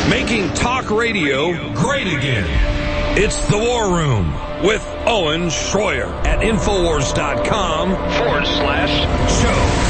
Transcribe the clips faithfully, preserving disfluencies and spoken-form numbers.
Making talk radio great again. It's the War Room with Owen Schroyer at Infowars.com forward slash show.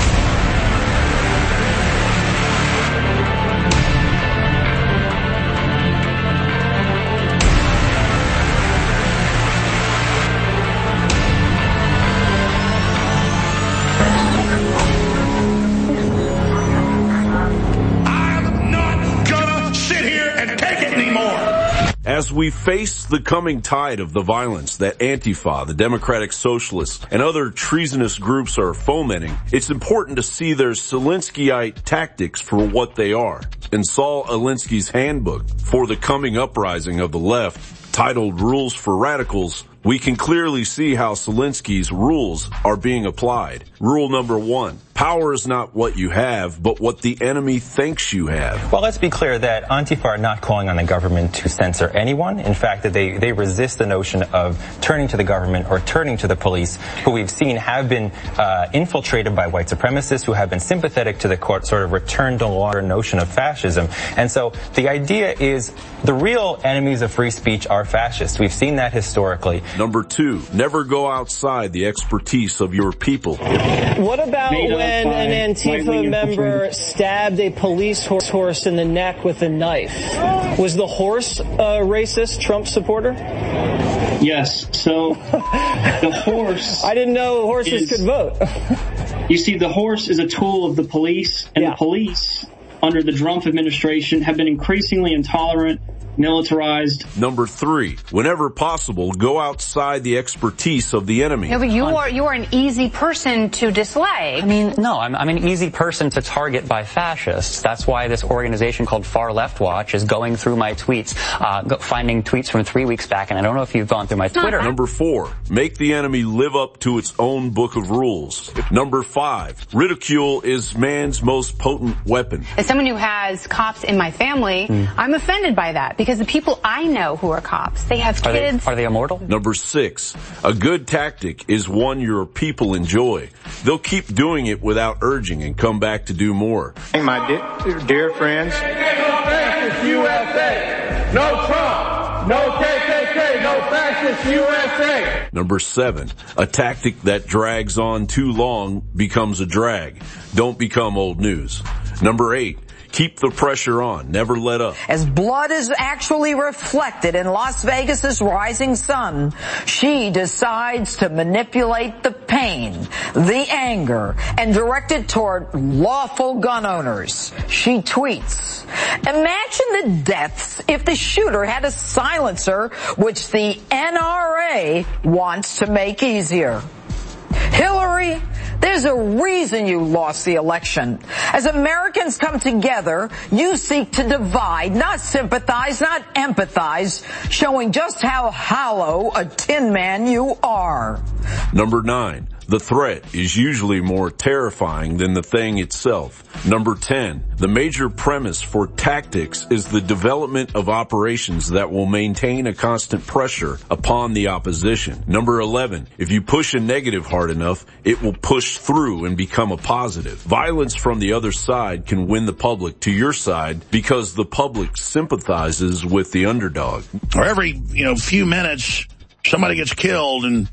As we face the coming tide of the violence that Antifa, the Democratic Socialists, and other treasonous groups are fomenting, it's important to see their Zelenskyite tactics for what they are. In Saul Alinsky's handbook for the coming uprising of the left, titled Rules for Radicals, we can clearly see how Zelensky's rules are being applied. Rule number one. Power is not what you have, but what the enemy thinks you have. Well, let's be clear that Antifa are not calling on the government to censor anyone. In fact, that they, they resist the notion of turning to the government or turning to the police, who we've seen have been uh, infiltrated by white supremacists who have been sympathetic to the court, sort of return to law notion of fascism. And so the idea is the real enemies of free speech are fascists. We've seen that historically. Number two, never go outside the expertise of your people. What about when an Antifa member stabbed a police horse in the neck with a knife? Was the horse a racist Trump supporter? Yes. So the horse... I didn't know horses is, could vote. You see, the horse is a tool of the police, and yeah. the police, under the Trump administration, have been increasingly intolerant, militarized. Number three, whenever possible, go outside the expertise of the enemy. No, but you are you are an easy person to dislike. I mean, no, I'm, I'm an easy person to target by fascists. That's why this organization called Far Left Watch is going through my tweets, uh, go, finding tweets from three weeks back, and I don't know if you've gone through my Twitter. Number four, make the enemy live up to its own book of rules. Number five, ridicule is man's most potent weapon. As someone who has cops in my family, mm. I'm offended by that, because the people I know who are cops, they have are kids. They, are they immortal? Number six, a good tactic is one your people enjoy. They'll keep doing it without urging and come back to do more. Hey, my di- dear friends. No fascist U S A. No Trump. No K K K. No fascist U S A. Number seven, a tactic that drags on too long becomes a drag. Don't become old news. Number eight, keep the pressure on. Never let up. As blood is actually reflected in Las Vegas's rising sun, she decides to manipulate the pain, the anger, and direct it toward lawful gun owners. She tweets, imagine the deaths if the shooter had a silencer, which the N R A wants to make easier. Hillary, there's a reason you lost the election. As Americans come together, you seek to divide, not sympathize, not empathize, showing just how hollow a tin man you are. Number nine, the threat is usually more terrifying than the thing itself. Number ten, the major premise for tactics is the development of operations that will maintain a constant pressure upon the opposition. Number eleven, if you push a negative hard enough, it will push through and become a positive. Violence from the other side can win the public to your side because the public sympathizes with the underdog. Or every, you know, few minutes, somebody gets killed and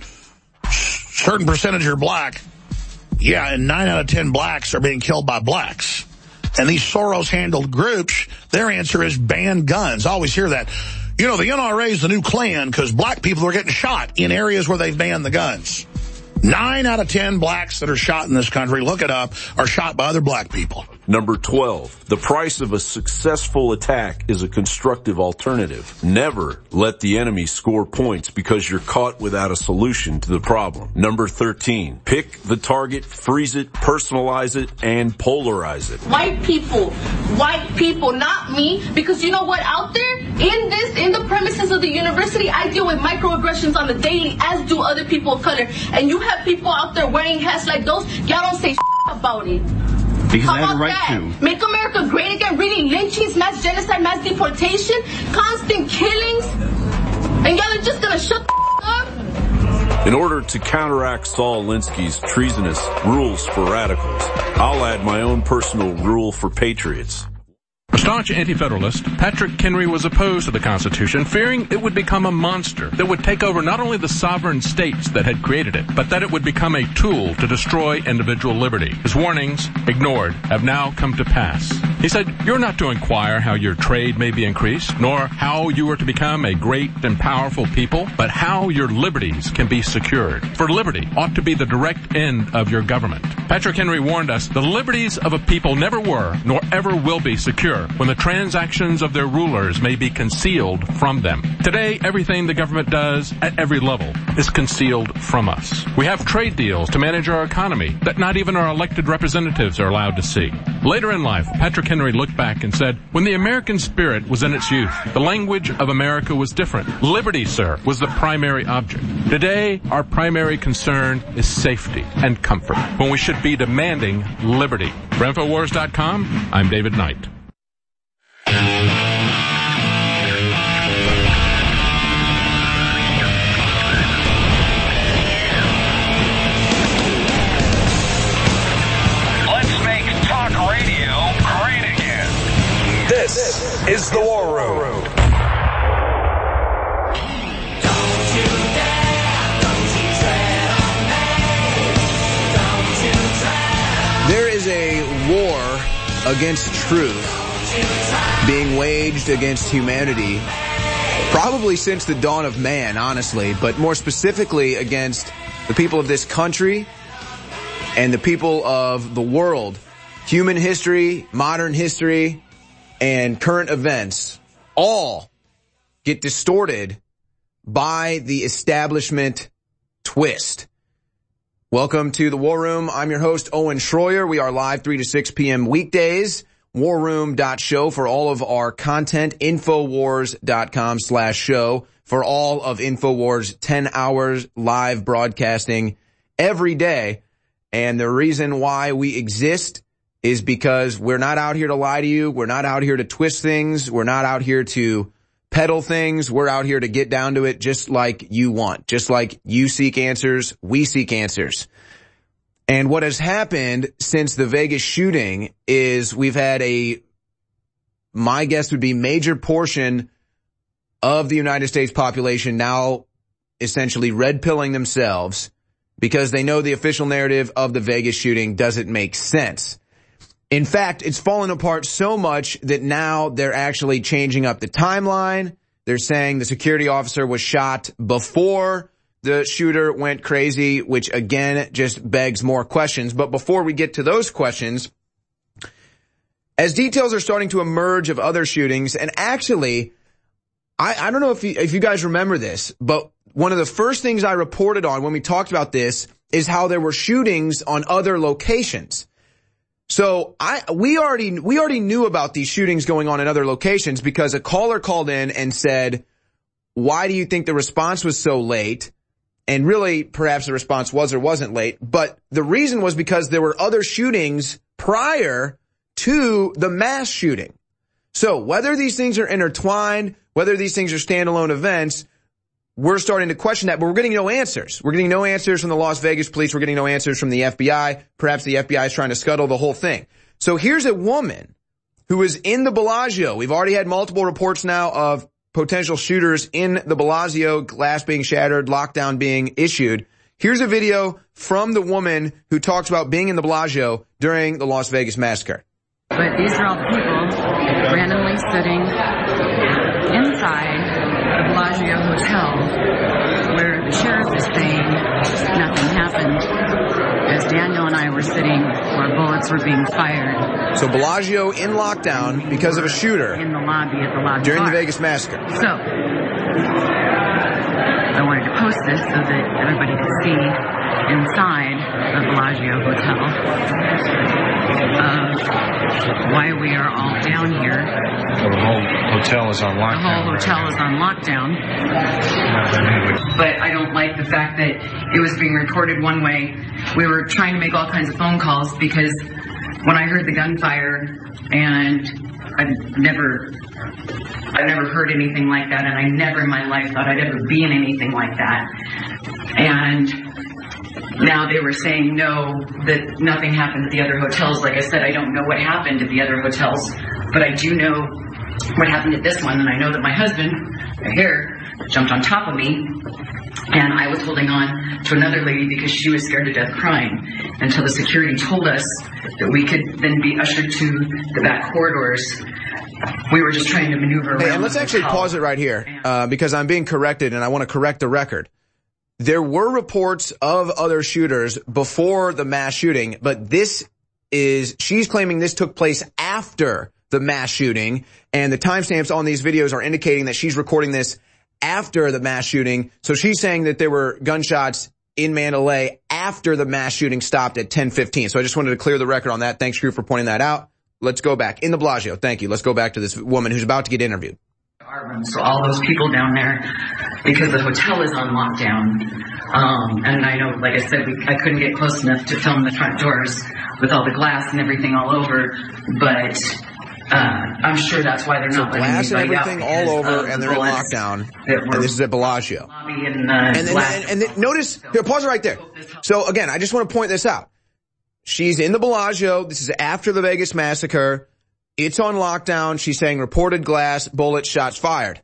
certain percentage are black. Yeah, and nine out of ten blacks are being killed by blacks. And these Soros-handled groups, their answer is ban guns. I always hear that. You know, the N R A is the new Klan because black people are getting shot in areas where they've banned the guns. Nine out of ten blacks that are shot in this country, look it up, are shot by other black people. Number twelve, the price of a successful attack is a constructive alternative. Never let the enemy score points because you're caught without a solution to the problem. Number thirteen, pick the target, freeze it, personalize it, and polarize it. White people, white people, not me, because you know what, out there, in this, in the premises of the university, I deal with microaggressions on the daily, as do other people of color, and you have people out there wearing hats like those, y'all don't say about it. Because How I have about the right that? to. Make America great again, really lynchings, mass genocide, mass deportation, constant killings, and y'all are just gonna shut the up? In order to counteract Saul Alinsky's treasonous rules for radicals, I'll add my own personal rule for patriots. A staunch anti-federalist, Patrick Henry was opposed to the Constitution, fearing it would become a monster that would take over not only the sovereign states that had created it, but that it would become a tool to destroy individual liberty. His warnings, ignored, have now come to pass. He said, "You're not to inquire how your trade may be increased, nor how you are to become a great and powerful people, but how your liberties can be secured. For liberty ought to be the direct end of your government." Patrick Henry warned us, "The liberties of a people never were, nor ever will be secure when the transactions of their rulers may be concealed from them." Today, everything the government does at every level is concealed from us. We have trade deals to manage our economy that not even our elected representatives are allowed to see. Later in life, Patrick Henry looked back and said, "When the American spirit was in its youth, the language of America was different. Liberty, sir, was the primary object. Today, our primary concern is safety and comfort, when we should be demanding liberty." For Infowars dot com, I'm David Knight. Let's make talk radio great again. This is the War Room. There is a war against truth being waged against humanity, probably since the dawn of man, honestly, but more specifically against the people of this country and the people of the world. Human history, modern history, and current events all get distorted by the establishment twist. Welcome to the War Room. I'm your host, Owen Schroyer. We are live three to six p.m. weekdays. war room dot show for all of our content. Infowars dot com slash show for all of Infowars ten hours live broadcasting every day. And the reason why we exist is because we're not out here to lie to you. We're not out here to twist things. We're not out here to peddle things. We're out here to get down to it just like you want. Just like you seek answers, we seek answers. And what has happened since the Vegas shooting is we've had a, my guess would be major portion of the United States population now essentially red-pilling themselves because they know the official narrative of the Vegas shooting doesn't make sense. In fact, it's fallen apart so much that now they're actually changing up the timeline. They're saying the security officer was shot before the shooter went crazy, which again just begs more questions. But before we get to those questions, as details are starting to emerge of other shootings, and actually, I, I don't know if you, if you guys remember this, but one of the first things I reported on when we talked about this is how there were shootings on other locations. So I, we already, we already knew about these shootings going on in other locations because a caller called in and said, "Why do you think the response was so late?" And really, perhaps the response was or wasn't late, but the reason was because there were other shootings prior to the mass shooting. So whether these things are intertwined, whether these things are standalone events, we're starting to question that, but we're getting no answers. We're getting no answers from the Las Vegas police. We're getting no answers from the F B I. Perhaps the F B I is trying to scuttle the whole thing. So here's a woman who is in the Bellagio. We've already had multiple reports now of potential shooters in the Bellagio, glass being shattered, lockdown being issued. Here's a video from the woman who talks about being in the Bellagio during the Las Vegas massacre. But these are all the people randomly sitting inside the Bellagio Hotel where the sheriff is saying nothing happened, as Daniel and I were sitting where bullets were being fired. So Bellagio in lockdown because of a shooter in the lobby at the lobby during bar. the Vegas massacre. So I wanted to post this so that everybody could see inside the Bellagio Hotel uh, why we are all down here. So the whole hotel is on lockdown. The whole hotel right is on lockdown. But I don't like the fact that it was being reported one way. We were trying to make all kinds of phone calls because when I heard the gunfire, and I've never, I've never heard anything like that, and I never in my life thought I'd ever be in anything like that. And now they were saying no, that nothing happened at the other hotels. Like I said, I don't know what happened at the other hotels, But I do know what happened at this one, and I know that my husband, right here, jumped on top of me, and I was holding on to another lady because she was scared to death crying until the security told us that we could then be ushered to the back corridors. We were just trying to maneuver around. Hey, and let's actually pause it right here, uh, because I'm being corrected, and I want to correct the record. There were reports of other shooters before the mass shooting, but this is, she's claiming this took place after the mass shooting, and the timestamps on these videos are indicating that she's recording this after the mass shooting. So she's saying that there were gunshots in Mandalay after the mass shooting stopped at ten fifteen. So I just wanted to clear the record on that. Thanks, Drew, for pointing that out. Let's go back. In the Bellagio, thank you. Let's go back to this woman who's about to get interviewed. So all those people down there, because the hotel is on lockdown, um, and I know, like I said, we, I couldn't get close enough to film the front doors with all the glass and everything all over, but uh, I'm sure that's why they're so not glass letting and everything all over, and they're in lockdown. And this is at Bellagio. And, uh, and, and, and, and then notice, here, pause it right there. So again, I just want to point this out. She's in the Bellagio. This is after the Vegas massacre. It's on lockdown. She's saying reported glass, bullets, shots fired.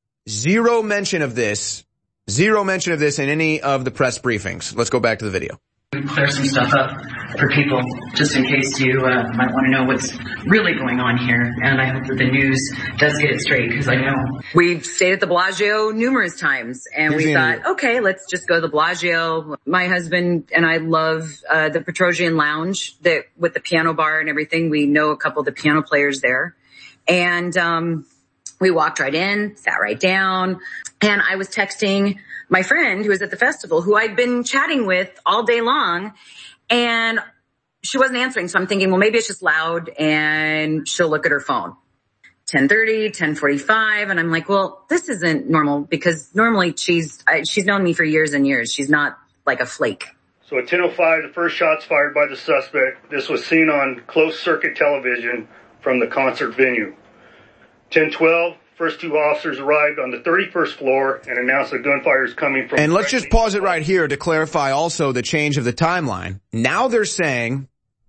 Zero mention of this. Zero mention of this in any of the press briefings. Let's go back to the video. Clear some stuff up for people, just in case you uh, might want to know what's really going on here. And I hope that the news does get it straight, because I know. We've stayed at the Bellagio numerous times, and Here's we thought, interview. okay, let's just go to the Bellagio. My husband and I love uh, the Petrosian Lounge that with the piano bar and everything. We know a couple of the piano players there. And um we walked right in, sat right down, and I was texting my friend who was at the festival, who I'd been chatting with all day long, and she wasn't answering. So I'm thinking, well, maybe it's just loud and she'll look at her phone. ten thirty, ten forty-five, and I'm like, well, this isn't normal, because normally she's I, she's known me for years and years. She's not like a flake. So at ten oh five, the first shots fired by the suspect. This was seen on closed-circuit television from the concert venue. ten twelve. First two officers arrived on the thirty-first floor and announced that gunfire is coming from... And let's just pause it right here to clarify also the change of the timeline. Now they're saying...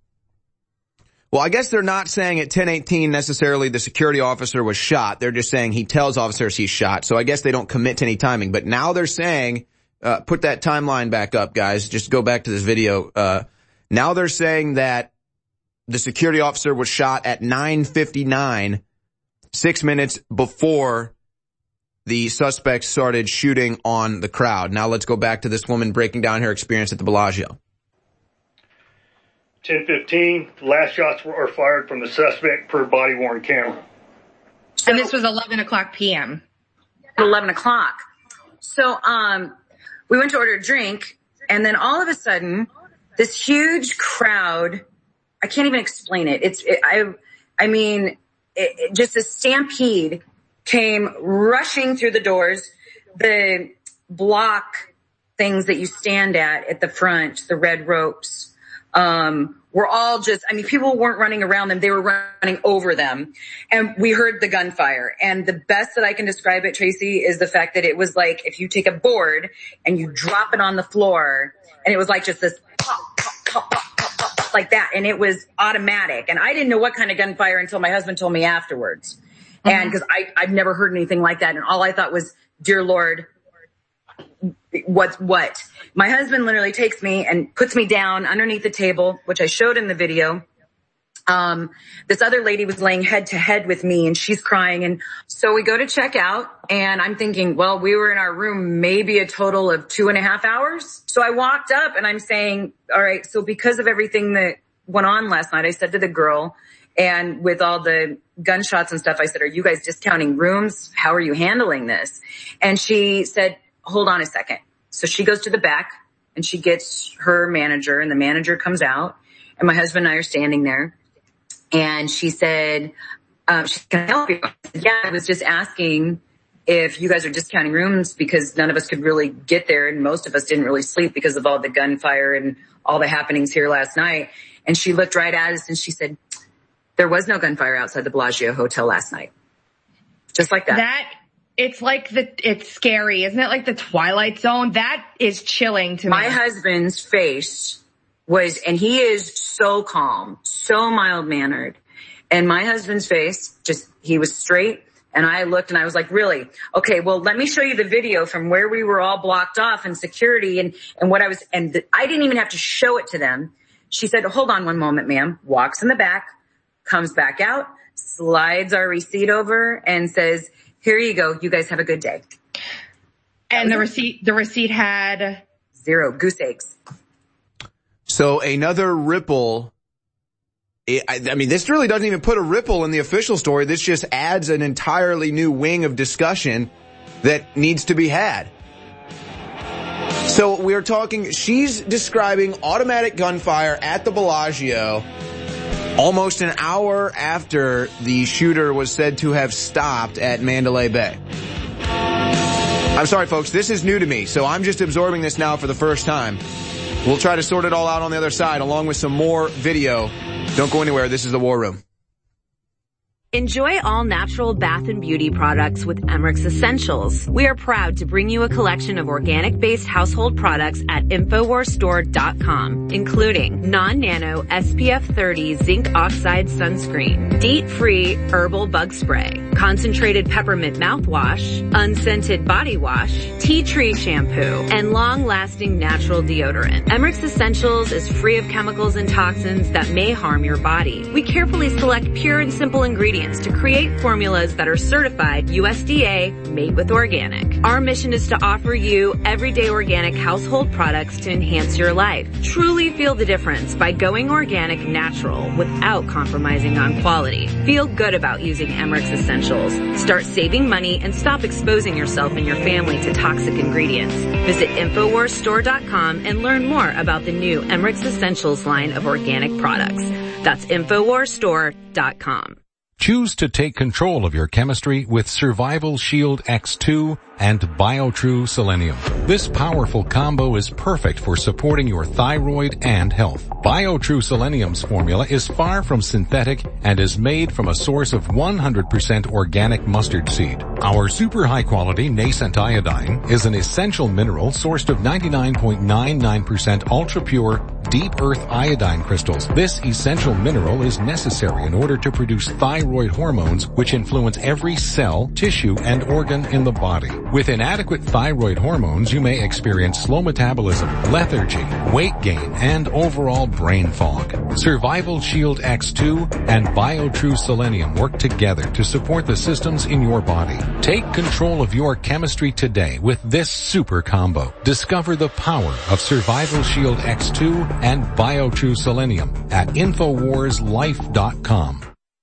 Well, I guess they're not saying at ten eighteen necessarily the security officer was shot. They're just saying he tells officers he's shot. So I guess they don't commit to any timing. But now they're saying... Uh, put that timeline back up, guys. Just go back to this video. Uh, now they're saying that the security officer was shot at nine fifty-nine... Six minutes before the suspects started shooting on the crowd. Now let's go back to this woman breaking down her experience at the Bellagio. ten fifteen, the last shots were fired from the suspect per body-worn camera. And this was eleven o'clock p m eleven o'clock. So um, we went to order a drink, and then all of a sudden, this huge crowd, I can't even explain it. It's, it, I, I mean... It, it, just a stampede came rushing through the doors. The block things that you stand at at the front, the red ropes, um, were all just, I mean, people weren't running around them. They were running over them. And we heard the gunfire. And the best that I can describe it, Tracy, is the fact that it was like if you take a board and you drop it on the floor, and it was like just this pop, pop, pop, pop. Like that, and it was automatic, and I didn't know what kind of gunfire until my husband told me afterwards. Mm-hmm. And because I I've never heard anything like that, and all I thought was, dear Lord, what's what? My husband literally takes me and puts me down underneath the table, which I showed in the video. Um, this other lady was laying head to head with me, and she's crying. And so we go to check out, and I'm thinking, well, we were in our room maybe a total of two and a half hours. So I walked up and I'm saying, all right, so because of everything that went on last night, I said to the girl, and with all the gunshots and stuff, I said, are you guys discounting rooms? How are you handling this? And she said, hold on a second. So she goes to the back and she gets her manager, and the manager comes out, and my husband and I are standing there. And she said, um, she can I help you? I said, yeah, I was just asking if you guys are discounting rooms, because none of us could really get there, and most of us didn't really sleep because of all the gunfire and all the happenings here last night. And she looked right at us and she said, there was no gunfire outside the Bellagio Hotel last night. Just like that. That, it's like the, it's scary. Isn't it like the Twilight Zone? That is chilling to me. My husband's face was, and he is so calm, so mild-mannered. And my husband's face, just, he was straight. And I looked and I was like, really? Okay, well, let me show you the video from where we were all blocked off and security and, and what I was, and the, I didn't even have to show it to them. She said, hold on one moment, ma'am, walks in the back, comes back out, slides our receipt over and says, here you go. You guys have a good day. And the receipt, the receipt had zero goose eggs. So another ripple. I, I mean, this really doesn't even put a ripple in the official story. This just adds an entirely new wing of discussion that needs to be had. So we're talking, she's describing automatic gunfire at the Bellagio almost an hour after the shooter was said to have stopped at Mandalay Bay. I'm sorry, folks, this is new to me, so I'm just absorbing this now for the first time. We'll try to sort it all out on the other side, along with some more video. Don't go anywhere. This is the War Room. Enjoy all natural bath and beauty products with Emmerich Essentials. We are proud to bring you a collection of organic-based household products at Infowars Store dot com, including non-nano S P F thirty zinc oxide sunscreen, DEET-free herbal bug spray, concentrated peppermint mouthwash, unscented body wash, tea tree shampoo, and long-lasting natural deodorant. Emmerich Essentials is free of chemicals and toxins that may harm your body. We carefully select pure and simple ingredients to create formulas that are certified U S D A made with organic. Our mission is to offer you everyday organic household products to enhance your life. Truly feel the difference by going organic natural without compromising on quality. Feel good about using Emmerich Essentials. Start saving money and stop exposing yourself and your family to toxic ingredients. Visit Infowars Store dot com and learn more about the new Emmerich Essentials line of organic products. That's Infowars Store dot com. Choose to take control of your chemistry with Survival Shield X two and BioTrue Selenium. This powerful combo is perfect for supporting your thyroid and health. BioTrue Selenium's formula is far from synthetic and is made from a source of one hundred percent organic mustard seed. Our super high quality nascent iodine is an essential mineral sourced of ninety-nine point nine nine percent ultra pure deep earth iodine crystals. This essential mineral is necessary in order to produce thyroid hormones, which influence every cell, tissue, and organ in the body. With inadequate thyroid hormones, you may experience slow metabolism, lethargy, weight gain, and overall brain fog. Survival Shield X two and BioTrue Selenium work together to support the systems in your body. Take control of your chemistry today with this super combo. Discover the power of Survival Shield X two and BioTrue Selenium at Infowars Life dot com.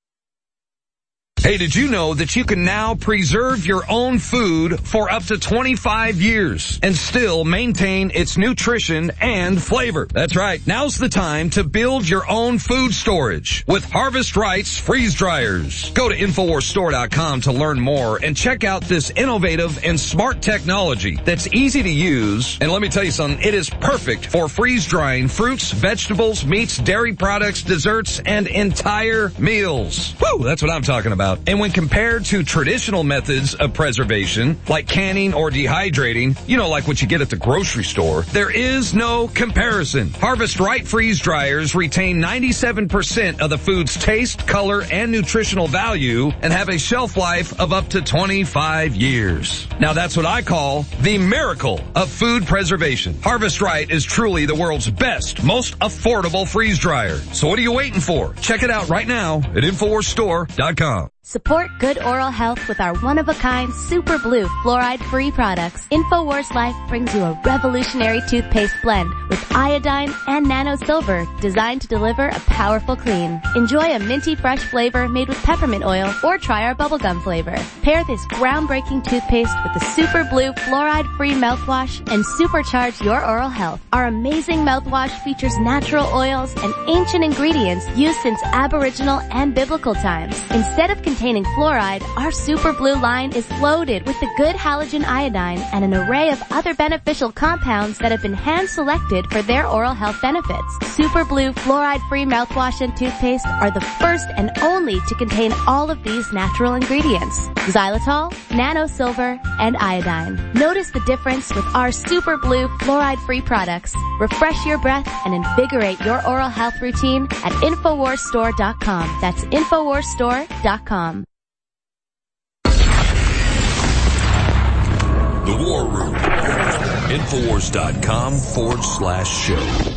Hey, did you know that you can now preserve your own food for up to twenty-five years and still maintain its nutrition and flavor? That's right. Now's the time to build your own food storage with Harvest Right's freeze dryers. Go to Infowars Store dot com to learn more and check out this innovative and smart technology that's easy to use. And let me tell you something, it is perfect for freeze drying fruits, vegetables, meats, dairy products, desserts, and entire meals. Woo, that's what I'm talking about. And when compared to traditional methods of preservation, like canning or dehydrating, you know, like what you get at the grocery store, there is no comparison. Harvest Right freeze dryers retain ninety-seven percent of the food's taste, color, and nutritional value and have a shelf life of up to twenty-five years. Now that's what I call the miracle of food preservation. Harvest Right is truly the world's best, most affordable freeze dryer. So what are you waiting for? Check it out right now at Infowars Store dot com. Support good oral health with our one-of-a-kind Super Blue fluoride-free products. InfoWars Life brings you a revolutionary toothpaste blend with iodine and nano silver designed to deliver a powerful clean. Enjoy a minty fresh flavor made with peppermint oil or try our bubblegum flavor. Pair this groundbreaking toothpaste with the Super Blue fluoride-free mouthwash and supercharge your oral health. Our amazing mouthwash features natural oils and ancient ingredients used since Aboriginal and biblical times. Instead of containing containing fluoride, our Super Blue line is loaded with the good halogen iodine and an array of other beneficial compounds that have been hand-selected for their oral health benefits. Super Blue fluoride-free mouthwash and toothpaste are the first and only to contain all of these natural ingredients: xylitol, nano silver, and iodine. Notice the difference with our Super Blue fluoride-free products. Refresh your breath and invigorate your oral health routine at Infowars Store dot com. That's Infowars Store dot com. The War Room. Infowars dot com forward slash show.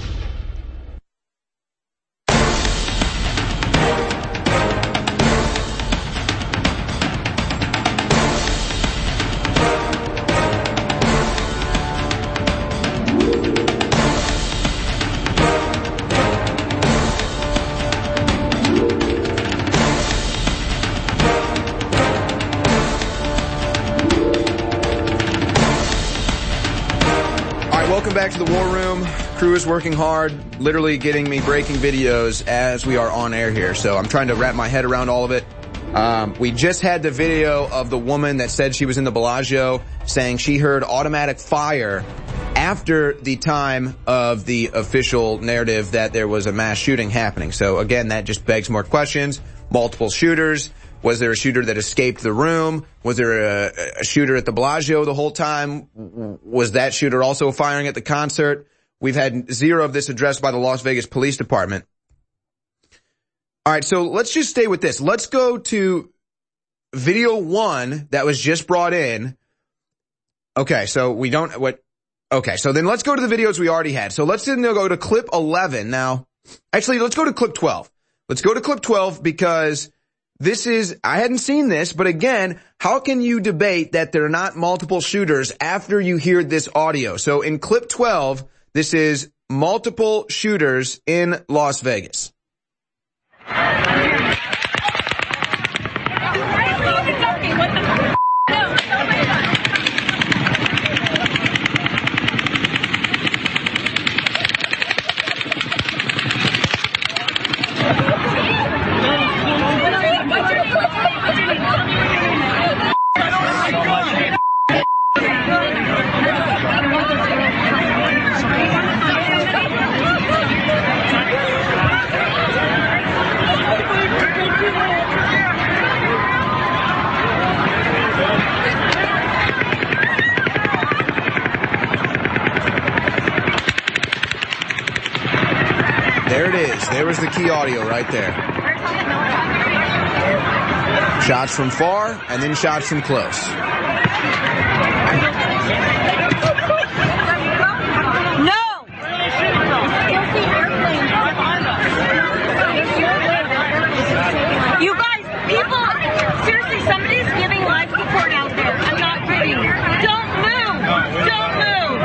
Welcome back to the War Room. Crew is working hard, literally getting me breaking videos as we are on air here. So I'm trying to wrap my head around all of it. Um, we just had the video of the woman that said she was in the Bellagio saying she heard automatic fire after the time of the official narrative that there was a mass shooting happening. So again, that just begs more questions. Multiple shooters. Was there a shooter that escaped the room? Was there a, a shooter at the Bellagio the whole time? Was that shooter also firing at the concert? We've had zero of this addressed by the Las Vegas Police Department. All right, so let's just stay with this. Let's go to video one that was just brought in. Okay, so we don't, what, okay, so then let's go to the videos we already had. So let's then go to clip eleven. Now, actually, let's go to clip twelve. Let's go to clip twelve because this is, I hadn't seen this, but again, how can you debate that there are not multiple shooters after you hear this audio? So in clip twelve, this is multiple shooters in Las Vegas. There it is. There was the key audio right there. Shots from far and then shots from close. No! You guys, people, seriously, somebody's giving life support out there. I'm not kidding. Don't move! Don't move!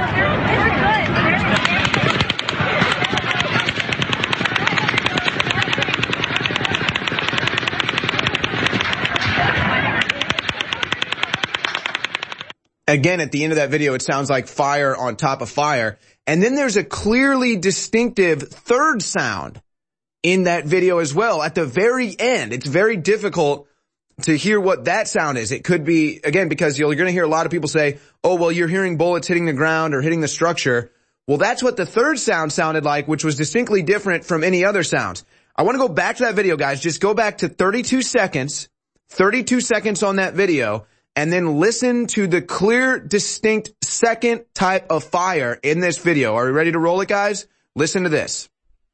Again, at the end of that video, it sounds like fire on top of fire. And then there's a clearly distinctive third sound in that video as well at the very end. It's very difficult to hear what that sound is. It could be, again, because you're going to hear a lot of people say, oh, well, you're hearing bullets hitting the ground or hitting the structure. Well, that's what the third sound sounded like, which was distinctly different from any other sounds. I want to go back to that video, guys. Just go back to thirty-two seconds, thirty-two seconds on that video, and then listen to the clear, distinct second type of fire in this video. Are we ready to roll it, guys? Listen to this.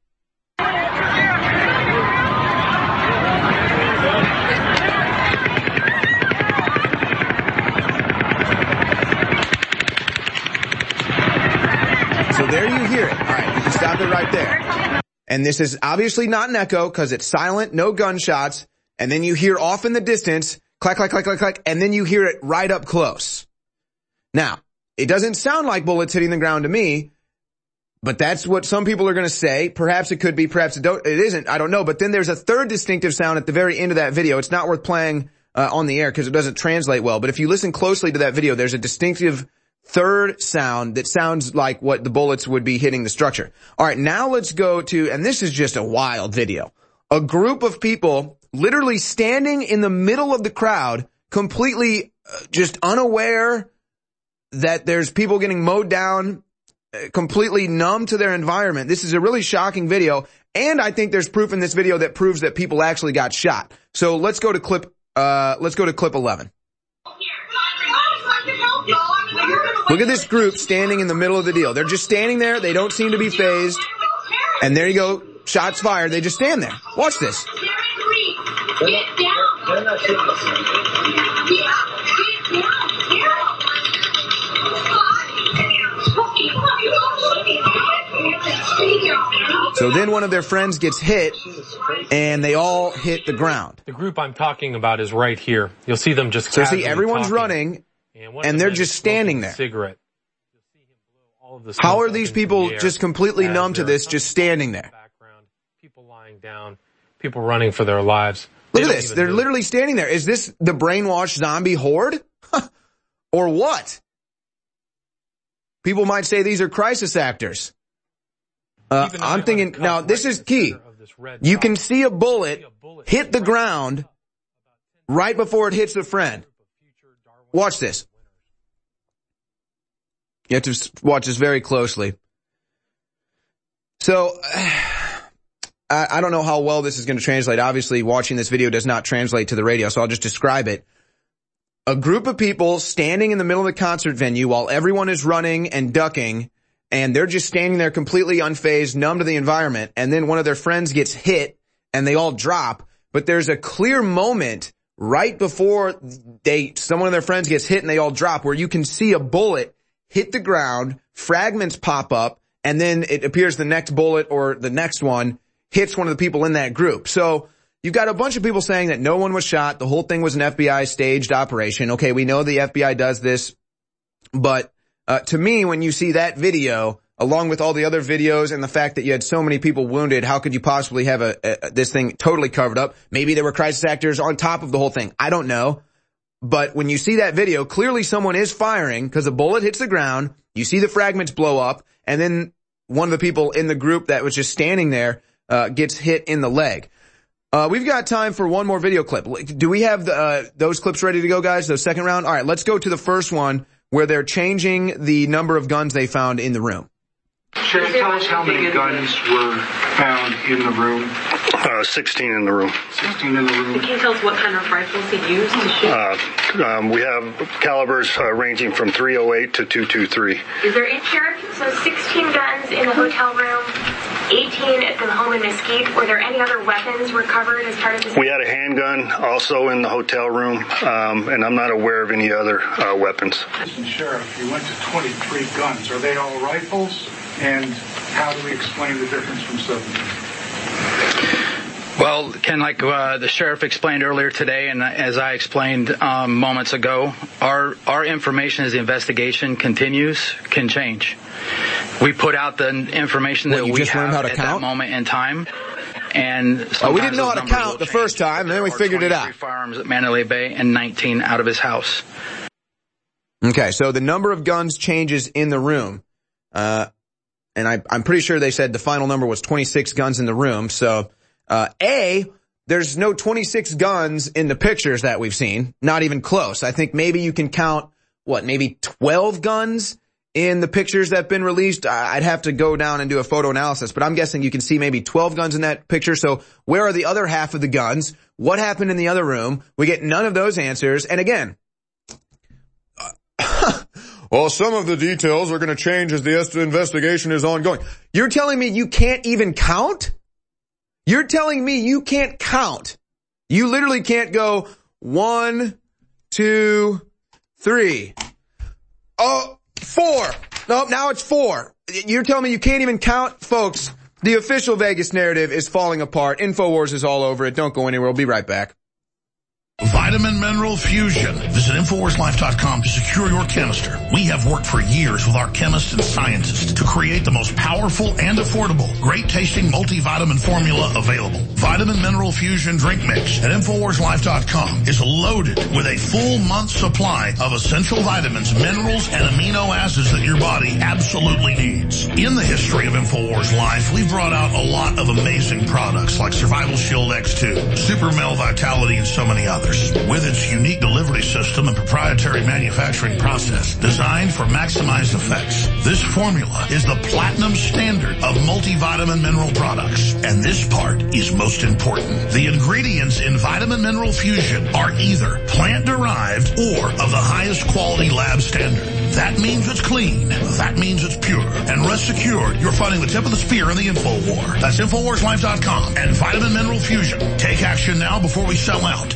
So there you hear it. All right, you can stop it right there. And this is obviously not an echo because it's silent, no gunshots. And then you hear off in the distance, clack, clack, clack, clack, clack, and then you hear it right up close. Now, it doesn't sound like bullets hitting the ground to me, but that's what some people are going to say. Perhaps it could be, perhaps it, don't, it isn't. I don't know. But then there's a third distinctive sound at the very end of that video. It's not worth playing uh, on the air because it doesn't translate well. But if you listen closely to that video, there's a distinctive third sound that sounds like what the bullets would be hitting the structure. All right, now let's go to, and this is just a wild video. A group of people literally standing in the middle of the crowd, completely uh, just unaware that there's people getting mowed down, uh, completely numb to their environment. This is a really shocking video, and I think there's proof in this video that proves that people actually got shot. So let's go to clip, uh, let's go to clip eleven. Look at this group standing in the middle of the deal. They're just standing there. They don't seem to be phased. And there you go. Shots fired. They just stand there. Watch this. So then one of their friends gets hit, and they all hit the ground. The group I'm talking about is right here. You'll see them just So see, everyone's talking. running, and, and they're just standing there. Cigarette. How are these people just completely numb to this, just standing there? People lying down, people running for their lives. Look at this. They're literally standing there. Is this the brainwashed zombie horde? Or what? People might say these are crisis actors. Uh, I'm thinking, now this is key. You can see a bullet hit the ground right before it hits the friend. Watch this. You have to watch this very closely. So, I, I don't know how well this is going to translate. Obviously, watching this video does not translate to the radio, so I'll just describe it. A group of people standing in the middle of the concert venue while everyone is running and ducking, and they're just standing there completely unfazed, numb to the environment, and then one of their friends gets hit, and they all drop. But there's a clear moment right before they, someone of their friends gets hit and they all drop, where you can see a bullet hit the ground, fragments pop up, and then it appears the next bullet or the next one hits one of the people in that group. So you've got a bunch of people saying that no one was shot. The whole thing was an F B I staged operation. Okay, we know the F B I does this, but uh, to me, when you see that video, along with all the other videos and the fact that you had so many people wounded, how could you possibly have a, a this thing totally covered up? Maybe there were crisis actors on top of the whole thing. I don't know. But when you see that video, clearly someone is firing because a bullet hits the ground. You see the fragments blow up, and then one of the people in the group that was just standing there uh, gets hit in the leg. Uh, we've got time for one more video clip. Do we have the, uh, those clips ready to go, guys? The second round? All right, let's go to the first one where they're changing the number of guns they found in the room. Sheriff, tell us how many guns were found in the room. Uh, sixteen in the room. sixteen in the room. Can you tell us what kind of rifles he used to shoot? Uh, um, we have calibers uh, ranging from three oh eight to two twenty-three. Is there, Sheriff, so sixteen guns in the hotel room, eighteen at the home in Mesquite. Were there any other weapons recovered as part of this? We had a handgun also in the hotel room, um, and I'm not aware of any other uh, weapons. Mister Sheriff, you went to twenty-three guns. Are they all rifles? And how do we explain the difference from seventy? Well, Ken, like uh, the sheriff explained earlier today, and as I explained um, moments ago, our our information as the investigation continues can change. We put out the information what, that you we just have learned how to at count? that moment in time. And oh, we didn't know how to count the first time, and then we figured it out. Firearms at Mandalay Bay and nineteen out of his house. Okay, so the number of guns changes in the room. Uh, and I, I'm pretty sure they said the final number was twenty-six guns in the room. So, uh, A, there's no twenty-six guns in the pictures that we've seen. Not even close. I think maybe you can count, what, maybe twelve guns in the pictures that have been released. I'd have to go down and do a photo analysis, but I'm guessing you can see maybe twelve guns in that picture. So where are the other half of the guns? What happened in the other room? We get none of those answers. And again, well, some of the details are going to change as the investigation is ongoing. You're telling me you can't even count? You're telling me you can't count. You literally can't go one, two, three. Oh, four. Nope, now it's four. You're telling me you can't even count? Folks, the official Vegas narrative is falling apart. InfoWars is all over it. Don't go anywhere. We'll be right back. Vitamin Mineral Fusion. Visit Infowars Life dot com to secure your canister. We have worked for years with our chemists and scientists to create the most powerful and affordable, great-tasting multivitamin formula available. Vitamin Mineral Fusion Drink Mix at Infowars Life dot com is loaded with a full month supply of essential vitamins, minerals, and amino acids that your body absolutely needs. In the history of Infowars Life, we've brought out a lot of amazing products like Survival Shield X two, Super Male Vitality, and so many others. With its unique delivery system and proprietary manufacturing process designed for maximized effects, this formula is the platinum standard of multivitamin mineral products. And this part is most important. The ingredients in Vitamin Mineral Fusion are either plant-derived or of the highest quality lab standard. That means it's clean. That means it's pure. And rest assured, you're fighting the tip of the spear in the info war. That's Infowars Life dot com and Vitamin Mineral Fusion. Take action now before we sell out.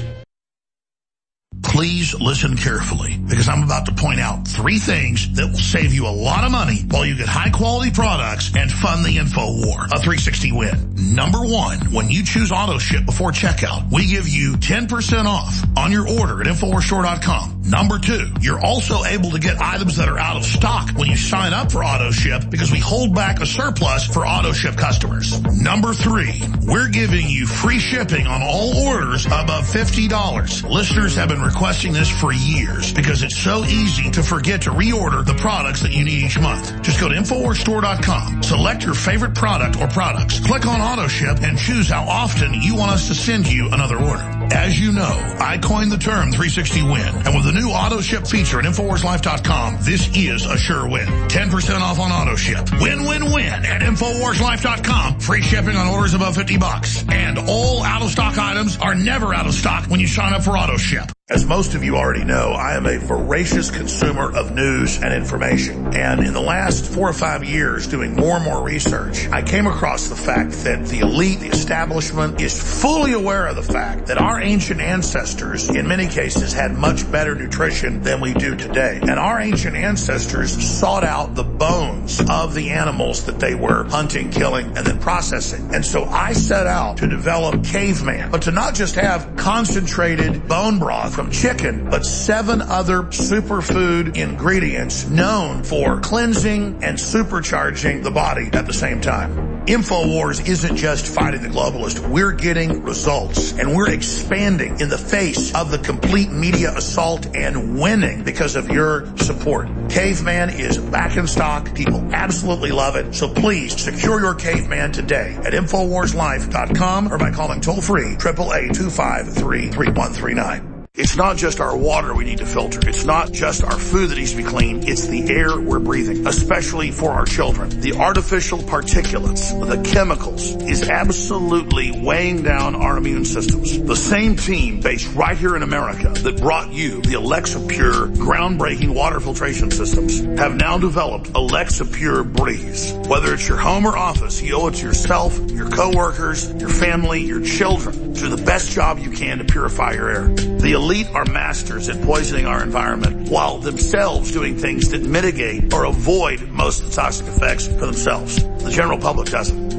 Please listen carefully, because I'm about to point out three things that will save you a lot of money while you get high-quality products and fund the info war. A three sixty win. Number one, when you choose auto ship before checkout, we give you ten percent off on your order at Infowars Store dot com. Number two, you're also able to get items that are out of stock when you sign up for auto ship because we hold back a surplus for auto ship customers. Number three, we're giving you free shipping on all orders above fifty dollars. Listeners have been requesting this for years because it's so easy to forget to reorder the products that you need each month. Just go to Infowars Store dot com, select your favorite product or products, click on auto ship, and choose how often you want us to send you another order. As you know, I coined the term three sixty win, and with the new auto ship feature at Infowars Life dot com, this is a sure win. ten percent off on auto ship. Win, win, win at Infowars Life dot com. Free shipping on orders above fifty bucks. And all out-of-stock items are never out of stock when you sign up for auto ship. As most of you already know, I am a voracious consumer of news and information. And in the last four or five years, doing more and more research, I came across the fact that the elite, the establishment, is fully aware of the fact that our ancient ancestors, in many cases, had much better nutrition than we do today. And our ancient ancestors sought out the bones of the animals that they were hunting, killing, and then processing. And so I set out to develop Caveman, but to not just have concentrated bone broth from chicken, but seven other superfood ingredients known for cleansing and supercharging the body at the same time. InfoWars isn't just fighting the globalist. We're getting results, and we're expanding in the face of the complete media assault and winning because of your support. Caveman is back in stock. People absolutely love it. So please secure your Caveman today at Infowars Life dot com or by calling toll free eight eight eight, two five three, three one three nine. It's not just our water we need to filter. It's not just our food that needs to be clean. It's the air we're breathing, especially for our children. The artificial particulates, the chemicals, is absolutely weighing down our immune systems. The same team based right here in America that brought you the Alexa Pure groundbreaking water filtration systems have now developed Alexa Pure Breeze. Whether it's your home or office, you owe it to yourself, your coworkers, your family, your children to do the best job you can to purify your air. The elite are masters at poisoning our environment while themselves doing things that mitigate or avoid most of the toxic effects for themselves. The general public doesn't.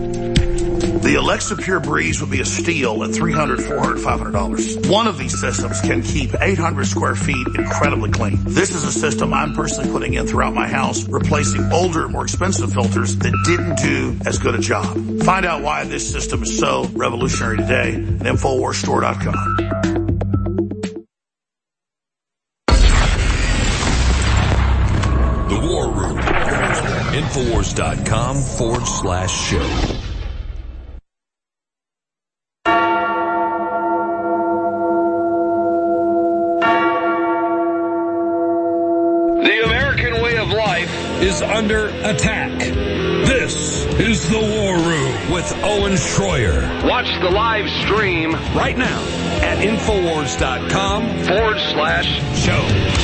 The Alexa Pure Breeze would be a steal at three hundred dollars, four hundred dollars, five hundred dollars. One of these systems can keep eight hundred square feet incredibly clean. This is a system I'm personally putting in throughout my house, replacing older, more expensive filters that didn't do as good a job. Find out why this system is so revolutionary today at Infowars Store dot com. The War Room. Infowars dot com forward slash show. The American way of life is under attack. This is The War Room with Owen Schroyer. Watch the live stream right now at Infowars dot com forward slash show.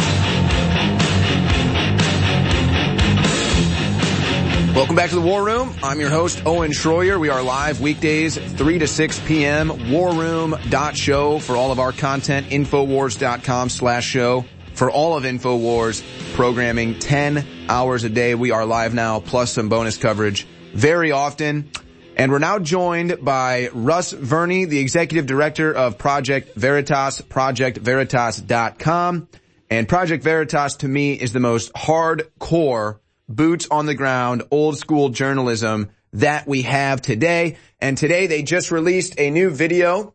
Welcome back to the War Room. I'm your host, Owen Schroyer. We are live weekdays, three to six p.m., war room dot show for all of our content, Infowars dot com slash show. For all of InfoWars programming, ten hours a day. We are live now, plus some bonus coverage very often. And we're now joined by Russ Verney, the executive director of Project Veritas, project veritas dot com. And Project Veritas, to me, is the most hardcore, boots on the ground, old school journalism that we have today. And today they just released a new video,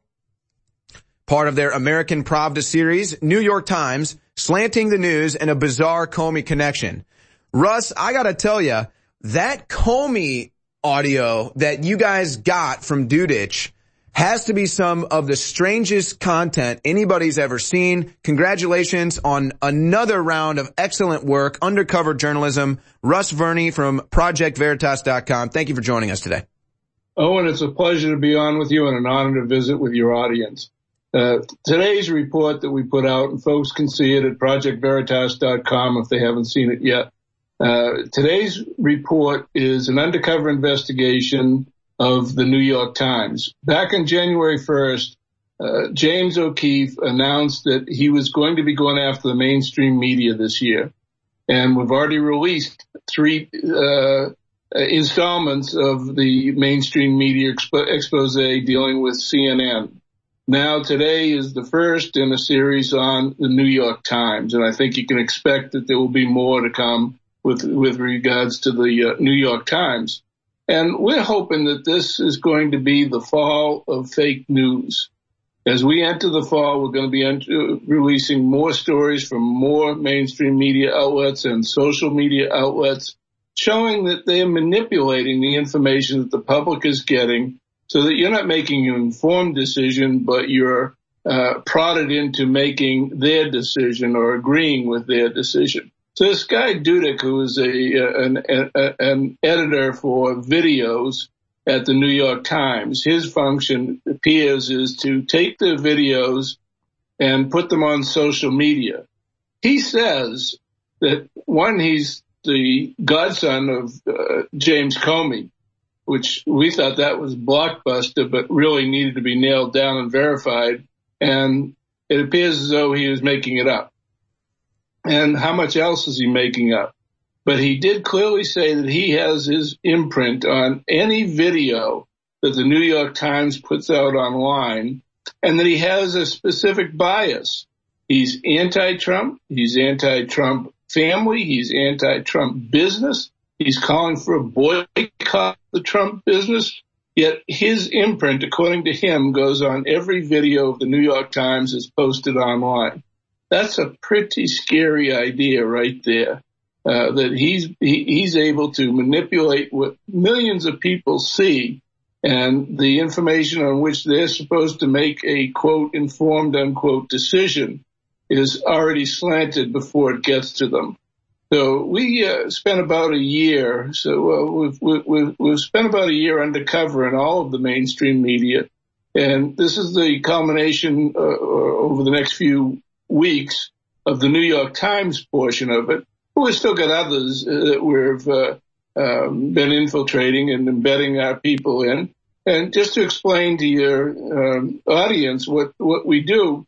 part of their American Pravda series, New York Times, slanting the news and a bizarre Comey connection. Russ, I gotta tell you, that Comey audio that you guys got from Dudich has to be some of the strangest content anybody's ever seen. Congratulations on another round of excellent work, undercover journalism. Russ Verney from project veritas dot com. Thank you for joining us today. Owen, it's a pleasure to be on with you and an honor to visit with your audience. Uh, today's report that we put out, and folks can see it at project veritas dot com if they haven't seen it yet. Uh, today's report is an undercover investigation of the New York Times. Back on January first, uh, James O'Keefe announced that he was going to be going after the mainstream media this year. And we've already released three uh installments of the mainstream media expo- expose dealing with C N N. Now today is the first in a series on the New York Times, and I think you can expect that there will be more to come with with regards to the uh, New York Times. And we're hoping that this is going to be the fall of fake news. As we enter the fall, we're going to be enter- releasing more stories from more mainstream media outlets and social media outlets, showing that they are manipulating the information that the public is getting so that you're not making an informed decision, but you're uh, prodded into making their decision or agreeing with their decision. So this guy Dudich, who is a, an, a, an editor for videos at the New York Times, his function appears is to take the videos and put them on social media. He says that, one, he's the godson of uh, James Comey, which we thought that was blockbuster, but really needed to be nailed down and verified. And it appears as though he was making it up. And how much else is he making up? But he did clearly say that he has his imprint on any video that the New York Times puts out online, and that he has a specific bias. He's anti-Trump. He's anti-Trump family. He's anti-Trump business. He's calling for a boycott of the Trump business. Yet his imprint, according to him, goes on every video of the New York Times is posted online. That's a pretty scary idea right there, uh, that he's he, he's able to manipulate what millions of people see, and the information on which they're supposed to make a, quote, informed, unquote, decision is already slanted before it gets to them. So we uh, spent about a year, so uh, we've, we've, we've spent about a year undercover in all of the mainstream media, and this is the culmination uh, over the next few weeks of the New York Times portion of it. But we've still got others uh, that we've uh, um, been infiltrating and embedding our people in. And just to explain to your um, audience what, what we do,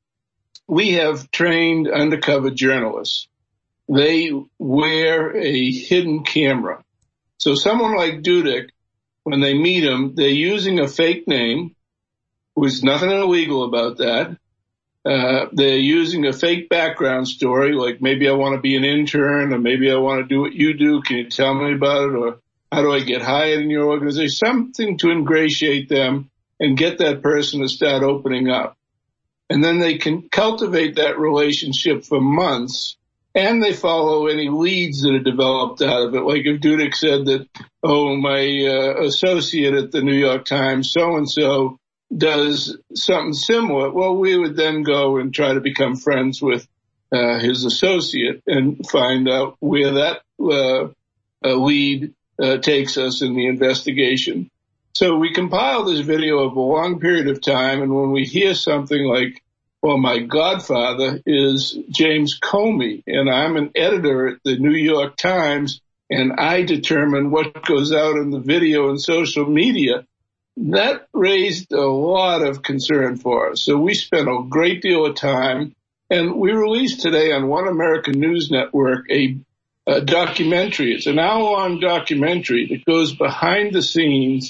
we have trained undercover journalists. They wear a hidden camera. So someone like Dudich, when they meet him, they're using a fake name. There's nothing illegal about that. Uh, they're using a fake background story, like maybe I want to be an intern, or maybe I want to do what you do. Can you tell me about it? Or how do I get hired in your organization? Something to ingratiate them and get that person to start opening up. And then they can cultivate that relationship for months, and they follow any leads that are developed out of it. Like if Dudich said that, oh, my uh, associate at the New York Times, so-and-so, does something similar, well, we would then go and try to become friends with uh, his associate and find out where that uh, uh, lead uh, takes us in the investigation. So we compile this video over a long period of time, and when we hear something like, well, my godfather is James Comey, and I'm an editor at the New York Times, and I determine what goes out in the video and social media, that raised a lot of concern for us. So we spent a great deal of time, and we released today on One American News Network a, a documentary. It's an hour-long documentary that goes behind the scenes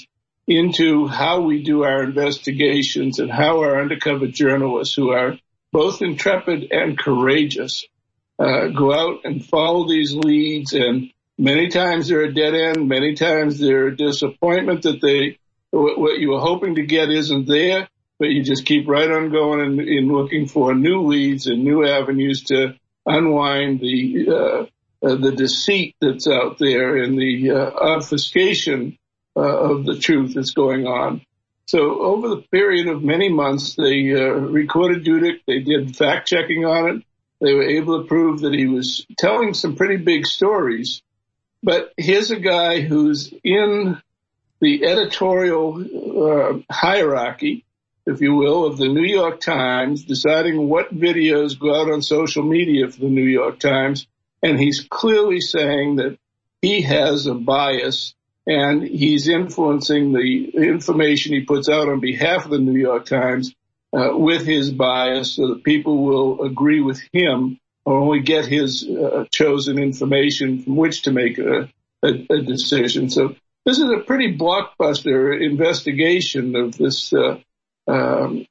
into how we do our investigations and how our undercover journalists, who are both intrepid and courageous, uh, go out and follow these leads. And many times they're a dead end. Many times they're a disappointment that they, what you were hoping to get isn't there, but you just keep right on going and, and looking for new leads and new avenues to unwind the, uh, uh the deceit that's out there and the uh, obfuscation uh, of the truth that's going on. So over the period of many months, they uh, recorded Dudek. They did fact checking on it. They were able to prove that he was telling some pretty big stories. But here's a guy who's in the editorial uh, hierarchy, if you will, of the New York Times, deciding what videos go out on social media for the New York Times. And he's clearly saying that he has a bias and he's influencing the information he puts out on behalf of the New York Times uh, with his bias so that people will agree with him or only get his uh, chosen information from which to make a, a, a decision. So this is a pretty blockbuster investigation of this, uh, um,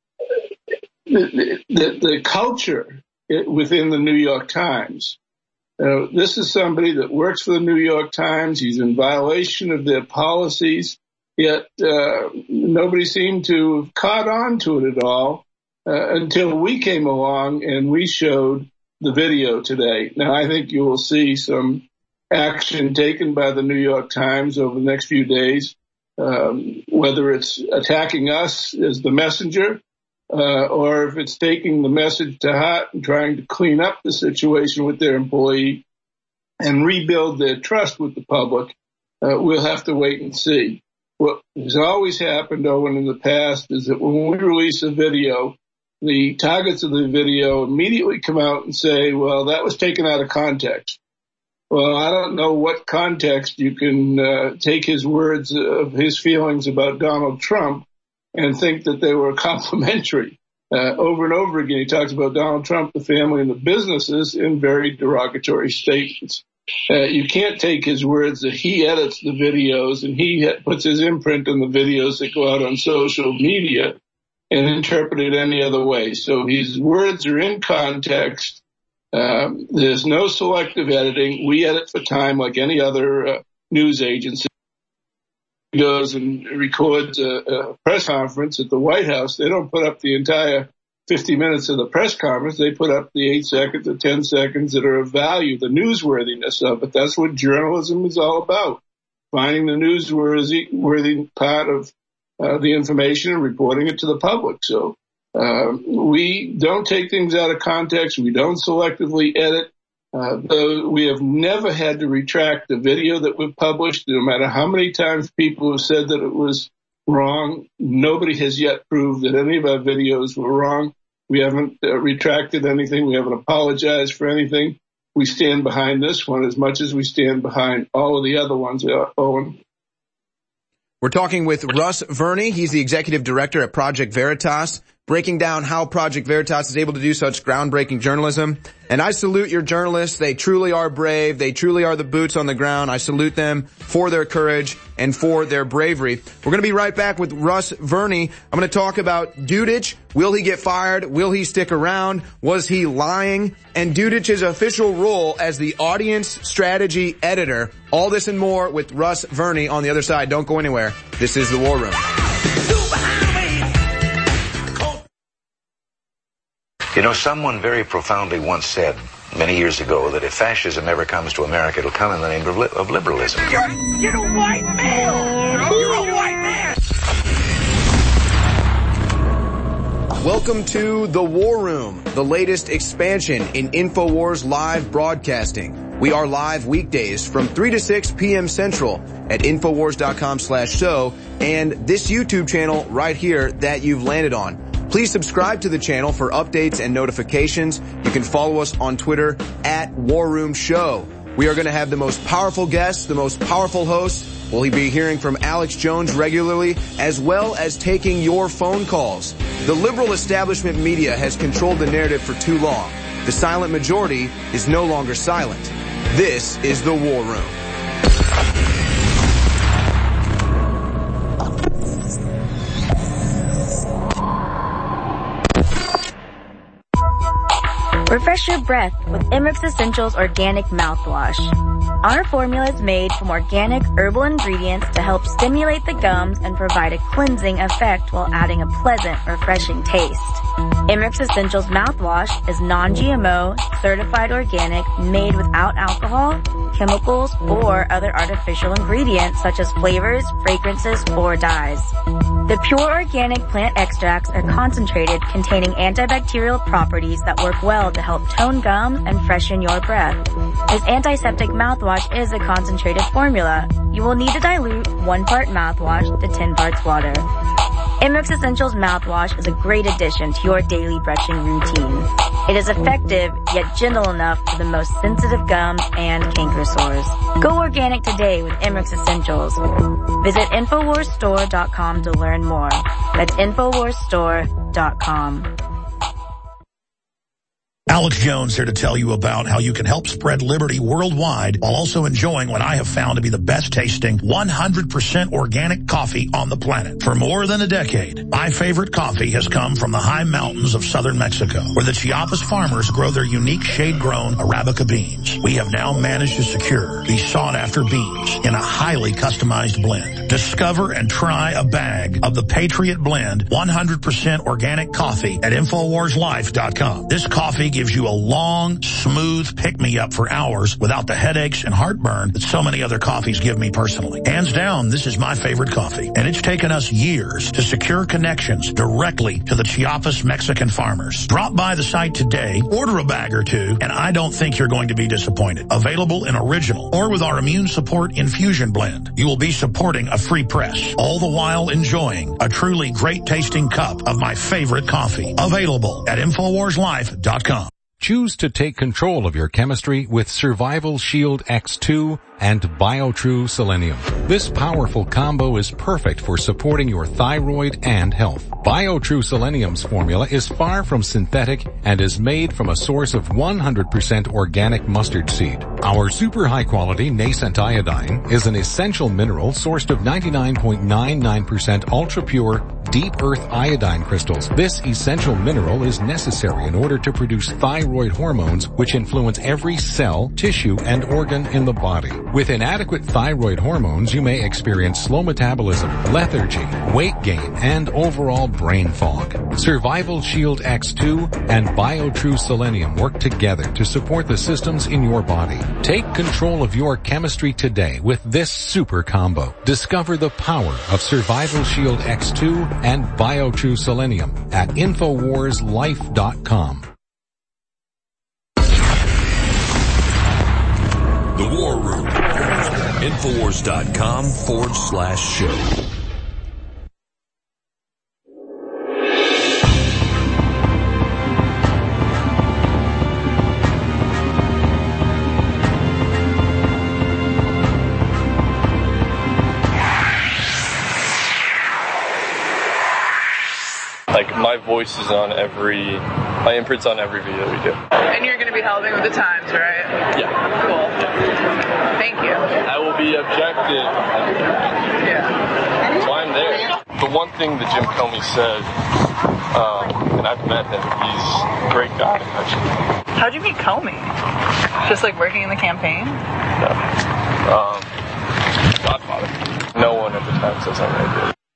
the, the, the culture within the New York Times. Uh, this is somebody that works for the New York Times. He's in violation of their policies, yet uh, nobody seemed to have caught on to it at all uh, until we came along and we showed the video today. Now, I think you will see some action taken by the New York Times over the next few days, um, whether it's attacking us as the messenger Uh, or if it's taking the message to heart and trying to clean up the situation with their employee and rebuild their trust with the public, uh, we'll have to wait and see. What has always happened, Owen, in the past is that when we release a video, the targets of the video immediately come out and say, well, that was taken out of context. Well, I don't know what context you can uh, take his words of his feelings about Donald Trump and think that they were complimentary. Uh, over and over again, he talks about Donald Trump, the family, and the businesses in very derogatory statements. Uh, you can't take his words that he edits the videos and he ha- puts his imprint on the videos that go out on social media and interpret it any other way. So his words are in context. Um, there's no selective editing. We edit for time like any other uh, news agency. Goes and records a, a press conference at the White House. They don't put up the entire fifty minutes of the press conference. They put up the eight seconds or ten seconds that are of value, the newsworthiness of it. That's what journalism is all about, finding the newsworthy worthy part of uh, the information and reporting it to the public. So uh, we don't take things out of context. We don't selectively edit. Uh, though we have never had to retract the video that we've published, no matter how many times people have said that it was wrong. Nobody has yet proved that any of our videos were wrong. We haven't uh, retracted anything. We haven't apologized for anything. We stand behind this one as much as we stand behind all of the other ones, uh, Owen. We're talking with Russ Verney. He's the executive director at Project Veritas, breaking down how Project Veritas is able to do such groundbreaking journalism. And I salute your journalists. They truly are brave. They truly are the boots on the ground. I salute them for their courage and for their bravery. We're going to be right back with Russ Verney. I'm going to talk about Dudek. Will he get fired? Will he stick around? Was he lying? And Dudek's official role as the audience strategy editor. All this and more with Russ Verney on the other side. Don't go anywhere. This is The War Room. You know, someone very profoundly once said many years ago that if fascism ever comes to America, it'll come in the name of, li- of liberalism. You're, you're a white male! You're a white man! Welcome to The War Room, the latest expansion in InfoWars live broadcasting. We are live weekdays from three to six p.m. Central at Infowars.com slash show and this YouTube channel right here that you've landed on. Please subscribe to the channel for updates and notifications. You can follow us on Twitter at War Room Show. We are going to have the most powerful guests, the most powerful hosts. We'll be hearing from Alex Jones regularly, as well as taking your phone calls. The liberal establishment media has controlled the narrative for too long. The silent majority is no longer silent. This is The War Room. Refresh your breath with Emmerich Essentials Organic Mouthwash. Our formula is made from organic herbal ingredients to help stimulate the gums and provide a cleansing effect while adding a pleasant, refreshing taste. Emmerich Essentials Mouthwash is non-G M O, certified organic, made without alcohol, chemicals, or other artificial ingredients such as flavors, fragrances, or dyes. The pure organic plant extracts are concentrated, containing antibacterial properties that work well to help tone gums and freshen your breath. This antiseptic mouthwash is a concentrated formula. You will need to dilute one part mouthwash to ten parts water. Emmerich Essentials Mouthwash is a great addition to your daily brushing routine. It is effective, yet gentle enough for the most sensitive gums and canker sores. Go organic today with Emmerich Essentials. Visit Infowars Store dot com to learn more. That's Infowars Store dot com. Alex Jones here to tell you about how you can help spread liberty worldwide while also enjoying what I have found to be the best tasting one hundred percent organic coffee on the planet. For more than a decade, my favorite coffee has come from the high mountains of southern Mexico, where the Chiapas farmers grow their unique shade-grown Arabica beans. We have now managed to secure these sought-after beans in a highly customized blend. Discover and try a bag of the Patriot Blend one hundred percent organic coffee at Infowars Life dot com. This coffee gives you a long, smooth pick-me-up for hours without the headaches and heartburn that so many other coffees give me personally. Hands down, this is my favorite coffee, and it's taken us years to secure connections directly to the Chiapas Mexican farmers. Drop by the site today, order a bag or two, and I don't think you're going to be disappointed. Available in original or with our immune support infusion blend. You will be supporting a free press, all the while enjoying a truly great-tasting cup of my favorite coffee. Available at Infowars Life dot com. Choose to take control of your chemistry with Survival Shield X two and BioTrue Selenium. This powerful combo is perfect for supporting your thyroid and health. BioTrue Selenium's formula is far from synthetic and is made from a source of one hundred percent organic mustard seed. Our super high quality nascent iodine is an essential mineral sourced of ninety-nine point nine nine percent ultra pure deep earth iodine crystals. This essential mineral is necessary in order to produce thyroid hormones, which influence every cell, tissue, and organ in the body. With inadequate thyroid hormones, you may experience slow metabolism, lethargy, weight gain, and overall brain fog. Survival Shield X two and BioTrue Selenium work together to support the systems in your body. Take control of your chemistry today with this super combo. Discover the power of Survival Shield X two and BioTrue Selenium at Infowars Life dot com. The War Room. Infowars.com forward slash show. Like, my voice is on every, my imprint's on every video we do. And you're going to be helping with the times, right? Yeah. Cool. Thank you. I will be objected. Yeah. That's why I'm there. The one thing that Jim Comey said, um, and I've met him, he's a great guy, actually. How'd you meet Comey? Just like working in the campaign? No. Um, Godfather. No one at the time says I'm right there.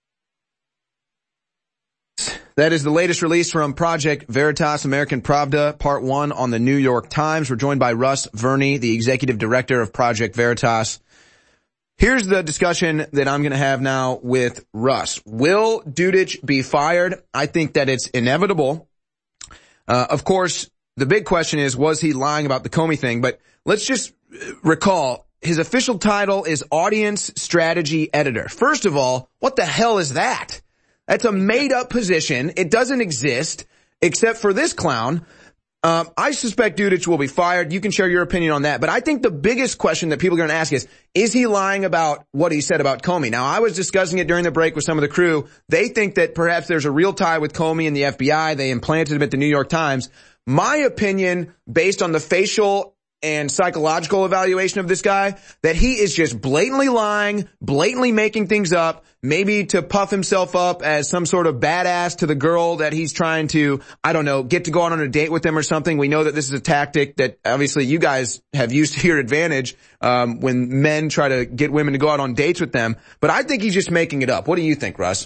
That is the latest release from Project Veritas American Pravda, Part one on the New York Times. We're joined by Russ Verney, the executive director of Project Veritas. Here's the discussion that I'm going to have now with Russ. Will Dudich be fired? I think that it's inevitable. Uh, of course, the big question is, was he lying about the Comey thing? But let's just recall, his official title is Audience Strategy Editor. First of all, what the hell is that? That's a made-up position. It doesn't exist, except for this clown. Um, I suspect Dudich will be fired. You can share your opinion on that. But I think the biggest question that people are going to ask is, is he lying about what he said about Comey? Now, I was discussing it during the break with some of the crew. They think that perhaps there's a real tie with Comey and the F B I. They implanted him at the New York Times. My opinion, based on the facial and psychological evaluation of this guy that he is just blatantly lying, blatantly making things up, maybe to puff himself up as some sort of badass to the girl that he's trying to, I don't know, get to go out on a date with them or something. We know that this is a tactic that obviously you guys have used to your advantage um, when men try to get women to go out on dates with them. But I think he's just making it up. What do you think, Russ?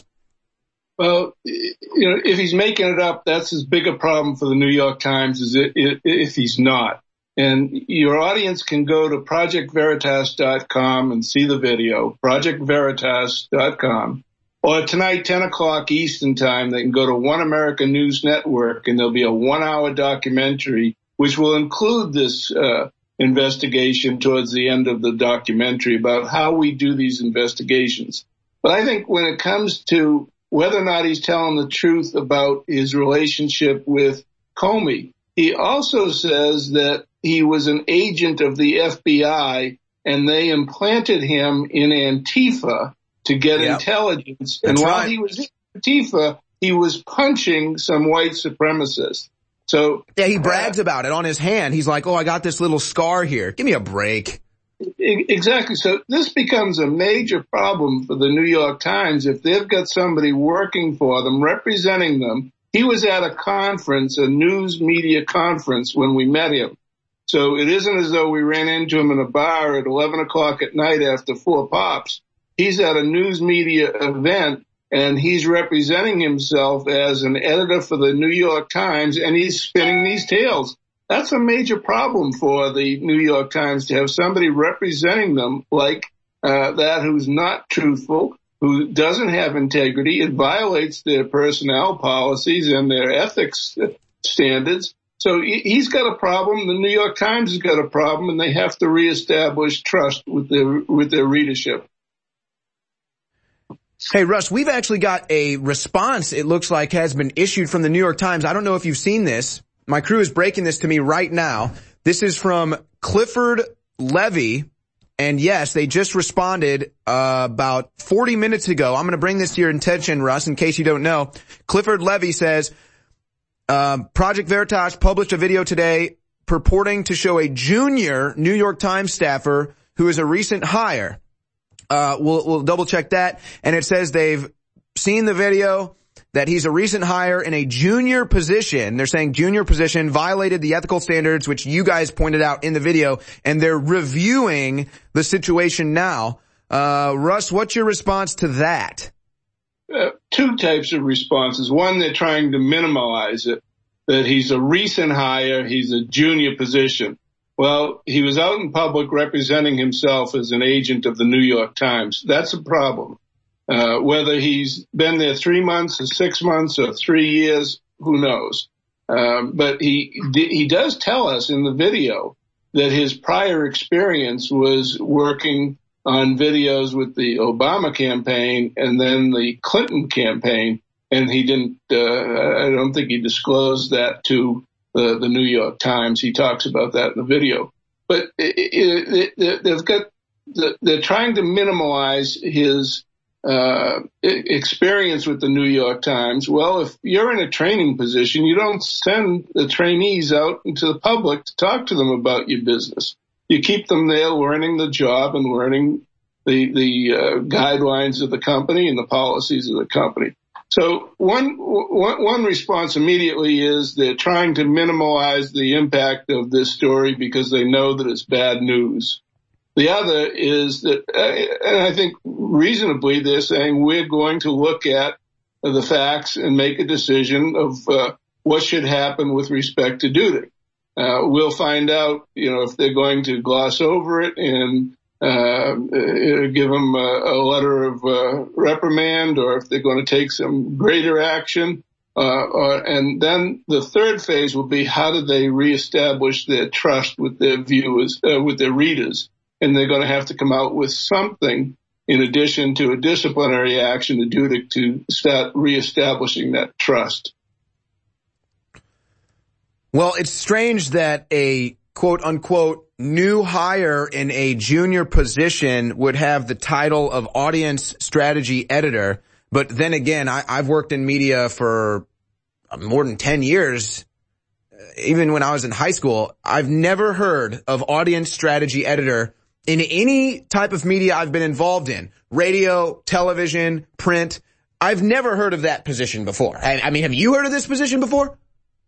Well, you know, if he's making it up, that's as big a problem for the New York Times as it, if he's not. And your audience can go to project veritas dot com and see the video, project veritas dot com. Or tonight, ten o'clock Eastern time, they can go to One America News Network, and there'll be a one-hour documentary which will include this uh investigation towards the end of the documentary about how we do these investigations. But I think when it comes to whether or not he's telling the truth about his relationship with Comey, he also says that he was an agent of the F B I and they implanted him in Antifa to get yep. intelligence. That's and while right. he was in Antifa, he was punching some white supremacists. So yeah, he brags uh, about it on his hand. He's like, oh, I got this little scar here. Give me a break. Exactly. So this becomes a major problem for the New York Times if they've got somebody working for them, representing them. He was at a conference, a news media conference, when we met him. So it isn't as though we ran into him in a bar at eleven o'clock at night after four pops. He's at a news media event, and he's representing himself as an editor for the New York Times, and he's spinning these tales. That's a major problem for the New York Times, to have somebody representing them like uh, that who's not truthful, who doesn't have integrity. It violates their personnel policies and their ethics standards. So he's got a problem. The New York Times has got a problem, and they have to reestablish trust with their with their readership. Hey, Russ, we've actually got a response, it looks like, has been issued from the New York Times. I don't know if you've seen this. My crew is breaking this to me right now. This is from Clifford Levy. And yes, they just responded uh about forty minutes ago. I'm going to bring this to your attention, Russ, in case you don't know. Clifford Levy says, uh, Project Veritas published a video today purporting to show a junior New York Times staffer who is a recent hire. Uh, we'll, we'll double check that. And it says they've seen the video, that he's a recent hire in a junior position. They're saying junior position violated the ethical standards, which you guys pointed out in the video, and they're reviewing the situation now. Uh, Russ, what's your response to that? Uh, two types of responses. One, they're trying to minimize it, that he's a recent hire, he's a junior position. Well, he was out in public representing himself as an agent of the New York Times. That's a problem. Uh, whether he's been there three months or six months or three years, who knows? Um, but he he does tell us in the video that his prior experience was working on videos with the Obama campaign and then the Clinton campaign, and he didn't. Uh, I don't think he disclosed that to the, the New York Times. He talks about that in the video, but it, it, it, they've got they're trying to minimize his Uh, experience with the New York Times. Well, if you're in a training position, you don't send the trainees out into the public to talk to them about your business. You keep them there learning the job and learning the, the uh, guidelines of the company and the policies of the company. So one, one, one response immediately is they're trying to minimize the impact of this story because they know that it's bad news. The other is that, uh, and I think reasonably, they're saying we're going to look at the facts and make a decision of uh, what should happen with respect to Dudek. Uh, we'll find out, you know, if they're going to gloss over it and uh, give him a, a letter of uh, reprimand, or if they're going to take some greater action. Uh, or, and then the third phase will be how do they reestablish their trust with their viewers, uh, with their readers. And they're going to have to come out with something in addition to a disciplinary action to do to, to start reestablishing that trust. Well, it's strange that a quote-unquote new hire in a junior position would have the title of audience strategy editor. But then again, I, I've worked in media for more than ten years. even when I was in high school, I've never heard of audience strategy editor in any type of media I've been involved in. Radio, television, print. I've never heard of that position before. I, I mean, have you heard of this position before?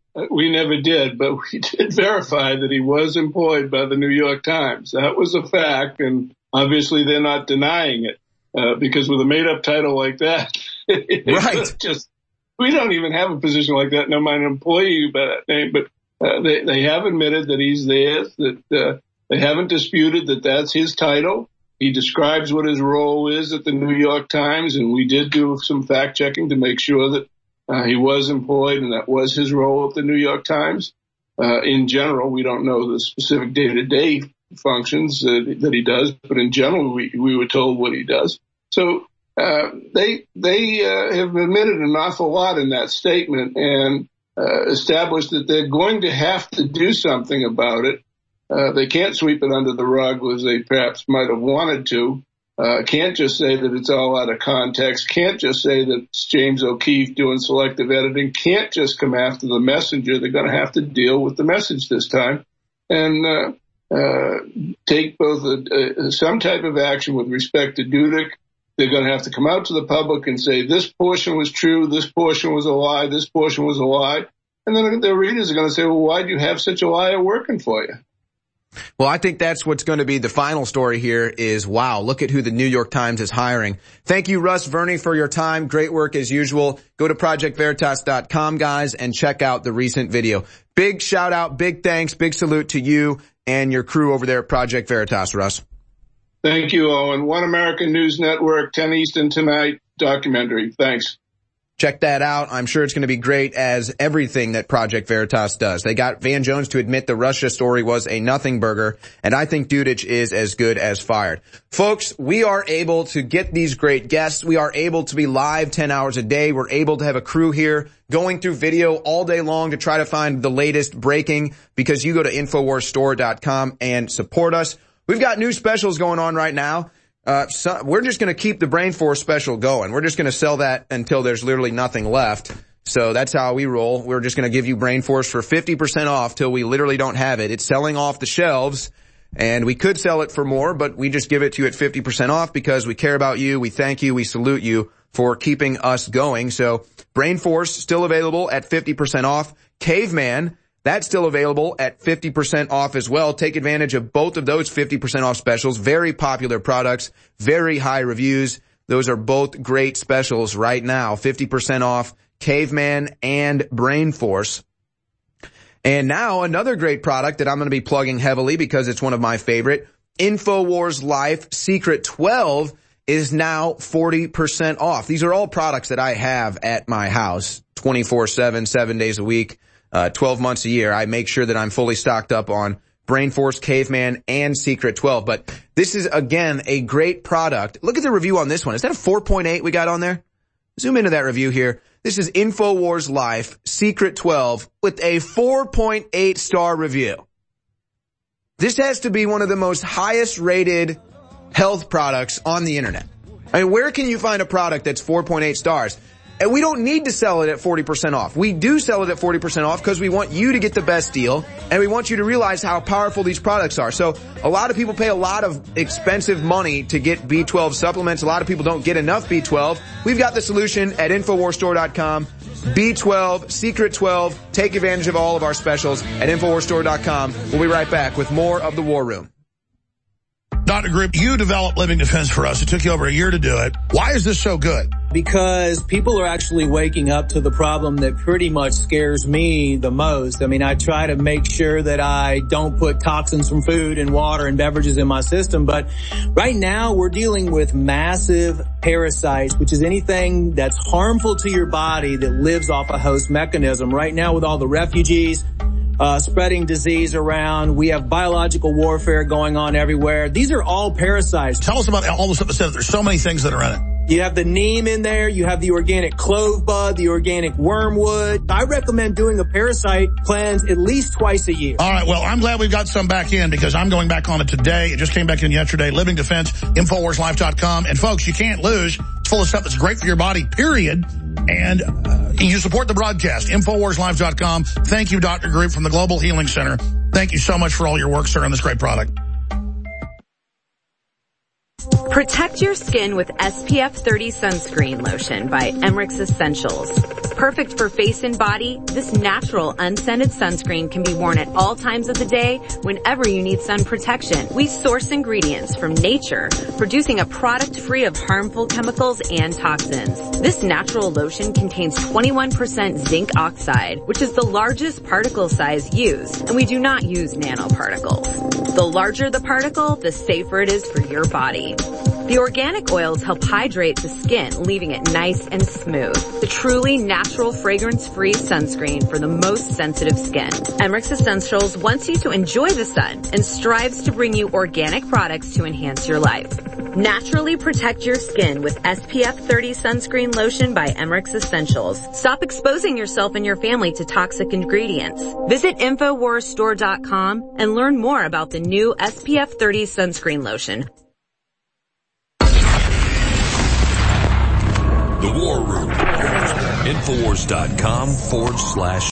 We never did, but we did verify that he was employed by the New York Times. That was a fact, and obviously they're not denying it, uh, because with a made-up title like that, right? Just we don't even have a position like that. No, I'm an employee by that name, but uh, they they have admitted that he's there. That uh, they haven't disputed that that's his title. He describes what his role is at the New York Times, and we did do some fact checking to make sure that uh, he was employed and that was his role at the New York Times. Uh, in general, we don't know the specific day-to-day functions uh, that he does, but in general, we, we were told what he does. So uh, they they uh, have admitted an awful lot in that statement and uh, established that they're going to have to do something about it. Uh, they can't sweep it under the rug as they perhaps might have wanted to. Uh, can't just say that it's all out of context. Can't just say that it's James O'Keefe doing selective editing. Can't just come after the messenger. They're going to have to deal with the message this time and uh, uh, take both a, a, some type of action with respect to Dudek. They're going to have to come out to the public and say this portion was true, this portion was a lie, this portion was a lie. And then their readers are going to say, well, why do you have such a liar working for you? Well, I think that's what's going to be the final story here is, wow, look at who the New York Times is hiring. Thank you, Russ Verney, for your time. Great work as usual. Go to project veritas dot com, guys, and check out the recent video. Big shout out, big thanks, big salute to you and your crew over there at Project Veritas, Russ. Thank you, Owen. One American News Network, ten Eastern tonight, documentary. Thanks. Check that out. I'm sure it's going to be great, as everything that Project Veritas does. They got Van Jones to admit the Russia story was a nothing burger, and I think Dudich is as good as fired. Folks, we are able to get these great guests. We are able to be live ten hours a day. We're able to have a crew here going through video all day long to try to find the latest breaking, because you go to infowars store dot com and support us. We've got new specials going on right now. Uh, so we're just going to keep the Brain Force special going. We're just going to sell that until there's literally nothing left. So that's how we roll. We're just going to give you Brain Force for fifty percent off till we literally don't have it. It's selling off the shelves, and we could sell it for more, but we just give it to you at fifty percent off because we care about you. We thank you. We salute you for keeping us going. So Brain Force still available at fifty percent off. Caveman, that's still available at fifty percent off as well. Take advantage of both of those fifty percent off specials. Very popular products, very high reviews. Those are both great specials right now. fifty percent off Caveman and Brain Force. And now another great product that I'm going to be plugging heavily because it's one of my favorite. InfoWars Life Secret twelve is now forty percent off. These are all products that I have at my house twenty-four seven, seven days a week. Uh, twelve months a year. I make sure that I'm fully stocked up on Brain Force, Caveman, and Secret twelve. But this is, again, a great product. Look at the review on this one. Is that a four point eight we got on there? Zoom into that review here. This is InfoWars Life, Secret twelve, with a four point eight star review. This has to be one of the most highest rated health products on the internet. I mean, where can you find a product that's four point eight stars? And we don't need to sell it at forty percent off. We do sell it at forty percent off because we want you to get the best deal, and we want you to realize how powerful these products are. So a lot of people pay a lot of expensive money to get B twelve supplements. A lot of people don't get enough B twelve. We've got the solution at infowars store dot com. B twelve, Secret twelve. Take advantage of all of our specials at infowars store dot com. We'll be right back with more of The War Room. Doctor Group, you developed Living Defense for us. It took you over a year to do it. Why is this so good? Because people are actually waking up to the problem that pretty much scares me the most. I mean, I try to make sure that I don't put toxins from food and water and beverages in my system. But right now we're dealing with massive parasites, which is anything that's harmful to your body that lives off a host mechanism. Right now with all the refugees, Uh, spreading disease around. We have biological warfare going on everywhere. These are all parasites. Tell us about all the stuff that says there's so many things that are in it. You have the neem in there. You have the organic clove bud, the organic wormwood. I recommend doing a parasite cleanse at least twice a year. All right. Well, I'm glad we've got some back in because I'm going back on it today. It just came back in yesterday. Living Defense, infowars life dot com. And folks, you can't lose. It's full of stuff that's great for your body, period. And uh, You support the broadcast, Infowars Live dot com. Thank you, Doctor Group from the Global Healing Center. Thank you so much for all your work, sir, on this great product. Protect your skin with S P F thirty sunscreen lotion by Emmerich Essentials. Perfect for face and body, this natural unscented sunscreen can be worn at all times of the day whenever you need sun protection. We source ingredients from nature, producing a product free of harmful chemicals and toxins. This natural lotion contains twenty-one percent zinc oxide, which is the largest particle size used, and we do not use nanoparticles. The larger the particle, the safer it is for your body. The organic oils help hydrate the skin, leaving it nice and smooth. The truly natural fragrance-free sunscreen for the most sensitive skin. Emmerich Essentials wants you to enjoy the sun and strives to bring you organic products to enhance your life. Naturally protect your skin with S P F thirty sunscreen lotion by Emmerich Essentials. Stop exposing yourself and your family to toxic ingredients. Visit Infowars Store dot com and learn more about the new S P F thirty sunscreen lotion. The War Room. Infowars.com forward slash.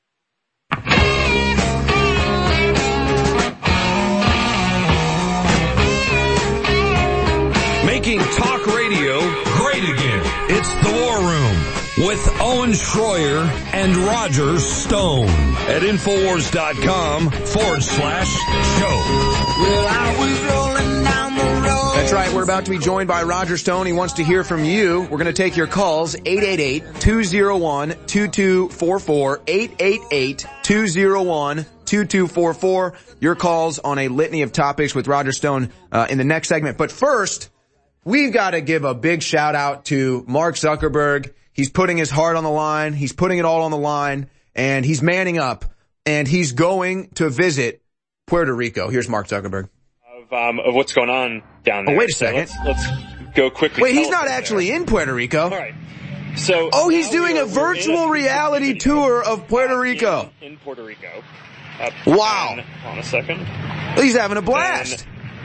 Making talk radio great again. It's The War Room with Owen Schroyer and Roger Stone at Infowars.com forward slash show. Well, I was rolling down the road. That's right. We're about to be joined by Roger Stone. He wants to hear from you. We're going to take your calls. eight eight eight, two oh one, two two four four. eight eight eight, two oh one, two two four four. Your calls on a litany of topics with Roger Stone uh, in the next segment. But first, we've got to give a big shout out to Mark Zuckerberg. He's putting his heart on the line. He's putting it all on the line, and he's manning up, and he's going to visit Puerto Rico. Here's Mark Zuckerberg. Of, um, of what's going on down there. Oh, wait a so second. Let's, let's go quickly. Wait, he's not actually there. in Puerto Rico. All right. So oh, he's doing a virtual reality tour of Puerto Rico. In, in Puerto Rico. Uh, wow. Hold on a second. He's having a blast.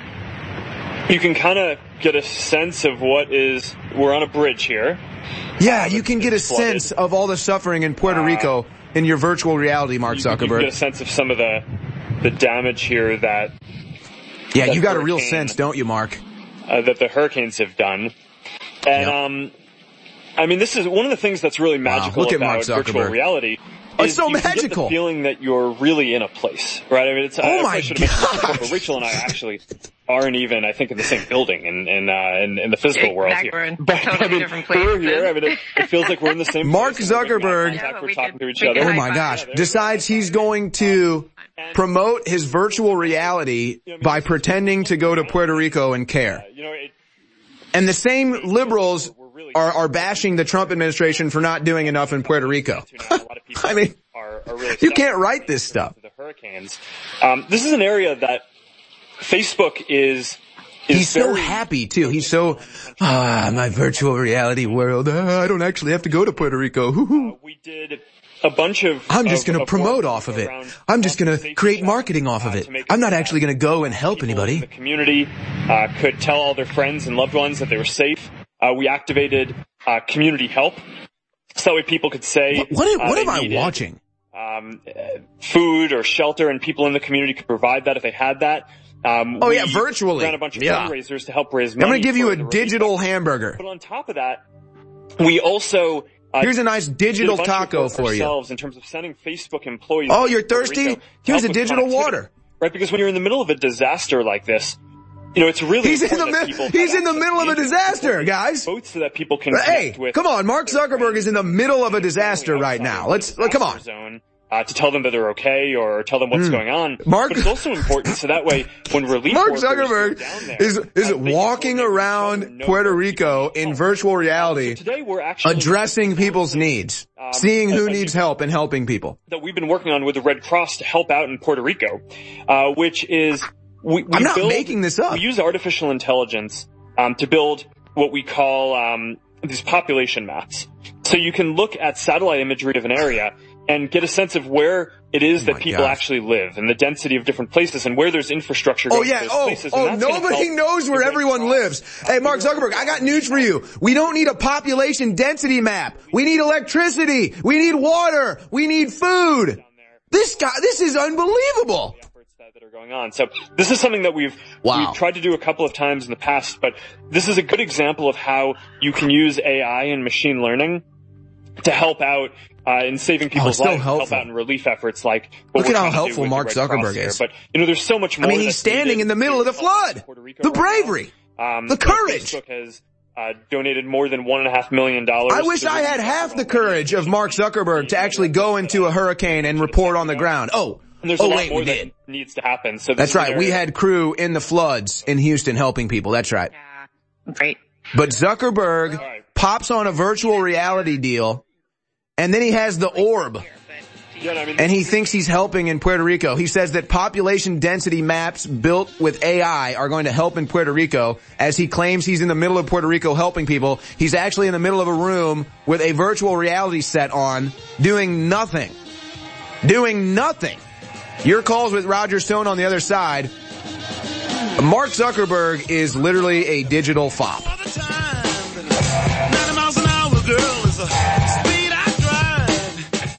And you can kind of get a sense of what is, we're on a bridge here. Yeah, you can get a flooded. sense of all the suffering in Puerto uh, Rico in your virtual reality, Mark you, Zuckerberg. You can get a sense of some of the the damage here that... Yeah, that you got a real sense, don't you, Mark? Uh, that the hurricanes have done. And, yep. um, I mean, this is one of the things that's really magical wow, look about at Mark virtual reality. Oh, it's so you magical. Get the feeling that you're really in a place, right? I mean, it's, oh I, my I should have mentioned before, but Rachel and I actually aren't even, I think, in the same building in in uh, in, in the physical yeah, world here. We're in but, totally I mean, different places. We're here. I mean, it, it feels like we're in the same. Mark place. Zuckerberg. Yeah, we're we talking could, to each we other. Oh my gosh! Decides he's going to promote his virtual reality by pretending to go to Puerto Rico and care. You know, it, and the same liberals are are bashing the Trump administration for not doing enough in Puerto Rico. I mean. Are, are really you can't write this stuff. The hurricanes. Um, this is an area that Facebook is. is He's so happy too. He's so ah, my virtual reality world. Uh, I don't actually have to go to Puerto Rico. Uh, we did a bunch of. I'm just going to promote off of it. I'm just going to create marketing off of it. I'm not actually going to go and help anybody. The community uh, could tell all their friends and loved ones that they were safe. Uh, we activated uh, community help. So that way people could say, What, what, uh, what am I needed, watching? Um, uh, food or shelter, and people in the community could provide that if they had that. Um, oh yeah, virtually. Ran a bunch of yeah. fundraisers to help raise money. I'm going to give you a the digital hamburger. But on top of that, we also uh, here's a nice digital a taco for you. In terms of sending Facebook employees. Oh, you're thirsty? Here's a digital water. Right, because when you're in the middle of a disaster like this. You know, it's really he's in the mi- he's in the middle of a disaster, guys. Both so that people can hey, with come on, Mark Zuckerberg is in the middle of a disaster right now. Let's let, come on. Zone, uh, to tell them that they're okay or tell them what's mm. going on. Mark, but it's also important so that way when relief Mark workers Zuckerberg down there, is is uh, walking around Puerto Rico in virtual reality, so today we're actually addressing people's needs, um, seeing who needs help and helping people. That we've been working on with the Red Cross to help out in Puerto Rico, uh, which is. We, we I'm not build, making this up. We use artificial intelligence um, to build what we call um, these population maps. So you can look at satellite imagery of an area and get a sense of where it is Oh that my people gosh. actually live and the density of different places and where there's infrastructure Oh going yeah, to those oh, places. oh, And that's gonna nobody help knows where the everyone lives. Hey, Mark Zuckerberg, I got news for you. We don't need a population density map. We need electricity. We need water. We need food. This guy, this is unbelievable. that are going on. So this is something that we've Wow. we've tried to do a couple of times in the past, but this is a good example of how you can use A I and machine learning to help out uh, in saving people's so lives, to help helpful. out in relief efforts like what Look we're at how trying to do helpful with the Mark Red Cross Zuckerberg here. is. But you know, there's so much more. I mean, he's that's standing needed in the middle of the flood. The bravery. Um, The courage. Facebook has uh, donated more than one and a half million dollars. I wish to I had half the courage of Mark Zuckerberg to actually go into a hurricane and report on the ground. Oh, And there's oh a lot wait, more we that did. needs to happen. So this That's is an right. We area- had crew in the floods in Houston helping people. That's right. Great. But Zuckerberg pops on a virtual reality deal, and then he has the orb. Yeah, I mean, And he thinks he's helping in Puerto Rico. He says that population density maps built with A I are going to help in Puerto Rico. As he claims he's in the middle of Puerto Rico helping people, he's actually in the middle of a room with a virtual reality set on, doing nothing. Doing nothing. Your calls with Roger Stone on the other side. Mark Zuckerberg is literally a digital fop. ninety miles an hour, girl, is a speed I drive.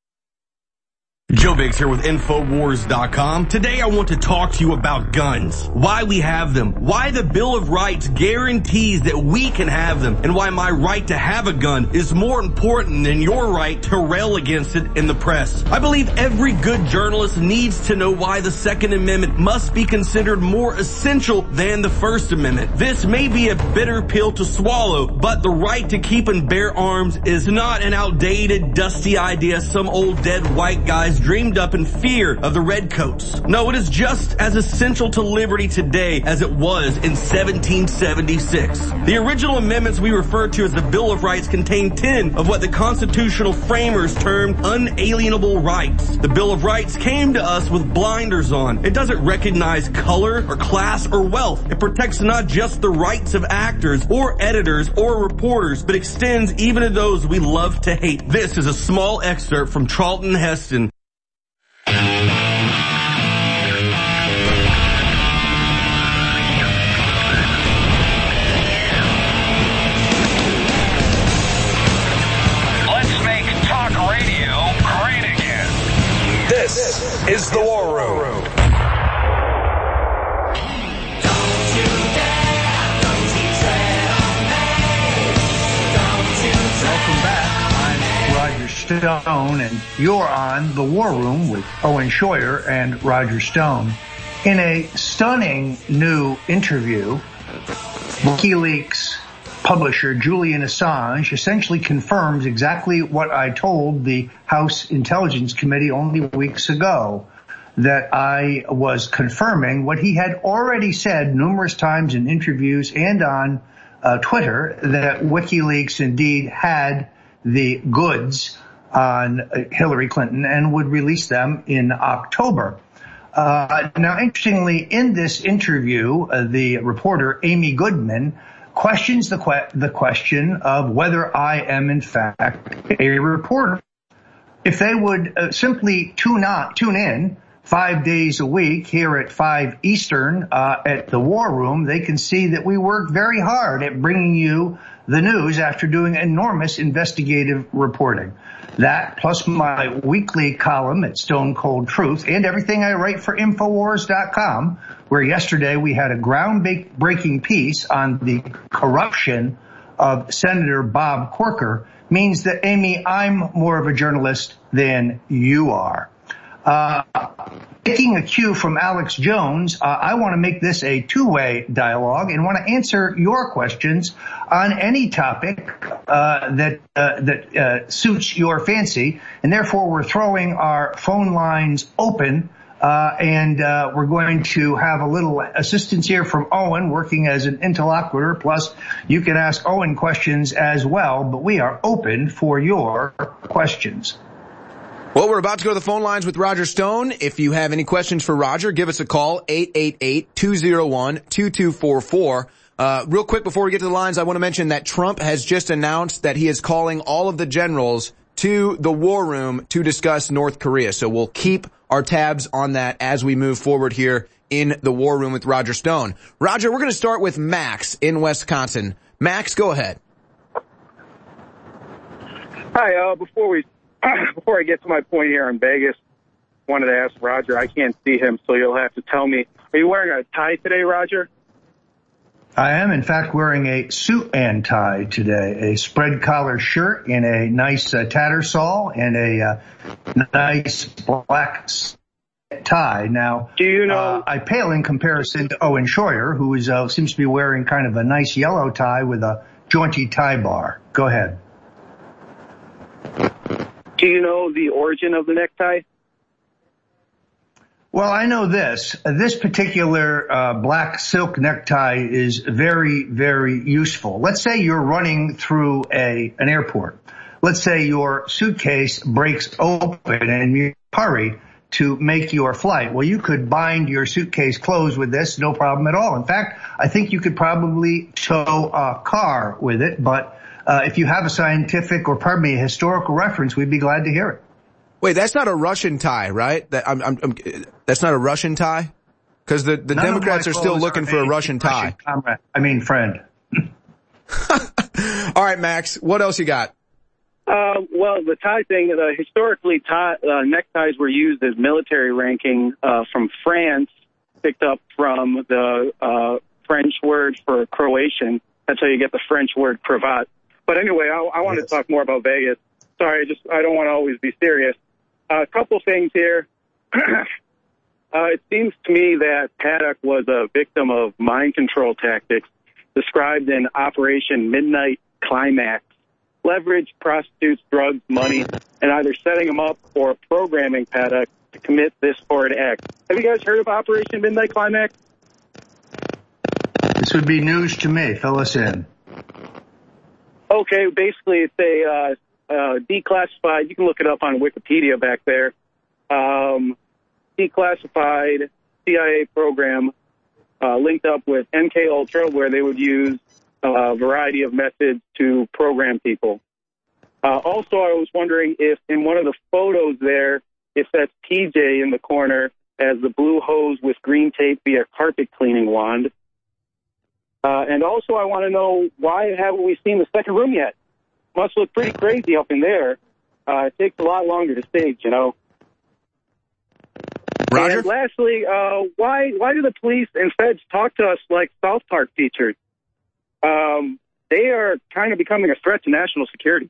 Joe Biggs here with Infowars dot com. Today I want to talk to you about guns. Why we have them. Why the Bill of Rights guarantees that we can have them. And why my right to have a gun is more important than your right to rail against it in the press. I believe every good journalist needs to know why the Second Amendment must be considered more essential than the First Amendment. This may be a bitter pill to swallow, but the right to keep and bear arms is not an outdated, dusty idea some old dead white guys dreamed up in fear of the redcoats. No, it is just as essential to liberty today as it was in seventeen seventy-six. The original amendments we refer to as the Bill of Rights contain ten of what the constitutional framers termed unalienable rights. The Bill of Rights came to us with blinders on. It doesn't recognize color or class or wealth. It protects not just the rights of actors or editors or reporters, but extends even to those we love to hate. This is a small excerpt from Charlton Heston. Let's make talk radio great again. This is the War Room. Welcome back. I'm Roger Stone, and you're on The War Room with Owen Schroyer and Roger Stone. In a stunning new interview, WikiLeaks publisher Julian Assange essentially confirms exactly what I told the House Intelligence Committee only weeks ago, that I was confirming what he had already said numerous times in interviews and on uh, Twitter, that WikiLeaks indeed had the goods on Hillary Clinton and would release them in October. Uh, now, interestingly, in this interview, uh, the reporter Amy Goodman questions the, que- the question of whether I am in fact a reporter. If they would uh, simply tune on, tune in five days a week here at five Eastern uh, at the War Room, they can see that we work very hard at bringing you the news after doing enormous investigative reporting. That, plus my weekly column at Stone Cold Truth, and everything I write for Infowars dot com, where yesterday we had a groundbreaking piece on the corruption of Senator Bob Corker, means that, Amy, I'm more of a journalist than you are. Uh, taking a cue from Alex Jones, uh, I want to make this a two-way dialogue and want to answer your questions on any topic uh, that uh, that uh, suits your fancy, and therefore we're throwing our phone lines open, uh, and uh, we're going to have a little assistance here from Owen, working as an interlocutor. Plus, you can ask Owen questions as well, but we are open for your questions. Well, we're about to go to the phone lines with Roger Stone. If you have any questions for Roger, give us a call, eight eight eight, two oh one, two two four four. Uh, real quick before we get to the lines, I want to mention that Trump has just announced that he is calling all of the generals to the War Room to discuss North Korea. So we'll keep our tabs on that as we move forward here in the War Room with Roger Stone. Roger, we're going to start with Max in Wisconsin. Max, go ahead. Hi, uh, before we, before I get to my point here in Vegas, wanted to ask Roger, I can't see him, so you'll have to tell me. Are you wearing a tie today, Roger? I am, in fact, wearing a suit and tie today, a spread collar shirt in a nice uh, tattersall and a uh, nice black tie. Now, do you know? Uh, I pale in comparison to Owen Schroyer, who is, uh, seems to be wearing kind of a nice yellow tie with a jaunty tie bar. Go ahead. Do you know the origin of the necktie? Well, I know this. This particular uh, black silk necktie is very, very useful. Let's say you're running through a an airport. Let's say your suitcase breaks open and you hurry to make your flight. Well, you could bind your suitcase closed with this, no problem at all. In fact, I think you could probably tow a car with it. But uh, if you have a scientific or, pardon me, a historical reference, we'd be glad to hear it. Wait, that's not a Russian tie, right? That I'm, I'm, I'm, that's not a Russian tie? Because the, the Democrats are still looking for a Russian tie. Russian, I mean, friend. All right, Max, what else you got? Uh, well, the tie thing, uh, historically, tie, uh, neckties were used as military ranking uh, from France, picked up from the uh, French word for Croatian. That's how you get the French word cravat. But anyway, I, I want yes. to talk more about Vegas. Sorry, I just I don't want to always be serious. A uh, couple things here. uh, it seems to me that Paddock was a victim of mind control tactics described in Operation Midnight Climax. Leverage, prostitutes, drugs, money, and either setting them up or programming Paddock to commit this horrid act. Have you guys heard of Operation Midnight Climax? This would be news to me. Fill us in. Okay, basically it's a uh, uh, declassified, you can look it up on Wikipedia back there, um, declassified C I A program uh, linked up with M K Ultra, where they would use a variety of methods to program people. Uh, also, I was wondering if in one of the photos there, if that's P J in the corner as the blue hose with green tape via carpet cleaning wand. Uh, and also, I want to know, why haven't we seen the second room yet? Must look pretty crazy up in there. Uh, it takes a lot longer to stage, you know. Roger? And lastly, uh, why why do the police and feds talk to us like South Park features? Um, they are kind of becoming a threat to national security.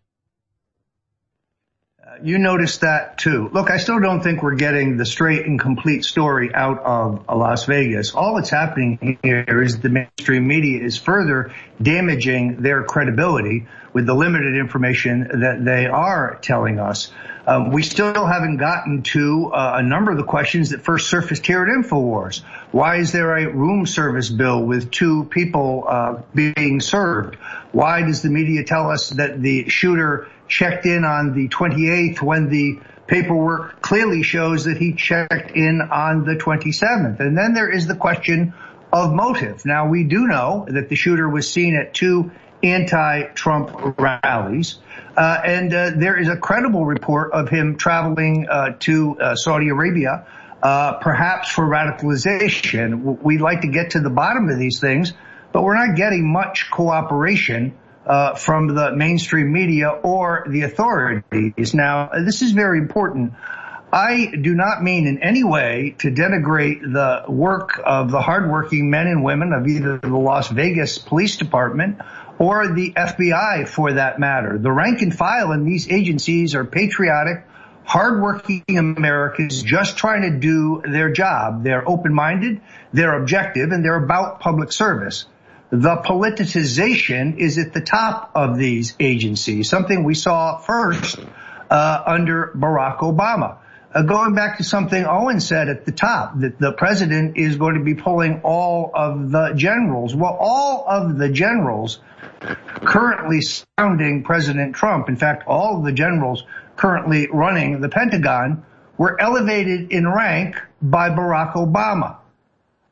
Uh, you noticed that too. Look, I still don't think we're getting the straight and complete story out of uh, Las Vegas. All that's happening here is the mainstream media is further damaging their credibility with the limited information that they are telling us. Um, we still haven't gotten to uh, a number of the questions that first surfaced here at InfoWars. Why is there a room service bill with two people uh, being served? Why does the media tell us that the shooter checked in on the twenty-eighth when the paperwork clearly shows that he checked in on the twenty-seventh? And then there is the question of motive. Now, we do know that the shooter was seen at two anti-Trump rallies. Uh, and uh, there is a credible report of him traveling uh, to uh, Saudi Arabia, uh, perhaps for radicalization. We'd like to get to the bottom of these things, but we're not getting much cooperation uh, from the mainstream media or the authorities. Now, this is very important. I do not mean in any way to denigrate the work of the hardworking men and women of either the Las Vegas Police Department or the F B I, for that matter. The rank and file in these agencies are patriotic, hardworking Americans just trying to do their job. They're open-minded, they're objective, and they're about public service. The politicization is at the top of these agencies, something we saw first uh, under Barack Obama. Uh, going back to something Owen said at the top, that the president is going to be pulling all of the generals. Well, all of the generals currently surrounding President Trump, in fact, all of the generals currently running the Pentagon, were elevated in rank by Barack Obama.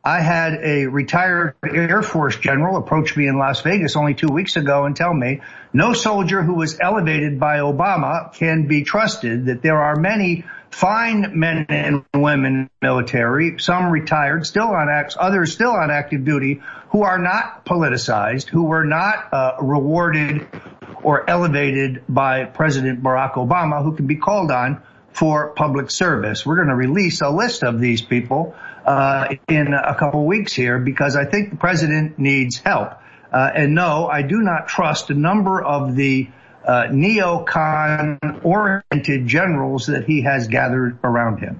I had a retired Air Force general approach me in Las Vegas only two weeks ago and tell me no soldier who was elevated by Obama can be trusted, that there are many fine men and women in the military, some retired, still on acts, others still on active duty, who are not politicized, who were not uh, rewarded or elevated by President Barack Obama, who can be called on for public service. We're going to release a list of these people uh in a couple of weeks here, because I think the president needs help. Uh, and no, I do not trust a number of the uh, neocon-oriented generals that he has gathered around him.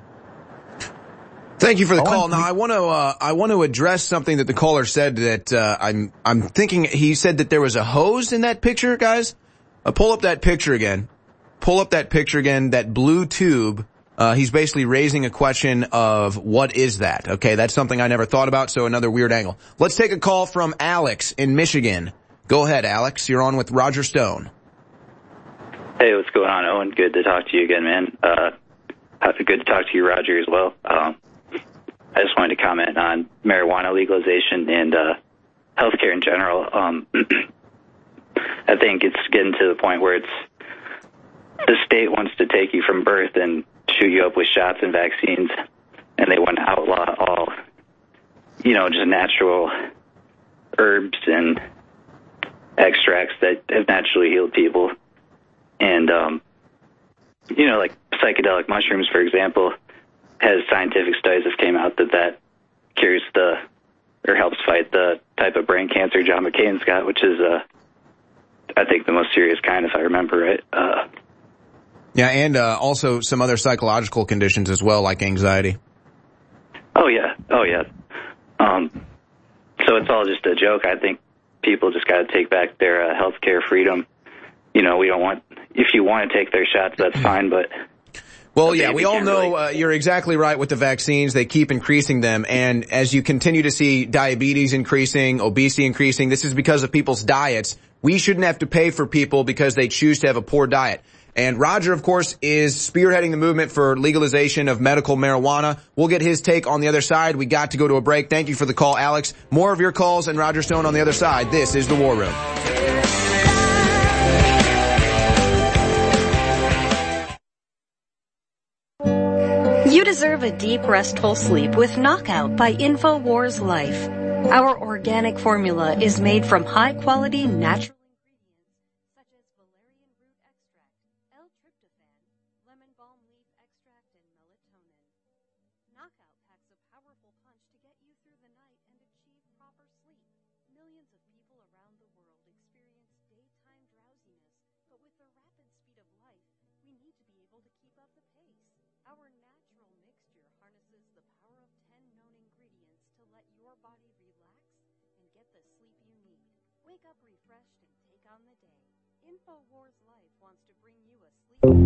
Thank you for the oh, call. Now, I want to uh, I want to address something that the caller said that uh, I'm I'm thinking. He said that there was a hose in that picture, guys. Uh, pull up that picture again. Pull up that picture again. That blue tube. Uh, he's basically raising a question of what is that? Okay, that's something I never thought about, so another weird angle. Let's take a call from Alex in Michigan. Go ahead, Alex. You're on with Roger Stone. Hey, what's going on, Owen? Good to talk to you again, man. Uh, good to talk to you, Roger, as well. Um, I just wanted to comment on marijuana legalization and uh, healthcare in general. Um, I think it's getting to the point where it's the state wants to take you from birth and shoot you up with shots and vaccines, and they want to outlaw all, you know, just natural herbs and extracts that have naturally healed people. And, um, you know, like psychedelic mushrooms, for example, has scientific studies that came out that that cures the, or helps fight the type of brain cancer John McCain's got, which is, uh, I think, the most serious kind, if I remember right. Uh, Yeah, and uh, also some other psychological conditions as well, like anxiety. Oh, yeah. Oh, yeah. Um, so it's all just a joke. I think people just got to take back their uh, health care freedom. You know, we don't want, if you want to take their shots, that's fine, but... Well, yeah, we all know uh, you're exactly right with the vaccines. They keep increasing them. And as you continue to see diabetes increasing, obesity increasing, this is because of people's diets. We shouldn't have to pay for people because they choose to have a poor diet. And Roger, of course, is spearheading the movement for legalization of medical marijuana. We'll get his take on the other side. We got to go to a break. Thank you for the call, Alex. More of your calls and Roger Stone on the other side. This is The War Room. You deserve a deep, restful sleep with Knockout by InfoWars Life. Our organic formula is made from high-quality natural InfoWars Life wants to bring you a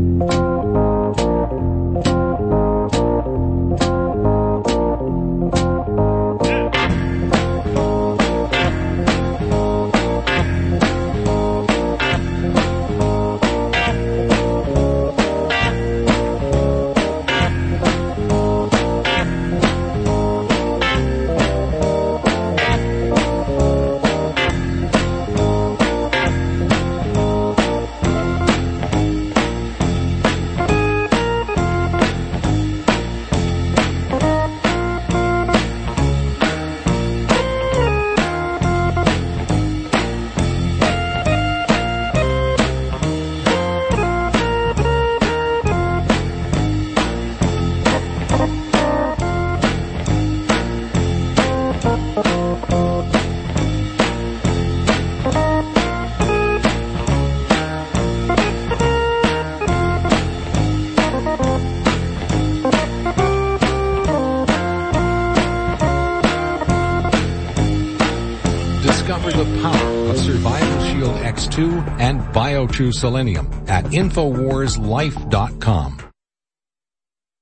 and BioTrue Selenium at Infowars Life dot com.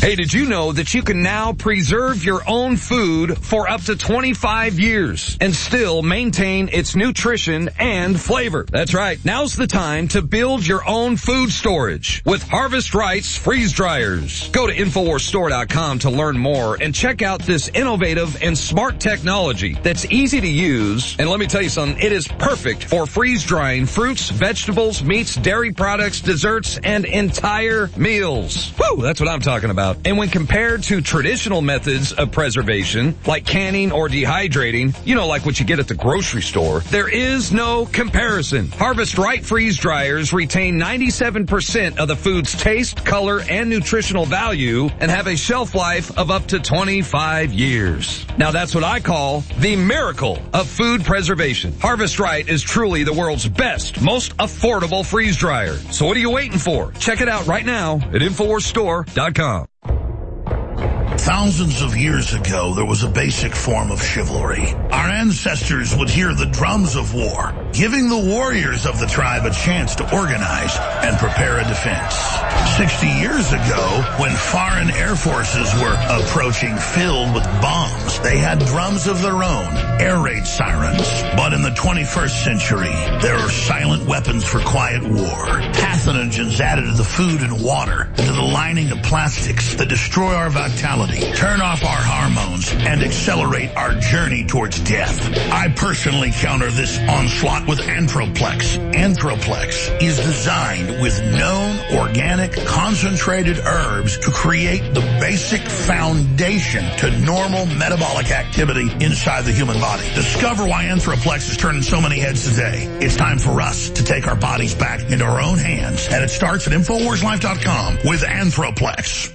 Hey, did you know that you can now preserve your own food for up to twenty-five years and still maintain its nutrition and flavor? That's right. Now's the time to build your own food storage with Harvest Right's freeze dryers. Go to Infowars Store dot com to learn more and check out this innovative and smart technology that's easy to use. And let me tell you something, it is perfect for freeze drying fruits, vegetables, meats, dairy products, desserts, and entire meals. Woo, that's what I'm talking about. And when compared to traditional methods of preservation, like canning or dehydrating, you know, like what you get at the grocery store, there is no comparison. Harvest Right freeze dryers retain ninety-seven percent of the food's taste, color, and nutritional value and have a shelf life of up to twenty-five years. Now that's what I call the miracle of food preservation. Harvest Right is truly the world's best, most affordable freeze dryer. So what are you waiting for? Check it out right now at Infowars Store dot com. Thousands of years ago, there was a basic form of chivalry. Our ancestors would hear the drums of war, giving the warriors of the tribe a chance to organize and prepare a defense. Sixty years ago, when foreign air forces were approaching filled with bombs, they had drums of their own, air raid sirens. But in the twenty-first century, there are silent weapons for quiet war. Pathogens added to the food and water, into the lining of plastics that destroy our vitality, turn off our hormones, and accelerate our journey towards death. I personally counter this onslaught with Anthroplex. Anthroplex is designed with known organic concentrated herbs to create the basic foundation to normal metabolic activity inside the human body. Discover why Anthroplex is turning so many heads today. It's time for us to take our bodies back into our own hands, and it starts at Infowars Life dot com with Anthroplex.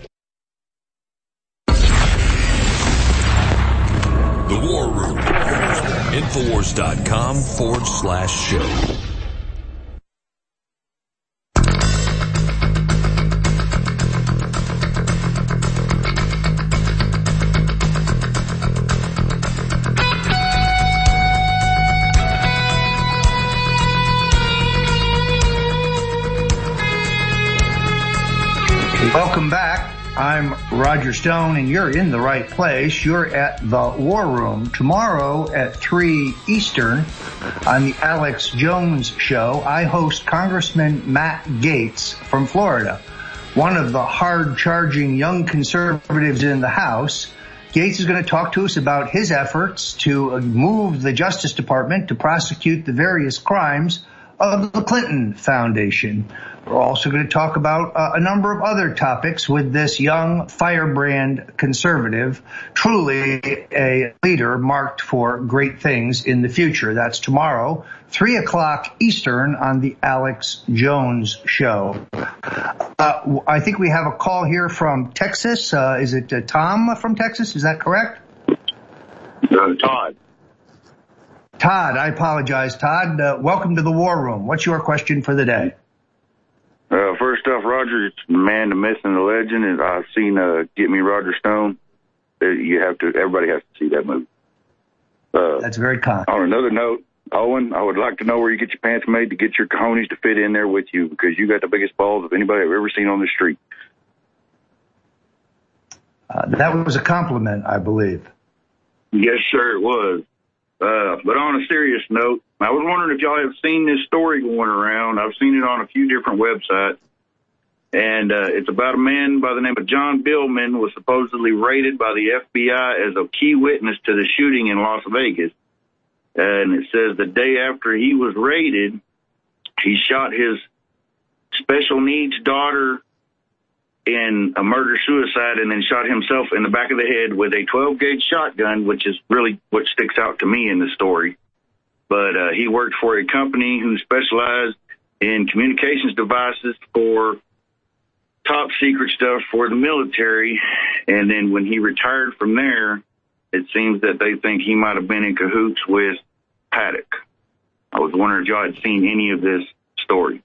The War Room. Infowars dot com forward slash show. Welcome back. I'm Roger Stone, and you're in the right place. You're at the War Room. Tomorrow at three Eastern on the Alex Jones Show, I host Congressman Matt Gaetz from Florida, one of the hard-charging young conservatives in the House. Gaetz is going to talk to us about his efforts to move the Justice Department to prosecute the various crimes of the Clinton Foundation. We're also going to talk about uh, a number of other topics with this young firebrand conservative, truly a leader marked for great things in the future. That's tomorrow, three o'clock Eastern on the Alex Jones Show. Uh, I think we have a call here from Texas. Uh, is it uh, Tom from Texas? Is that correct? Uh, Todd. Todd, I apologize. Todd, uh, welcome to the War Room. What's your question for the day? Uh, first off, Roger, it's the man, the myth, and the legend. And I've seen uh, Get Me Roger Stone. Uh, you have to. Everybody has to see that movie. Uh, That's very kind. On another note, Owen, I would like to know where you get your pants made to get your cojones to fit in there with you, because you got the biggest balls of anybody I've ever seen on the street. Uh, that was a compliment, I believe. Yes, sir, it was. Uh, but on a serious note, I was wondering if y'all have seen this story going around. I've seen it on a few different websites. And uh, it's about a man by the name of John Billman was supposedly raided by the F B I as a key witness to the shooting in Las Vegas. And it says the day after he was raided, he shot his special needs daughter in a murder-suicide and then shot himself in the back of the head with a twelve gauge shotgun, which is really what sticks out to me in the story. But uh, he worked for a company who specialized in communications devices for top-secret stuff for the military. And then when he retired from there, it seems that they think he might have been in cahoots with Paddock. I was wondering if y'all had seen any of this story.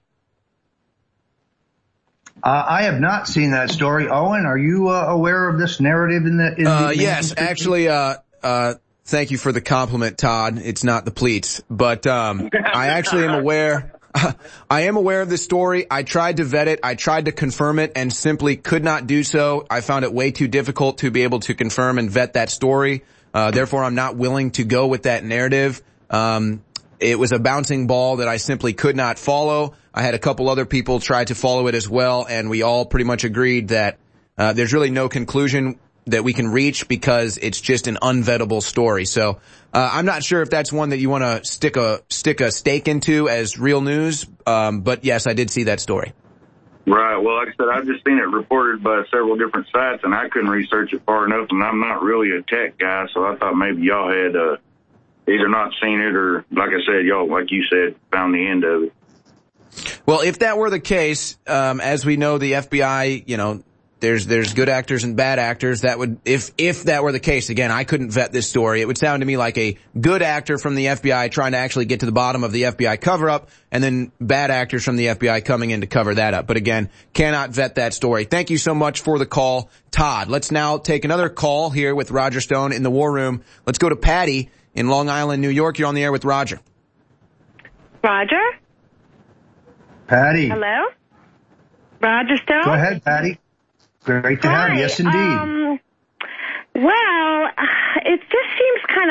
Uh, I have not seen that story. Owen, are you uh, aware of this narrative in the? In uh, the yes, actually. Uh, uh, thank you for the compliment, Todd. It's not the pleats, but um, I actually am aware. I am aware of this story. I tried to vet it. I tried to confirm it and simply could not do so. I found it way too difficult to be able to confirm and vet that story. Uh, therefore, I'm not willing to go with that narrative. Um, it was a bouncing ball that I simply could not follow. I had a couple other people try to follow it as well, and we all pretty much agreed that uh, there's really no conclusion that we can reach because it's just an unvettable story. So uh, I'm not sure if that's one that you want to stick a stick a stake into as real news. Um, but yes, I did see that story. Right. Well, like I said, I've just seen it reported by several different sites, and I couldn't research it far enough. And I'm not really a tech guy, so I thought maybe y'all had uh, either not seen it or, like I said, y'all, like you said, found the end of it. Well, if that were the case, um, as we know, the F B I, you know, There's, there's good actors and bad actors. That would, if, if that were the case, again, I couldn't vet this story. It would sound to me like a good actor from the F B I trying to actually get to the bottom of the F B I cover-up, and then bad actors from the F B I coming in to cover that up. But again, cannot vet that story. Thank you so much for the call, Todd. Let's now take another call here with Roger Stone in the War Room. Let's go to Patty in Long Island, New York. You're on the air with Roger. Roger? Patty. Hello? Roger Stone? Go ahead, Patty. Great to have you. Yes, indeed. Um, well, it just seems kind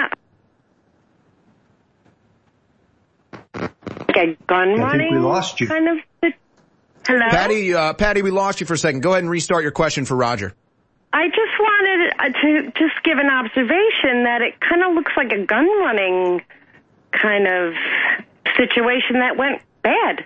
of like a gun I running. think we lost you. Kind of. Hello? Patty, uh, Patty, we lost you for a second. Go ahead and restart your question for Roger. I just wanted to just give an observation that it kind of looks like a gun running kind of situation that went bad.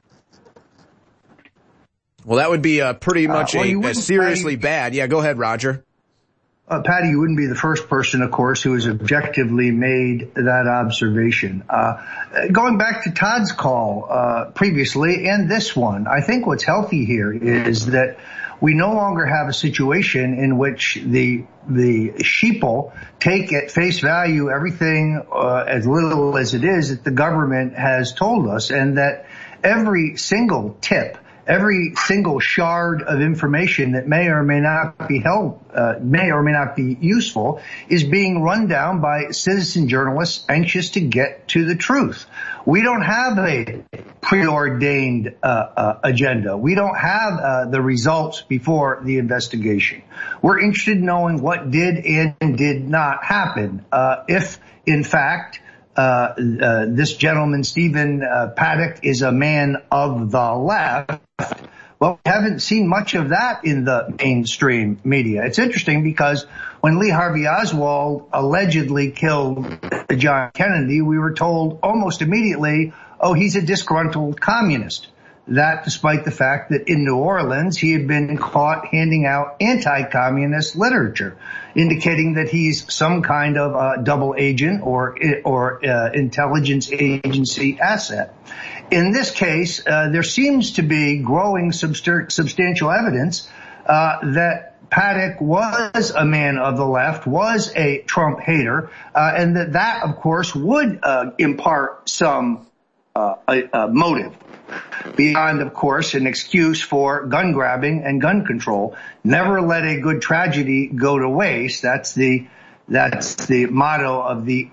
Well, that would be uh, pretty much uh, well, a, a seriously Patty, bad. Yeah, go ahead, Roger. Uh, Patty, you wouldn't be the first person, of course, who has objectively made that observation. Uh, going back to Todd's call uh, previously and this one, I think what's healthy here is that we no longer have a situation in which the the sheeple take at face value everything uh, as little as it is that the government has told us, and that every single tip, every single shard of information that may or may not be held, uh, may or may not be useful, is being run down by citizen journalists anxious to get to the truth. We don't have a preordained uh, uh, agenda. We don't have uh, the results before the investigation. We're interested in knowing what did and did not happen. Uh, if, in fact, Uh, uh, this gentleman, Stephen uh, Paddock, is a man of the left. Well, we haven't seen much of that in the mainstream media. It's interesting because when Lee Harvey Oswald allegedly killed John Kennedy, we were told almost immediately, oh, he's a disgruntled communist. That despite the fact that in New Orleans, he had been caught handing out anti-communist literature, indicating that he's some kind of uh, double agent or or uh, intelligence agency asset. In this case, uh, there seems to be growing subst- substantial evidence uh, that Paddock was a man of the left, was a Trump hater, uh, and that that, of course, would uh, impart some uh, a, a motive. Beyond, of course, an excuse for gun grabbing and gun control. Never let a good tragedy go to waste. That's the, that's the motto of the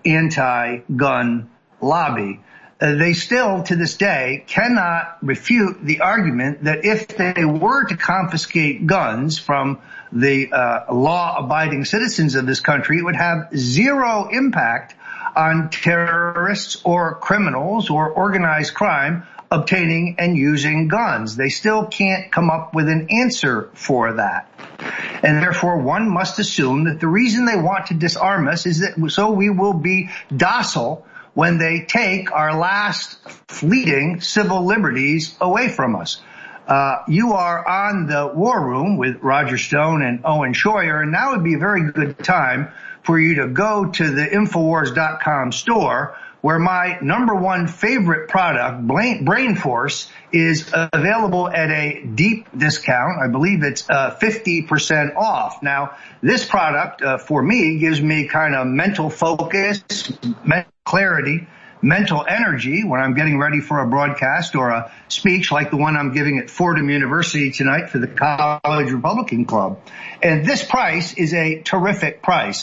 anti-gun lobby. Uh, they still, to this day, cannot refute the argument that if they were to confiscate guns from the uh, law-abiding citizens of this country, it would have zero impact on terrorists or criminals or organized crime obtaining and using guns. They still can't come up with an answer for that. And therefore, one must assume that the reason they want to disarm us is that so we will be docile when they take our last fleeting civil liberties away from us. Uh, you are on the War Room with Roger Stone and Owen Schroyer, and now would be a very good time for you to go to the Infowars dot com store, where my number one favorite product, Brain Force, is available at a deep discount. I believe it's uh, fifty percent off. Now, this product, uh, for me, gives me kind of mental focus, mental clarity, mental energy when I'm getting ready for a broadcast or a speech like the one I'm giving at Fordham University tonight for the College Republican Club. And this price is a terrific price.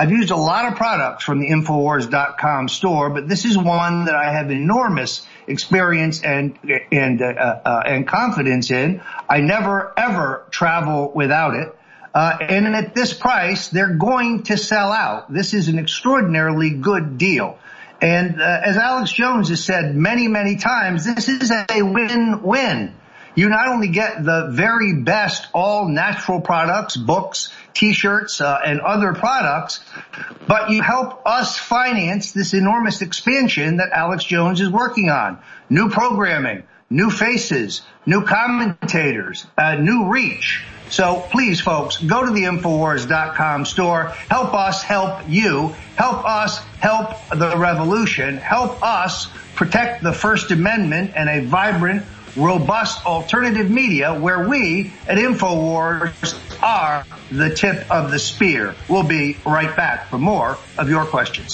I've used a lot of products from the Infowars dot com store, but this is one that I have enormous experience and and uh, uh, and confidence in. I never ever travel without it. Uh, and at this price, they're going to sell out. This is an extraordinarily good deal. And uh, as Alex Jones has said many, many times, this is a win-win. You not only get the very best all-natural products, books, T-shirts, uh, and other products, but you help us finance this enormous expansion that Alex Jones is working on. New programming, new faces, new commentators, uh, new reach. So please, folks, go to the Infowars dot com store. Help us help you. Help us help the revolution. Help us protect the First Amendment and a vibrant, robust alternative media where we at Infowars are the tip of the spear. We'll be right back for more of your questions.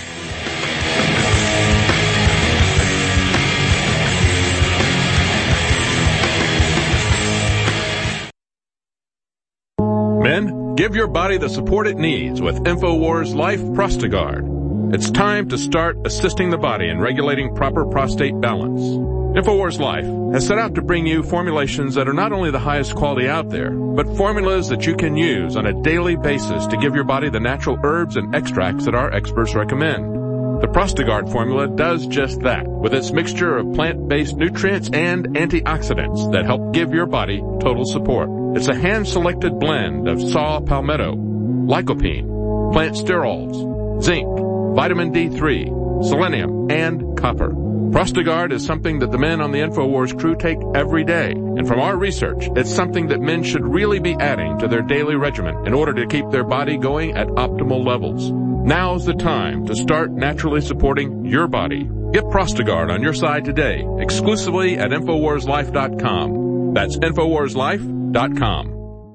Men, give your body the support it needs with InfoWars Life Prostagard. It's time to start assisting the body in regulating proper prostate balance. InfoWars Life has set out to bring you formulations that are not only the highest quality out there, but formulas that you can use on a daily basis to give your body the natural herbs and extracts that our experts recommend. The Prostagard formula does just that, with its mixture of plant-based nutrients and antioxidants that help give your body total support. It's a hand-selected blend of saw palmetto, lycopene, plant sterols, zinc, vitamin D three, selenium, and copper. Prostagard is something that the men on the InfoWars crew take every day. And from our research, it's something that men should really be adding to their daily regimen in order to keep their body going at optimal levels. Now's the time to start naturally supporting your body. Get Prostagard on your side today, exclusively at Infowars Life dot com. That's Infowars Life dot com.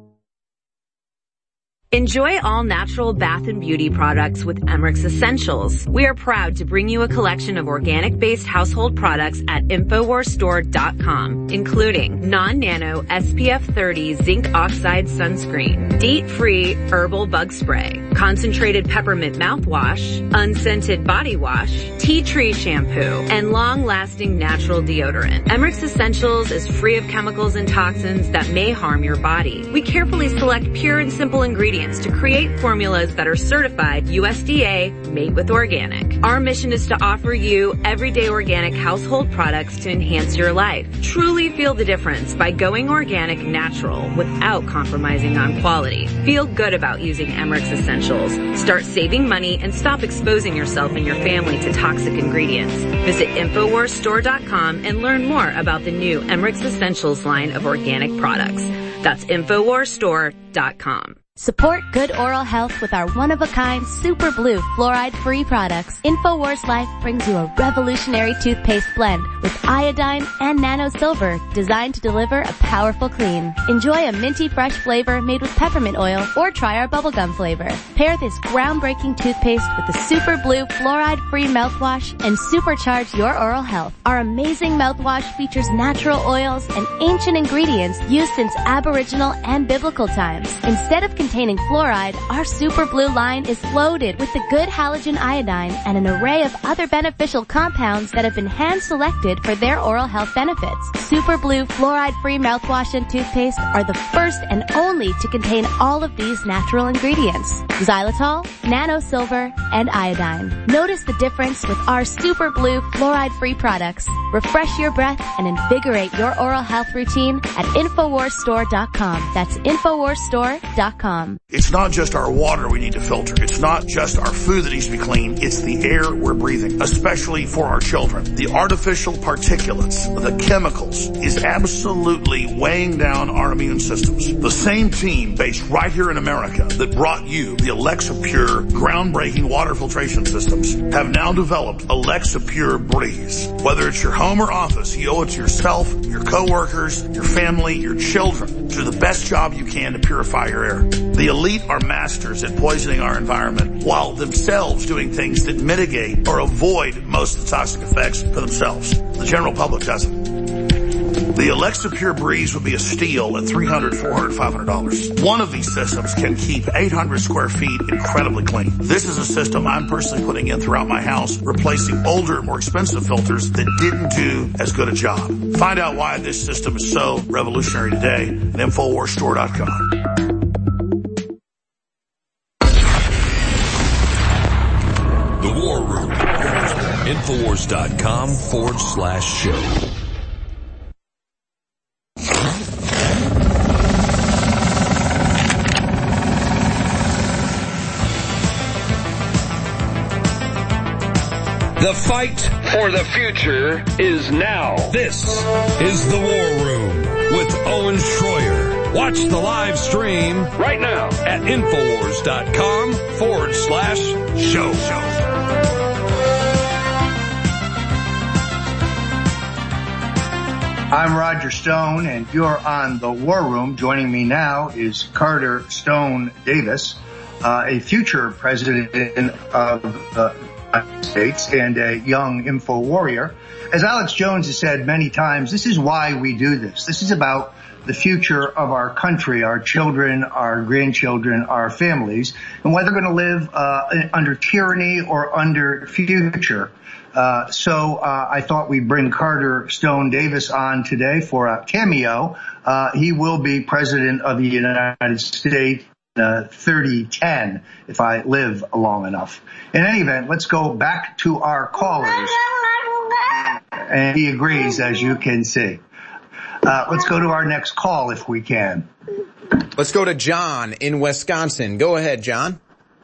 Enjoy all natural bath and beauty products with Emmerich's Essentials. We are proud to bring you a collection of organic-based household products at Infowars Store dot com, including non-nano S P F thirty zinc oxide sunscreen, DEET-free herbal bug spray, concentrated peppermint mouthwash, unscented body wash, tea tree shampoo, and long-lasting natural deodorant. Emmerich's Essentials is free of chemicals and toxins that may harm your body. We carefully select pure and simple ingredients to create formulas that are certified U S D A made with organic. Our mission is to offer you everyday organic household products to enhance your life. Truly feel the difference by going organic natural without compromising on quality. Feel good about using Emmerich's Essentials. Start saving money and stop exposing yourself and your family to toxic ingredients. Visit Infowars Store dot com and learn more about the new Emmerich's Essentials line of organic products. That's Infowars Store dot com. Support good oral health with our one-of-a-kind Super Blue fluoride-free products. InfoWars Life brings you a revolutionary toothpaste blend with iodine and nano silver designed to deliver a powerful clean. Enjoy a minty fresh flavor made with peppermint oil or try our bubblegum flavor. Pair this groundbreaking toothpaste with the Super Blue fluoride-free mouthwash and supercharge your oral health. Our amazing mouthwash features natural oils and ancient ingredients used since Aboriginal and biblical times. Instead of containing fluoride, our Super Blue line is loaded with the good halogen iodine and an array of other beneficial compounds that have been hand-selected for their oral health benefits. Super Blue fluoride-free mouthwash and toothpaste are the first and only to contain all of these natural ingredients: xylitol, nano silver, and iodine. Notice the difference with our Super Blue fluoride-free products. Refresh your breath and invigorate your oral health routine at Infowars Store dot com. That's Infowars Store dot com. It's not just our water we need to filter. It's not just our food that needs to be clean. It's the air we're breathing, especially for our children. The artificial particulates, the chemicals, is absolutely weighing down our immune systems. The same team based right here in America that brought you the Alexa Pure groundbreaking water filtration systems have now developed Alexa Pure Breeze. Whether it's your home or office, you owe it to yourself, your coworkers, your family, your children to do the best job you can to purify your air. The elite are masters at poisoning our environment while themselves doing things that mitigate or avoid most of the toxic effects for themselves. The general public doesn't. The Alexa Pure Breeze would be a steal at three hundred dollars, four hundred dollars, five hundred dollars. One of these systems can keep eight hundred square feet incredibly clean. This is a system I'm personally putting in throughout my house, replacing older, more expensive filters that didn't do as good a job. Find out why this system is so revolutionary today at Infowars Store dot com. The War Room. Infowars.com forward slash show. The fight for the future is now. This is The War Room with Owen Schroyer. Watch the live stream right now at Infowars.com forward slash show. I'm Roger Stone, and you're on The War Room. Joining me now is Carter Stone Davis, uh, a future president of the United States and a young info warrior. As Alex Jones has said many times, this is why we do this. This is about the future of our country, our children, our grandchildren, our families, and whether they're going to live uh, under tyranny or under future. Uh, so uh, I thought we'd bring Carter Stone Davis on today for a cameo. Uh, he will be president of the United States uh, thirty ten if I live long enough. In any event, let's go back to our callers. And he agrees, as you can see. Uh, let's go to our next call if we can. Let's go to John in Wisconsin. Go ahead, John.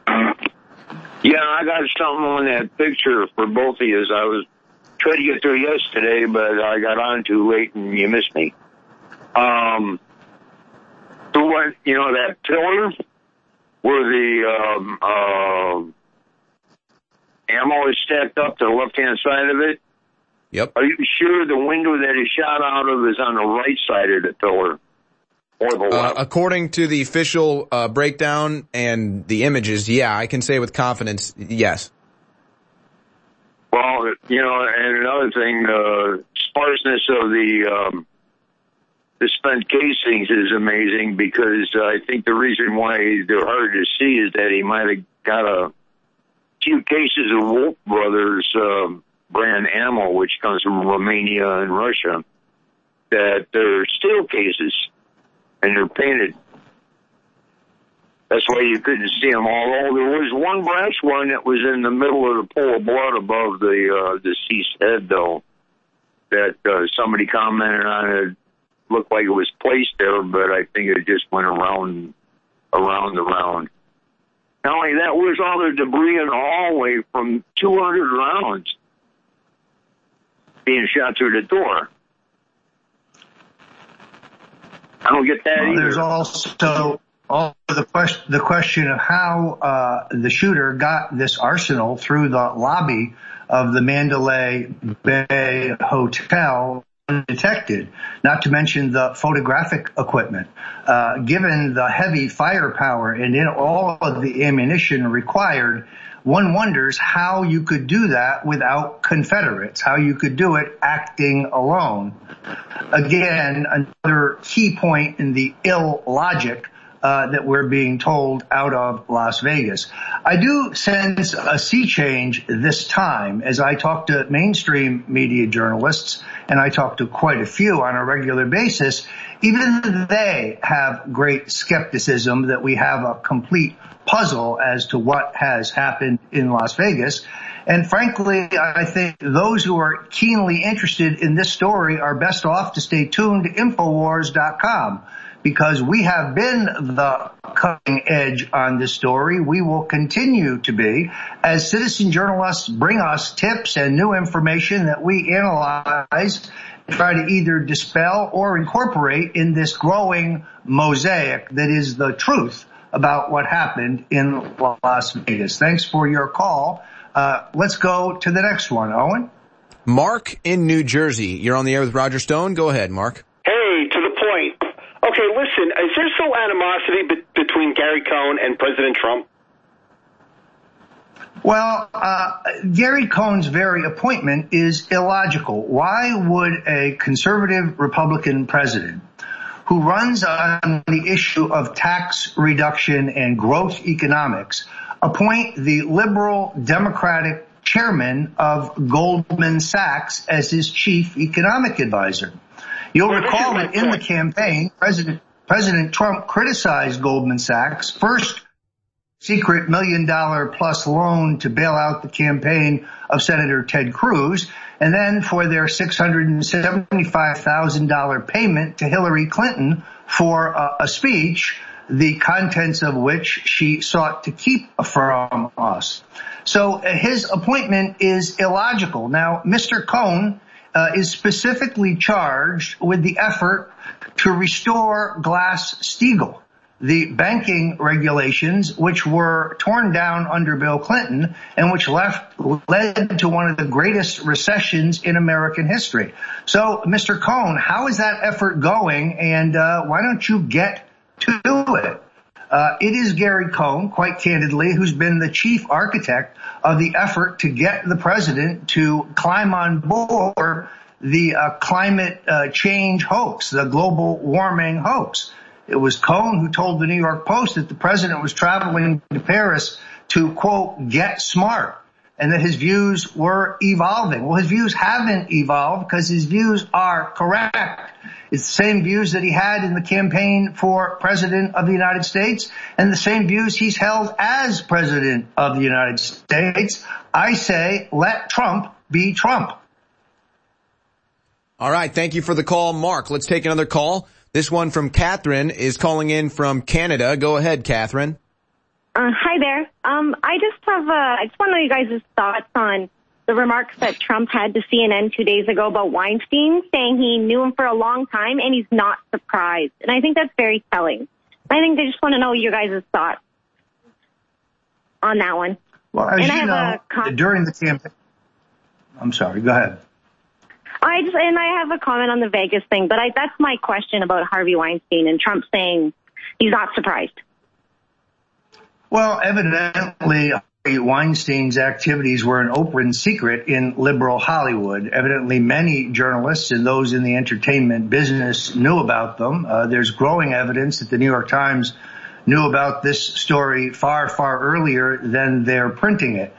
Yeah, I got something on that picture for both of you. I was trying to get through yesterday, but I got on too late and you missed me. Um, so what, you know, that pillar where the um, uh, ammo is stacked up to the left-hand side of it? Yep. Are you sure the window that is shot out of is on the right side of the pillar? Or the left? Uh, according to the official uh, breakdown and the images, yeah, I can say with confidence, yes. Well, you know, and another thing, uh, sparseness of the um, the spent casings is amazing because uh, I think the reason why they're hard to see is that he might have got a few cases of Wolf Brothers uh, brand ammo, which comes from Romania and Russia, that they're steel cases and they're painted. That's why you couldn't see them. Although there was one brass one that was in the middle of the pool of blood above the uh, deceased head, though, that uh, somebody commented on it. Looked like it was placed there, but I think it just went around, around the round. Not only that, was all the debris in the hallway from two hundred rounds being shot through the door. I don't get that well, either. There's also also the question the question of how uh, the shooter got this arsenal through the lobby of the Mandalay Bay Hotel undetected, not to mention the photographic equipment. Uh, given the heavy firepower and in all of the ammunition required, one wonders how you could do that without Confederates, how you could do it acting alone. Again, another key point in the ill logic uh, that we're being told out of Las Vegas. I do sense a sea change this time as I talk to mainstream media journalists, and I talk to quite a few on a regular basis. Even they have great skepticism that we have a complete puzzle as to what has happened in Las Vegas. And frankly, I think those who are keenly interested in this story are best off to stay tuned to Infowars dot com, because we have been the cutting edge on this story. We will continue to be as citizen journalists bring us tips and new information that we analyze, try to either dispel or incorporate in this growing mosaic that is the truth about what happened in Las Vegas. Thanks for your call. Uh, let's go to the next one. Owen? Mark in New Jersey. You're on the air with Roger Stone. Go ahead, Mark. Hey, to the point. Okay, listen, is there still animosity be- between Gary Cohn and President Trump? Well, uh, Gary Cohn's very appointment is illogical. Why would a conservative Republican president who runs on the issue of tax reduction and growth economics appoint the liberal Democratic chairman of Goldman Sachs as his chief economic advisor? You'll well, recall that in the campaign, President President Trump criticized Goldman Sachs, first secret million dollar plus loan to bail out the campaign of Senator Ted Cruz, and then for their six hundred seventy-five thousand dollars payment to Hillary Clinton for uh, a speech, the contents of which she sought to keep from us. So uh, his appointment is illogical. Now, Mister Cohn uh, is specifically charged with the effort to restore Glass-Steagall, the banking regulations which were torn down under Bill Clinton and which left led to one of the greatest recessions in American history. So, Mister Cohn, how is that effort going, and uh, why don't you get to it? Uh, it is Gary Cohn, quite candidly, who's been the chief architect of the effort to get the president to climb on board the uh, climate uh, change hoax, the global warming hoax. It was Cohn who told the New York Post that the president was traveling to Paris to, quote, get smart, and that his views were evolving. Well, his views haven't evolved because his views are correct. It's the same views that he had in the campaign for president of the United States and the same views he's held as president of the United States. I say, let Trump be Trump. All right. Thank you for the call, Mark. Let's take another call. This one from Catherine is calling in from Canada. Go ahead, Catherine. Uh, hi there. Um, I just have, uh, I just want to know you guys' thoughts on the remarks that Trump had to C N N two days ago about Weinstein, saying he knew him for a long time and he's not surprised. And I think that's very telling. I think they just want to know your guys' thoughts on that one. Well, as and you I have know, a com- during the campaign, I'm sorry, go ahead. I just, and I have a comment on the Vegas thing, but I, that's my question about Harvey Weinstein and Trump saying he's not surprised. Well, evidently, Weinstein's activities were an open secret in liberal Hollywood. Evidently, many journalists and those in the entertainment business knew about them. Uh, there's growing evidence that the New York Times knew about this story far, far earlier than they're printing it.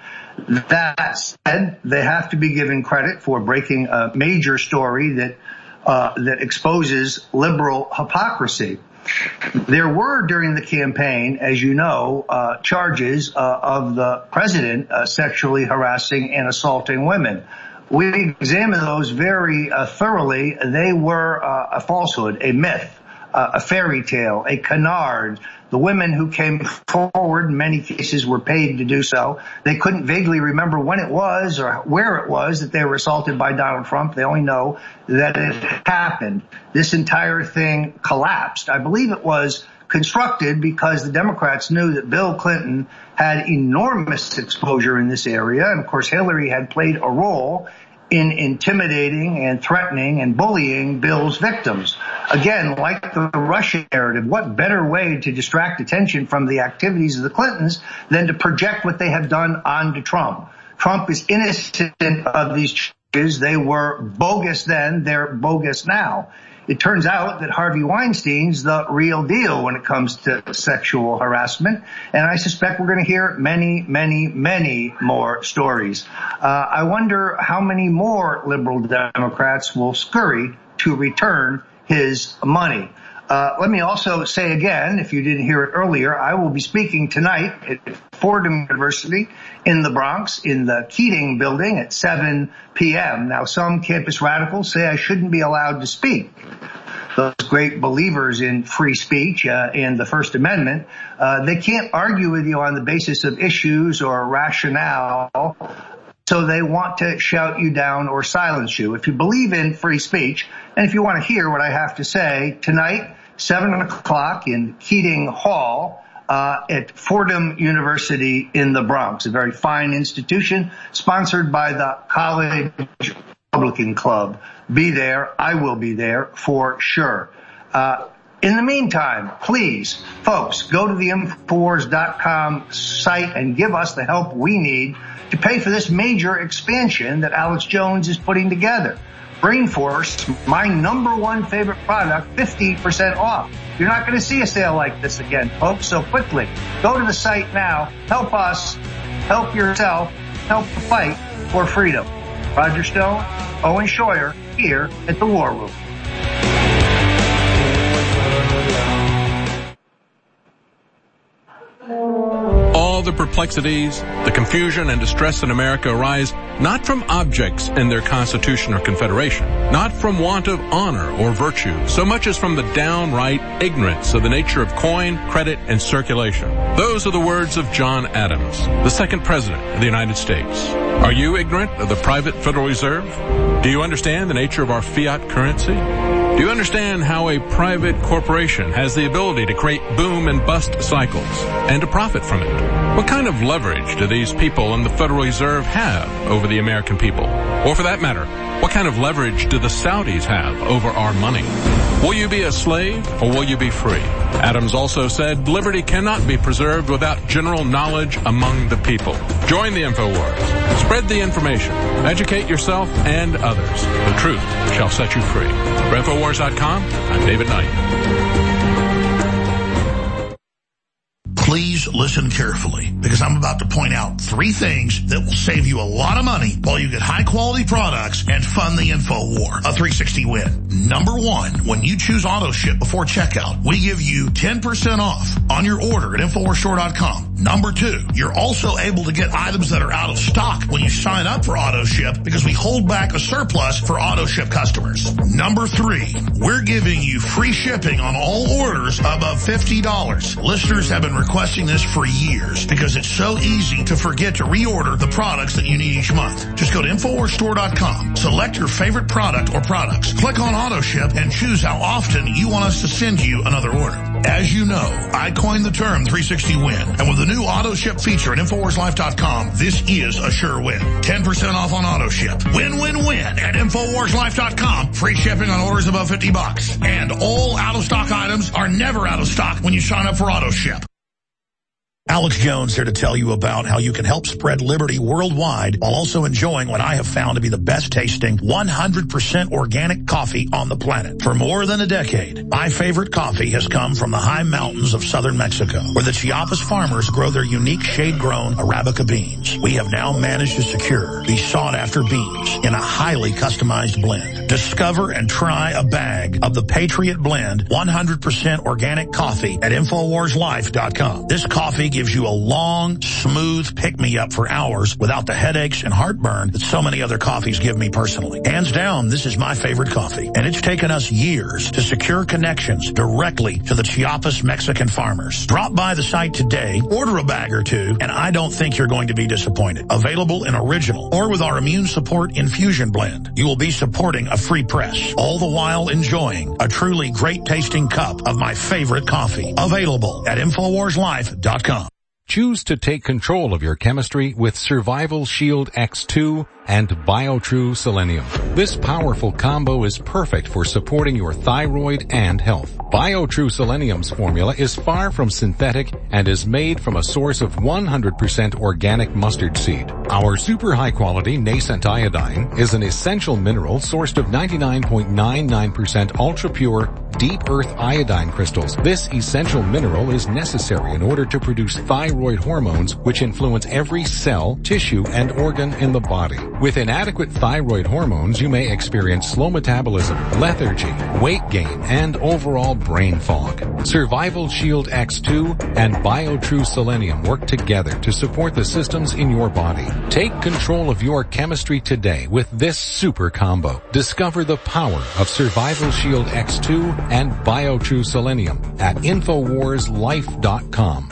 That said, they have to be given credit for breaking a major story that uh, that exposes liberal hypocrisy. There were, during the campaign, as you know, uh, charges uh, of the president uh, sexually harassing and assaulting women. We examined those very uh, thoroughly. They were uh, a falsehood, a myth, uh, a fairy tale, a canard. The women who came forward, in many cases, were paid to do so. They couldn't vaguely remember when it was or where it was that they were assaulted by Donald Trump. They only know that it happened. This entire thing collapsed. I believe it was constructed because the Democrats knew that Bill Clinton had enormous exposure in this area. And, of course, Hillary had played a role in intimidating and threatening and bullying Bill's victims. Again, like the Russia narrative, what better way to distract attention from the activities of the Clintons than to project what they have done onto Trump? Trump is innocent of these charges. They were bogus then, they're bogus now. It turns out that Harvey Weinstein's the real deal when it comes to sexual harassment, and I suspect we're going to hear many, many, many more stories. Uh, I wonder how many more liberal Democrats will scurry to return his money. Uh, let me also say again, if you didn't hear it earlier, I will be speaking tonight at Fordham University in the Bronx in the Keating building at seven p.m. Now, some campus radicals say I shouldn't be allowed to speak. Those great believers in free speech uh, and the First Amendment, uh, they can't argue with you on the basis of issues or rationale. So they want to shout you down or silence you. If you believe in free speech, and if you want to hear what I have to say, tonight, seven o'clock in Keating Hall uh, at Fordham University in the Bronx, a very fine institution sponsored by the College Republican Club. Be there. I will be there for sure. Uh, In the meantime, please, folks, go to the Infowars dot com site and give us the help we need to pay for this major expansion that Alex Jones is putting together. Brain Force, my number one favorite product, fifty percent off. You're not going to see a sale like this again, folks, so quickly, go to the site now. Help us, help yourself, help the fight for freedom. Roger Stone, Owen Schroyer, here at the War Room. All the perplexities, the confusion and distress in America arise not from objects in their Constitution or Confederation, not from want of honor or virtue, so much as from the downright ignorance of the nature of coin, credit, and circulation. Those are the words of John Adams, the second president of the United States. Are you ignorant of the private Federal Reserve? Do you understand the nature of our fiat currency? Do you understand how a private corporation has the ability to create boom and bust cycles and to profit from it? What kind of leverage do these people in the Federal Reserve have over the American people? Or for that matter, what kind of leverage do the Saudis have over our money? Will you be a slave or will you be free? Adams also said liberty cannot be preserved without general knowledge among the people. Join the InfoWars. Spread the information. Educate yourself and others. The truth shall set you free. For Infowars dot com, I'm David Knight. Please listen carefully, because I'm about to point out three things that will save you a lot of money while you get high-quality products and fund the Info War, a three sixty win. Number one, when you choose auto ship before checkout, we give you ten percent off on your order at Infowars Store dot com. Number two, you're also able to get items that are out of stock when you sign up for auto ship because we hold back a surplus for auto ship customers. Number three, we're giving you free shipping on all orders above fifty dollars. Listeners have been requesting this for years because it's so easy to forget to reorder the products that you need each month. Just go to Infowars Store dot com, select your favorite product or products, click on auto ship, and choose how often you want us to send you another order. As you know, I coined the term three sixty win, and with the new auto ship feature at Infowars Life dot com, this is a sure win. ten percent off on auto ship. Win, win, win at Infowars Life dot com. Free shipping on orders above fifty bucks. And all out-of-stock items are never out of stock when you sign up for auto ship. Alex Jones here to tell you about how you can help spread liberty worldwide while also enjoying what I have found to be the best tasting one hundred percent organic coffee on the planet. For more than a decade, my favorite coffee has come from the high mountains of southern Mexico, where the Chiapas farmers grow their unique shade-grown Arabica beans. We have now managed to secure these sought-after beans in a highly customized blend. Discover and try a bag of the Patriot Blend one hundred percent organic coffee at Infowars Life dot com. This coffee gives you a long, smooth pick-me-up for hours without the headaches and heartburn that so many other coffees give me personally. Hands down, this is my favorite coffee, and it's taken us years to secure connections directly to the Chiapas Mexican farmers. Drop by the site today, order a bag or two, and I don't think you're going to be disappointed. Available in original or with our immune support infusion blend. You will be supporting a free press, all the while enjoying a truly great-tasting cup of my favorite coffee. Available at Infowars Life dot com. Choose to take control of your chemistry with Survival Shield X two and BioTrue Selenium. This powerful combo is perfect for supporting your thyroid and health. BioTrue Selenium's formula is far from synthetic and is made from a source of one hundred percent organic mustard seed. Our super high quality nascent iodine is an essential mineral sourced of ninety-nine point nine nine percent ultra pure deep earth iodine crystals. This essential mineral is necessary in order to produce thyroid hormones which influence every cell, tissue, and organ in the body. With inadequate thyroid hormones, you may experience slow metabolism, lethargy, weight gain, and overall brain fog. Survival Shield X two and BioTrue Selenium work together to support the systems in your body. Take control of your chemistry today with this super combo. Discover the power of Survival Shield X two and BioTrue Selenium at Infowars Life dot com.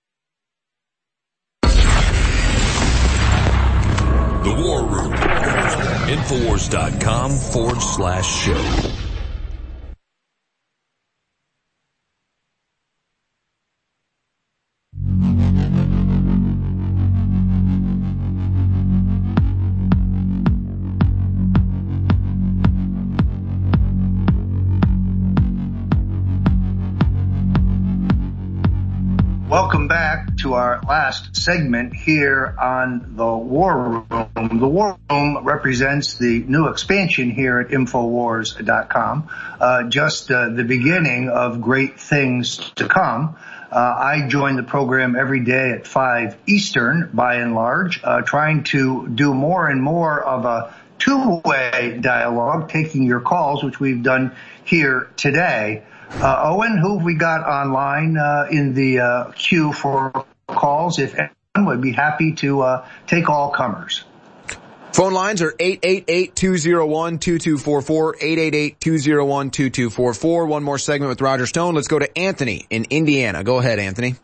The War Room. Infowars dot com forward slash show. last segment here on the War Room. The War Room represents the new expansion here at Infowars dot com, uh, just uh, the beginning of great things to come. Uh, I join the program every day at five Eastern, by and large, uh, trying to do more and more of a two-way dialogue, taking your calls, which we've done here today. Uh, Owen, who have we got online uh, in the uh, queue for calls? If anyone would be happy to uh, take all comers. Phone lines are eight eight eight, two oh one, two two four four, eight eight eight, two oh one, two two four four. One more segment with Roger Stone. Let's go to Anthony in Indiana. Go ahead, Anthony.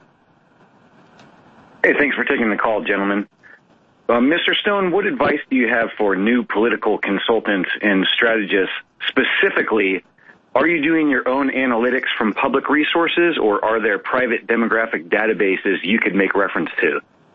Hey, thanks for taking the call, gentlemen. Uh, Mister Stone, what advice do you have for new political consultants and strategists? Specifically, are you doing your own analytics from public resources, or are there private demographic databases you could make reference to?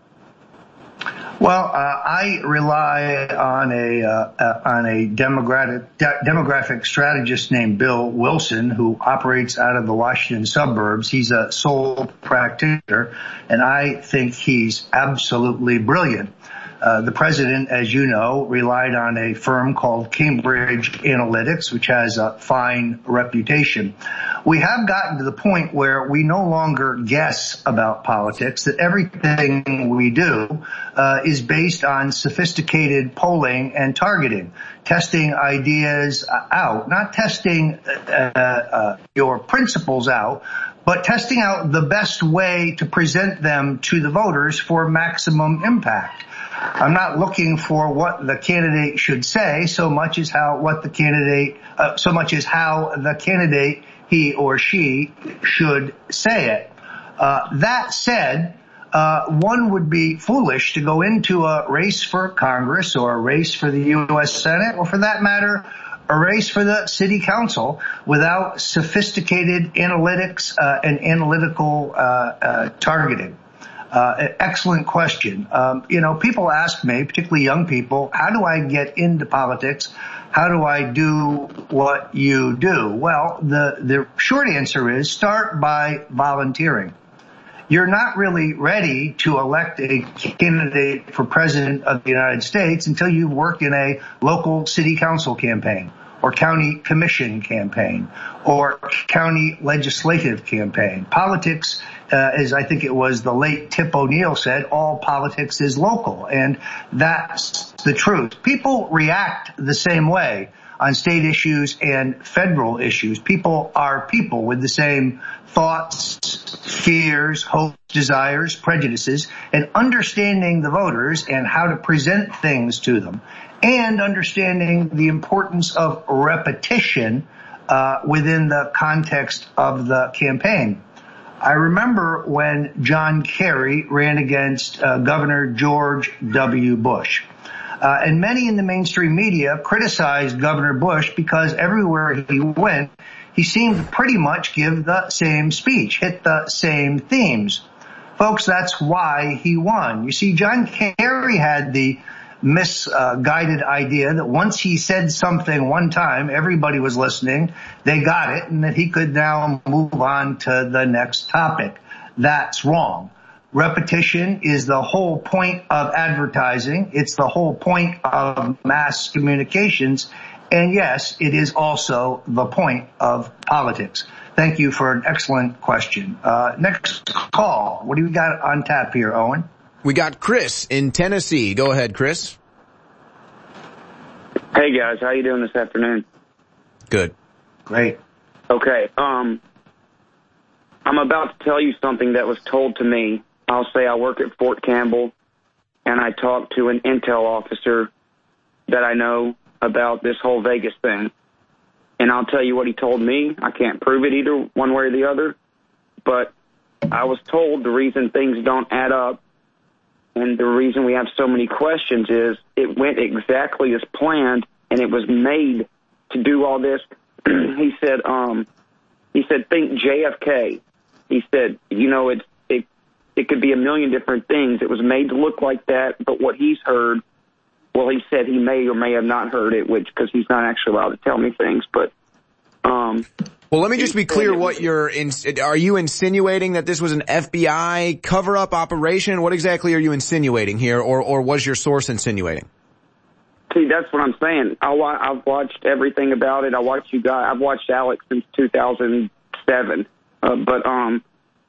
Well, uh, I rely on a uh, uh, on a demographic de- demographic strategist named Bill Wilson, who operates out of the Washington suburbs. He's a sole practitioner, and I think he's absolutely brilliant. Uh, the president, as you know, relied on a firm called Cambridge Analytics, which has a fine reputation. We have gotten to the point where we no longer guess about politics, that everything we do uh, is based on sophisticated polling and targeting, testing ideas out, not testing uh, uh, your principles out, but testing out the best way to present them to the voters for maximum impact. I'm not looking for what the candidate should say so much as how what the candidate, uh, so much as how the candidate, he or she, should say it. Uh, that said, uh, one would be foolish to go into a race for Congress or a race for the U S Senate, or for that matter, a race for the city council without sophisticated analytics uh, and analytical uh, uh, targeting. Uh, excellent question. Um, you know, people ask me, particularly young people, how do I get into politics? How do I do what you do? Well, the, the short answer is start by volunteering. You're not really ready to elect a candidate for president of the United States until you've worked in a local city council campaign, or county commission campaign, or county legislative campaign. Politics, uh, as I think it was the late Tip O'Neill said, all politics is local. And that's the truth. People react the same way on state issues and federal issues. People are people with the same thoughts, fears, hopes, desires, prejudices, and understanding the voters and how to present things to them, and understanding the importance of repetition uh, within the context of the campaign. I remember when John Kerry ran against uh, Governor George W. Bush. Uh, and many in the mainstream media criticized Governor Bush because everywhere he went, he seemed to pretty much give the same speech, hit the same themes. Folks, that's why he won. You see, John Kerry had the misguided idea that once he said something one time, everybody was listening, they got it, and that he could now move on to the next topic. That's wrong. Repetition is the whole point of advertising. It's the whole point of mass communications. And yes, it is also the point of politics. Thank you for an excellent question. Uh, next call. What do we got on tap here, Owen? We got Chris in Tennessee. Go ahead, Chris. Hey guys, how you doing this afternoon? Good. Great. Okay, um, I'm about to tell you something that was told to me. I'll say I work at Fort Campbell, and I talked to an intel officer that I know about this whole Vegas thing. And I'll tell you what he told me. I can't prove it either one way or the other, but I was told the reason things don't add up and the reason we have so many questions is it went exactly as planned, and it was made to do all this. He said, um, he said, think J F K. He said, you know, it's, it, it could be a million different things. It was made to look like that, but what he's heard, well, he said he may or may have not heard it, which, because he's not actually allowed to tell me things, but, um, Well, let me just be clear what you're in, are you insinuating that this was an F B I cover-up operation? What exactly are you insinuating here, or, or was your source insinuating? See, that's what I'm saying. I, I've watched everything about it. I watched you guys. I've watched Alex since two thousand seven. Uh, but um,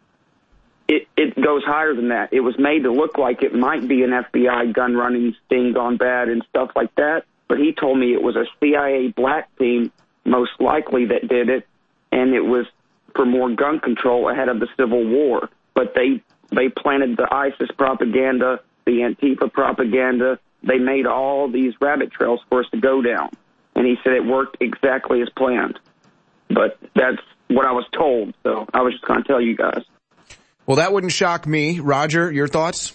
it, it goes higher than that. It was made to look like it might be an F B I gun running sting gone bad and stuff like that. But he told me it was a C I A black team, most likely, that did it. And it was for more gun control ahead of the Civil War. But they they planted the ISIS propaganda, the Antifa propaganda. They made all these rabbit trails for us to go down. And he said it worked exactly as planned. But that's what I was told, so I was just going to tell you guys. Well, that wouldn't shock me. Roger, your thoughts?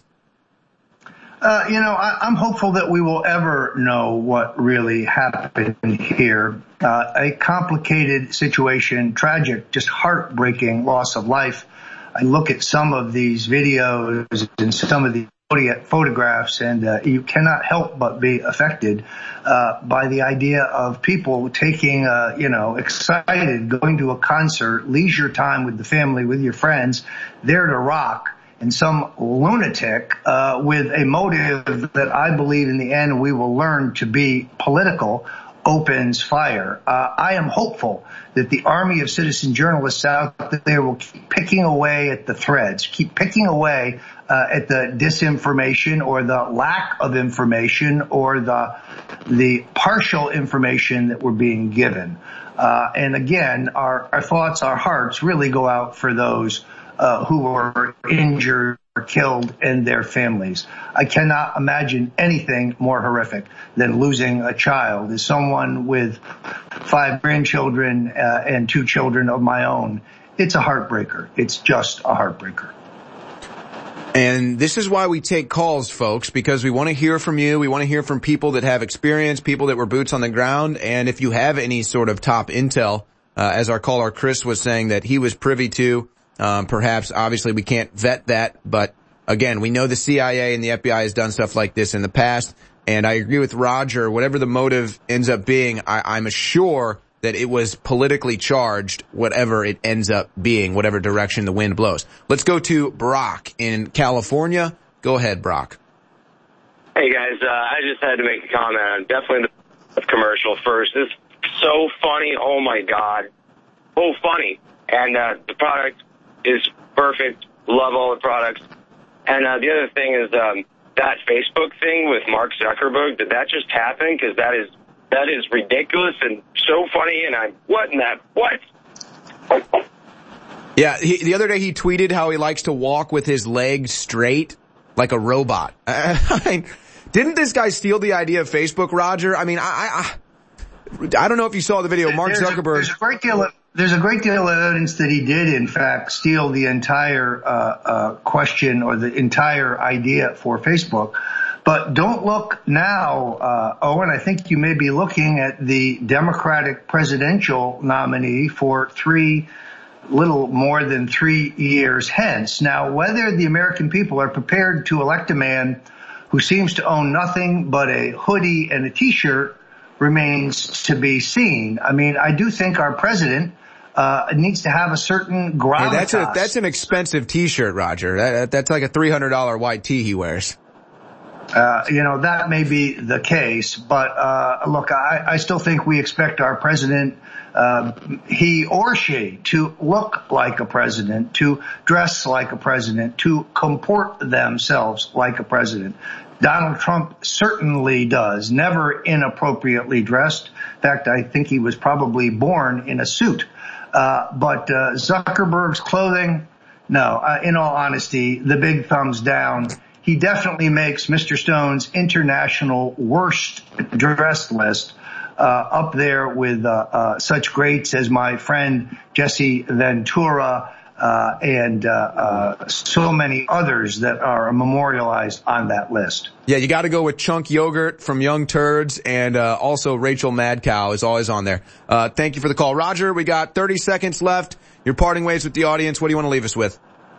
Uh, you know, I, I'm hopeful that we will ever know what really happened here. Uh, a complicated situation, tragic, just heartbreaking loss of life. I look at some of these videos and some of the photographs, and uh, you cannot help but be affected uh, by the idea of people taking, uh, you know, excited, going to a concert, leisure time with the family, with your friends, there to rock. And some lunatic uh, with a motive that I believe in the end we will learn to be political opens fire. Uh, I am hopeful that the army of citizen journalists out there will keep picking away at the threads, keep picking away uh, at the disinformation or the lack of information or the the partial information that we're being given. Uh, and again, our, our thoughts, our hearts really go out for those Uh, who were injured or killed and their families. I cannot imagine anything more horrific than losing a child. As someone with five grandchildren uh, and two children of my own, it's a heartbreaker. It's just a heartbreaker. And this is why we take calls, folks, because we want to hear from you. We want to hear from people that have experience, people that were boots on the ground. And if you have any sort of top intel, uh, as our caller Chris was saying that he was privy to, Um, perhaps, obviously, we can't vet that, but again, we know the C I A and the F B I has done stuff like this in the past, and I agree with Roger, whatever the motive ends up being, I, I'm sure that it was politically charged, whatever it ends up being, whatever direction the wind blows. Let's go to Brock in California. Go ahead, Brock. Hey, guys, uh, I just had to make a comment on definitely the commercial first. It's so funny, oh my God. Oh, funny. And uh, the product is perfect. Love all the products. And uh, the other thing is um, that Facebook thing with Mark Zuckerberg. Did that just happen? Because that is that is ridiculous and so funny. And I'm what in that what? Yeah, he, the other day he tweeted how he likes to walk with his legs straight like a robot. I mean, didn't this guy steal the idea of Facebook, Roger? I mean, I I, I don't know if you saw the video. Mark there's Zuckerberg. A, there's a great deal of There's a great deal of evidence that he did, in fact, steal the entire uh, uh question or the entire idea for Facebook. But don't look now, uh Owen. I think you may be looking at the Democratic presidential nominee for three, little more than three years hence. Now, whether the American people are prepared to elect a man who seems to own nothing but a hoodie and a T-shirt remains to be seen. I mean, I do think our president Uh, it needs to have a certain gravitas. Hey, that's a, that's an expensive T-shirt, Roger. That, that's like a three hundred dollars white tee he wears. Uh, you know, that may be the case, but, uh, look, I, I still think we expect our president, uh, he or she to look like a president, to dress like a president, to comport themselves like a president. Donald Trump certainly does, never inappropriately dressed. In fact, I think he was probably born in a suit. Uh, but, uh, Zuckerberg's clothing, no, uh, in all honesty, the big thumbs down. He definitely makes Mister Stone's international worst dressed list, uh, up there with, uh, uh, such greats as my friend Jesse Ventura, uh, and, uh, uh, so many others that are memorialized on that list. Yeah, you gotta go with Chunk Yogurt from Young Turds, and, uh, also Rachel Madcow is always on there. Uh, thank you for the call. Roger, we got thirty seconds left. You're parting ways with the audience. What do you want to leave us with?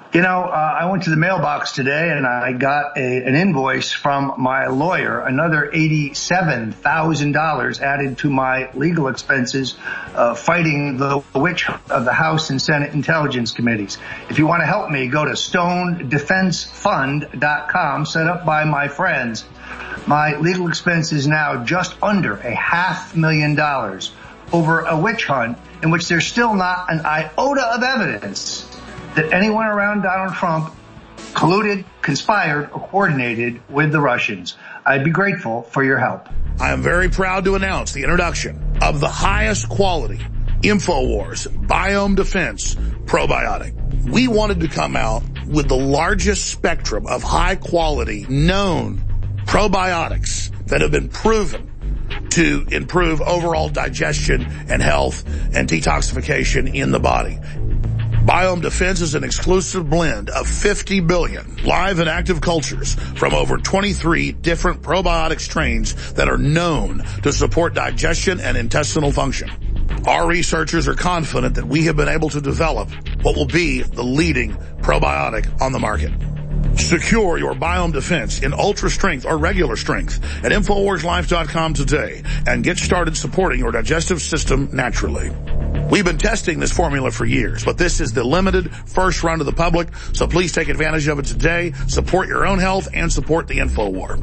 You know, uh, I went to the mailbox today and I got a, an invoice from my lawyer, another eighty-seven thousand dollars added to my legal expenses uh, fighting the witch of the House and Senate Intelligence Committees. If you want to help me, go to stone defense fund dot com, set up by my friends. My legal expense is now just under a half million dollars over a witch hunt in which there's still not an iota of evidence that anyone around Donald Trump colluded, conspired, or coordinated with the Russians. I'd be grateful for your help. I am very proud to announce the introduction of the highest quality InfoWars Biome Defense Probiotic. We wanted to come out with the largest spectrum of high quality known probiotics that have been proven to improve overall digestion and health and detoxification in the body. Biome Defense is an exclusive blend of fifty billion live and active cultures from over twenty-three different probiotic strains that are known to support digestion and intestinal function. Our researchers are confident that we have been able to develop what will be the leading probiotic on the market. Secure your Biome Defense in ultra strength or regular strength at infowars life dot com today and get started supporting your digestive system naturally. We've been testing this formula for years, but this is the limited first run to the public, so please take advantage of it today. Support your own health and support the InfoWar.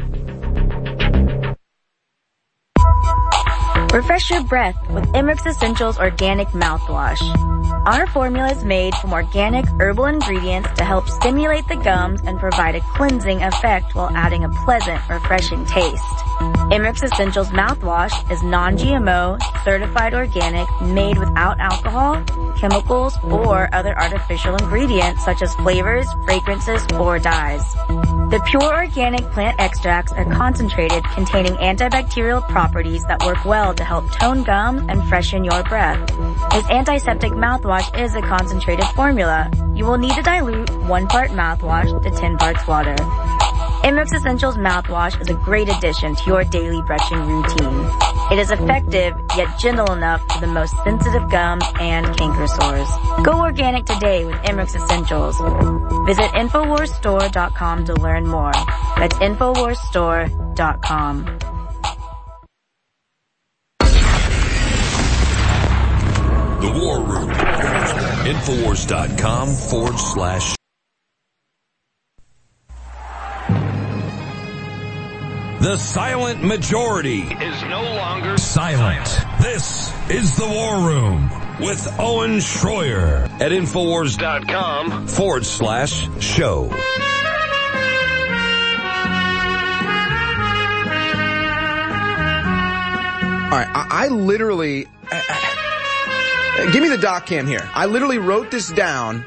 Refresh your breath with Emmerich Essentials Organic Mouthwash. Our formula is made from organic herbal ingredients to help stimulate the gums and provide a cleansing effect while adding a pleasant, refreshing taste. Emmerich Essentials Mouthwash is non-G M O, certified organic, made without alcohol, chemicals, or other artificial ingredients such as flavors, fragrances, or dyes. The pure organic plant extracts are concentrated, containing antibacterial properties that work well to help tone gums and freshen your breath. This antiseptic mouthwash is a concentrated formula. You will need to dilute one part mouthwash to ten parts water. Emmerich Essentials Mouthwash is a great addition to your daily brushing routine. It is effective, yet gentle enough for the most sensitive gums and canker sores. Go organic today with Emmerich Essentials. Visit infowars store dot com to learn more. That's infowars store dot com. The War Room. Infowars dot com forward slash. The silent majority is no longer silent. This is The War Room with Owen Schroyer at infowars dot com forward slash show. All right, I, I literally... I, I, give me the doc cam here. I literally wrote this down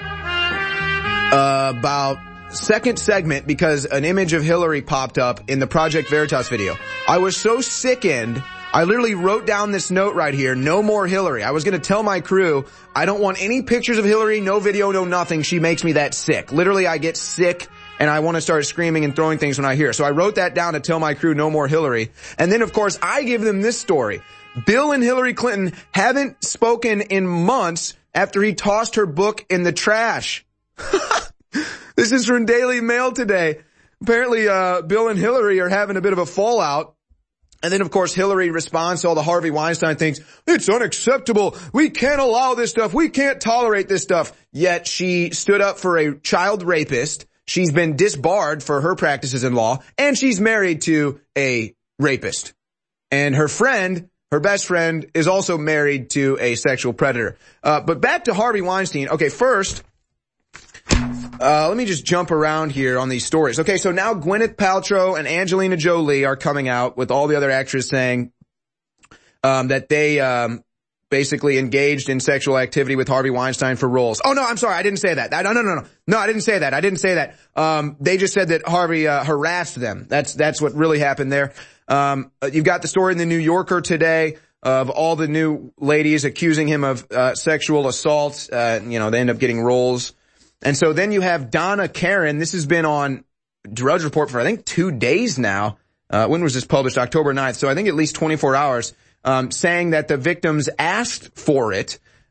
uh, about second segment because an image of Hillary popped up in the Project Veritas video. I was so sickened, I literally wrote down this note right here, no more Hillary. I was going to tell my crew, I don't want any pictures of Hillary, no video, no nothing. She makes me that sick. Literally, I get sick and I want to start screaming and throwing things when I hear. So I wrote that down to tell my crew no more Hillary. And then, of course, I give them this story. Bill and Hillary Clinton haven't spoken in months after he tossed her book in the trash. This is from Daily Mail today. Apparently, uh, Bill and Hillary are having a bit of a fallout. And then, of course, Hillary responds to all the Harvey Weinstein things. It's unacceptable. We can't allow this stuff. We can't tolerate this stuff. Yet she stood up for a child rapist. She's been disbarred for her practices in law. And she's married to a rapist. And her friend, her best friend, is also married to a sexual predator. Uh, but back to Harvey Weinstein. Okay, first... Uh, let me just jump around here on these stories. Okay, so now Gwyneth Paltrow and Angelina Jolie are coming out with all the other actors saying um, that they um, basically engaged in sexual activity with Harvey Weinstein for roles. Oh, no, I'm sorry. I didn't say that. I, no, no, no, no. No, I didn't say that. I didn't say that. Um, they just said that Harvey uh, harassed them. That's that's what really happened there. Um, you've got the story in the New Yorker today of all the new ladies accusing him of uh, sexual assault. Uh, you know, they end up getting roles. And so then you have Donna Karan. This has been on Drudge Report for, I think, two days now. Uh, when was this published? October ninth. So I think at least twenty-four hours, um, saying that the victims asked for it.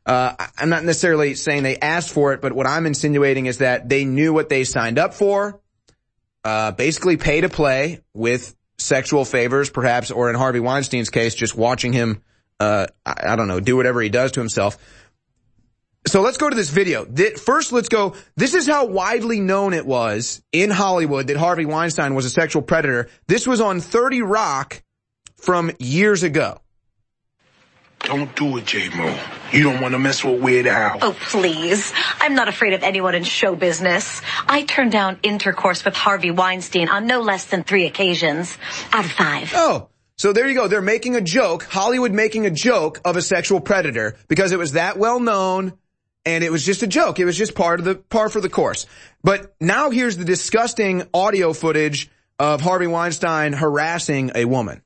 Uh, I'm not necessarily saying they asked for it, but what I'm insinuating is that they knew what they signed up for. Uh, basically pay to play with sexual favors, perhaps, or in Harvey Weinstein's case, just watching him, uh, I, I don't know, do whatever he does to himself. So let's go to this video. First, let's go. This is how widely known it was in Hollywood that Harvey Weinstein was a sexual predator. This was on thirty Rock from years ago. Don't do it, J-Mo. You don't want to mess with Weird Al. Oh, please. I'm not afraid of anyone in show business. I turned down intercourse with Harvey Weinstein on no less than three occasions out of five. Oh, so there you go. They're making a joke, Hollywood making a joke of a sexual predator because it was that well known and it was just a joke. It was just part of the, par for the course. But now here's the disgusting audio footage of Harvey Weinstein harassing a woman.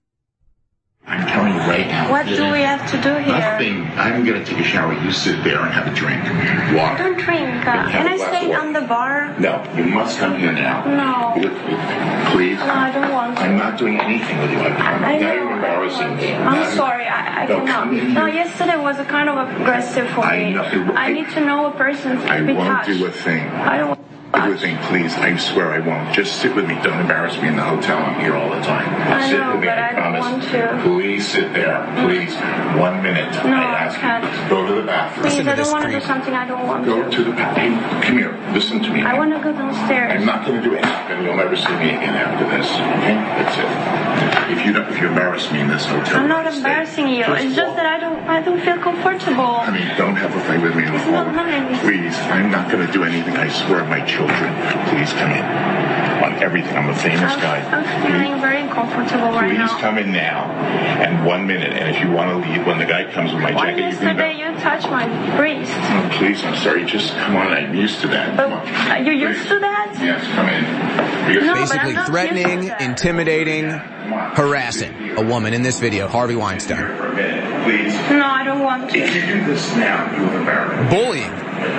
I'm telling you right now. What do we have to do here? Nothing. I'm going to take a shower. You sit there and have a drink. Water. Don't drink. Uh, can I stay on the bar? No, you must come here now. No. Please. No, I don't want to. I'm not doing anything with you. I'm, I now know. you're embarrassing me. I'm now sorry. I, I no, cannot. No, yesterday was a kind of aggressive for I me. know. I need to know a person to I be won't touched. do a thing. I don't. Do a thing, please. I swear I won't. Just sit with me. Don't embarrass me in the hotel. I'm here all the time. I sit know, with me. but I, I promise. don't want to. Please sit there. Please. One minute. No, I ask I can't. you. Go to the bathroom. Please, I don't want to do something I don't want Go to. to the bathroom. Come here. Listen to me. I want to go downstairs. I'm not going to do anything. You'll never see me again after this. Okay? That's it. If you don't, if you embarrass me in this hotel, I'm not embarrassing you. Just It's just that I don't. I don't feel comfortable. I mean, don't have a fight with me in the It's not hall. nice. Please, I'm not going to do anything. I swear, my children. Please come in. On everything. I'm a famous I'm, guy. I'm feeling very uncomfortable right Please now. come in now. And one minute. And if you want to leave, when the guy comes with my Why jacket, you can go. yesterday you touched my breast? Oh, please, I'm sorry. Just come on. I'm used to that. Come on. Are you used to that? Yes, come in. Because No, but Basically I'm not threatening, used to that. intimidating, harassing a woman in this video, Harvey Weinstein. Please. No, I don't want to. If you do this now, you will embarrass me. Bullying.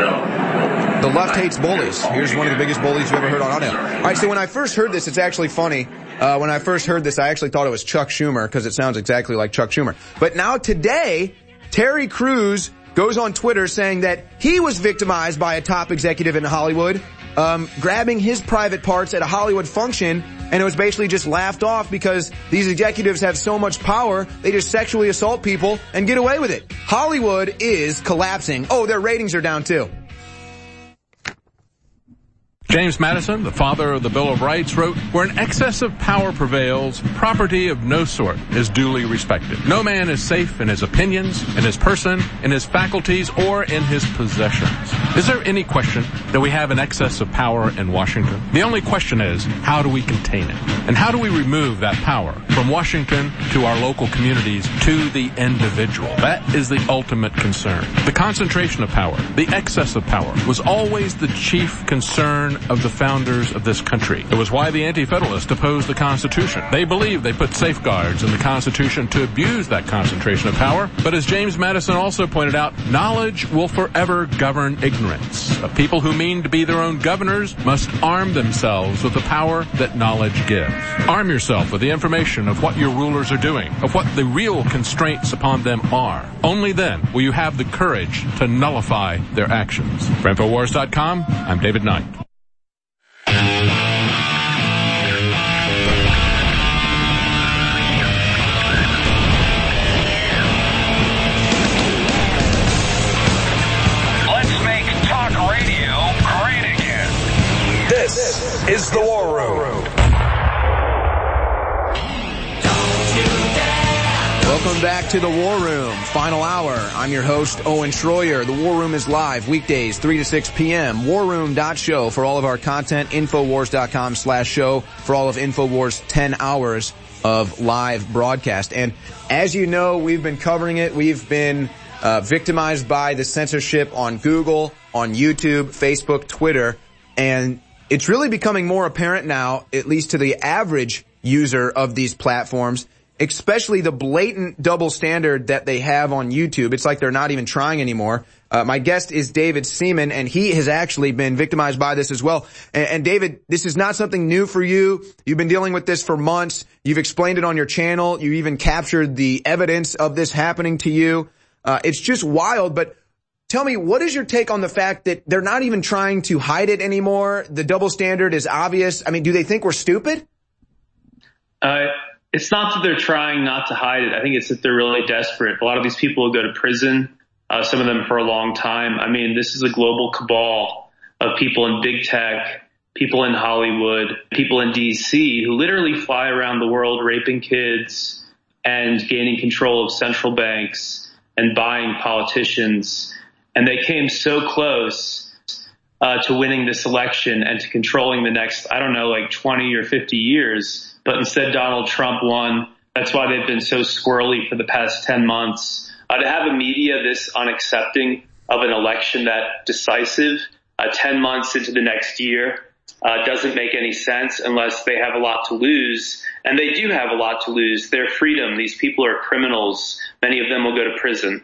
The left hates bullies. Here's one of the biggest bullies you've ever heard on audio. All right, so when I first heard this, it's actually funny. Uh, when I first heard this, I actually thought it was Chuck Schumer because it sounds exactly like Chuck Schumer. But now today, Terry Crews goes on Twitter saying that he was victimized by a top executive in Hollywood, um, grabbing his private parts at a Hollywood function, and it was basically just laughed off because these executives have so much power, they just sexually assault people and get away with it. Hollywood is collapsing. Oh, their ratings are down too. James Madison, the father of the Bill of Rights, wrote, "Where an excess of power prevails, property of no sort is duly respected. No man is safe in his opinions, in his person, in his faculties, or in his possessions." Is there any question that we have an excess of power in Washington? The only question is, how do we contain it? And how do we remove that power from Washington to our local communities to the individual? That is the ultimate concern. The concentration of power, the excess of power, was always the chief concern of the founders of this country. It was why the Anti-Federalists opposed the Constitution. They believed they put safeguards in the Constitution to abuse that concentration of power. But as James Madison also pointed out, knowledge will forever govern ignorance. A people who mean to be their own governors must arm themselves with the power that knowledge gives. Arm yourself with the information of what your rulers are doing, of what the real constraints upon them are. Only then will you have the courage to nullify their actions. For Infowars dot com, I'm David Knight. Let's make talk radio great again. This is the War Room. Welcome back to the War Room, final hour. I'm your host, Owen Schroyer. The War Room is live weekdays, three to six p.m. war room dot show for all of our content, infowars dot com slash show for all of InfoWars' ten hours of live broadcast. And as you know, we've been covering it. We've been uh, victimized by the censorship on Google, on YouTube, Facebook, Twitter, and it's really becoming more apparent now, at least to the average user of these platforms, especially the blatant double standard that they have on YouTube. It's like they're not even trying anymore. Uh, my guest is David Seaman, and he has actually been victimized by this as well. And, and David, this is not something new for you. You've been dealing with this for months. You've explained it on your channel. You even captured the evidence of this happening to you. Uh, it's just wild, but tell me, what is your take on the fact that they're not even trying to hide it anymore? The double standard is obvious. I mean, do they think we're stupid? Uh, it's not that they're trying not to hide it. I think it's that they're really desperate. A lot of these people will go to prison, uh, some of them for a long time. I mean, this is a global cabal of people in big tech, people in Hollywood, people in D C who literally fly around the world raping kids and gaining control of central banks and buying politicians. And they came so close uh, to winning this election and to controlling the next, I don't know, like twenty or fifty years. But instead, Donald Trump won. That's why they've been so squirrely for the past ten months. Uh, to have a media this unaccepting of an election that decisive uh, ten months into the next year uh, doesn't make any sense unless they have a lot to lose. And they do have a lot to lose. Their freedom. These people are criminals. Many of them will go to prison.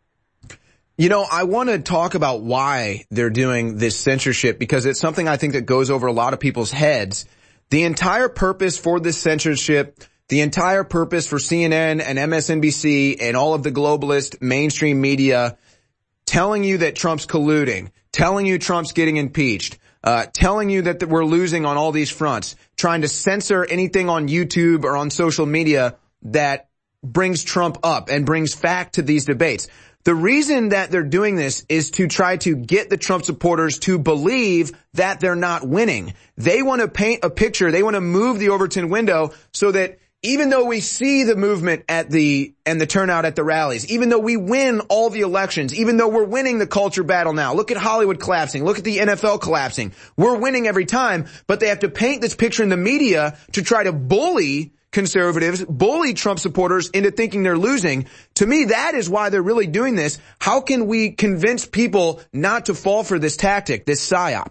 You know, I want to talk about why they're doing this censorship, because it's something I think that goes over a lot of people's heads. The entire purpose for this censorship, the entire purpose for C N N and M S N B C and all of the globalist mainstream media telling you that Trump's colluding, telling you Trump's getting impeached, uh, telling you that we're losing on all these fronts, trying to censor anything on YouTube or on social media that brings Trump up and brings fact to these debates. The reason that they're doing this is to try to get the Trump supporters to believe that they're not winning. They want to paint a picture. They want to move the Overton window so that even though we see the movement at the, and the turnout at the rallies, even though we win all the elections, even though we're winning the culture battle now, look at Hollywood collapsing, look at the N F L collapsing, we're winning every time, but they have to paint this picture in the media to try to bully conservatives, bully Trump supporters into thinking they're losing. To me, that is why they're really doing this. How can we convince people not to fall for this tactic, this psyop?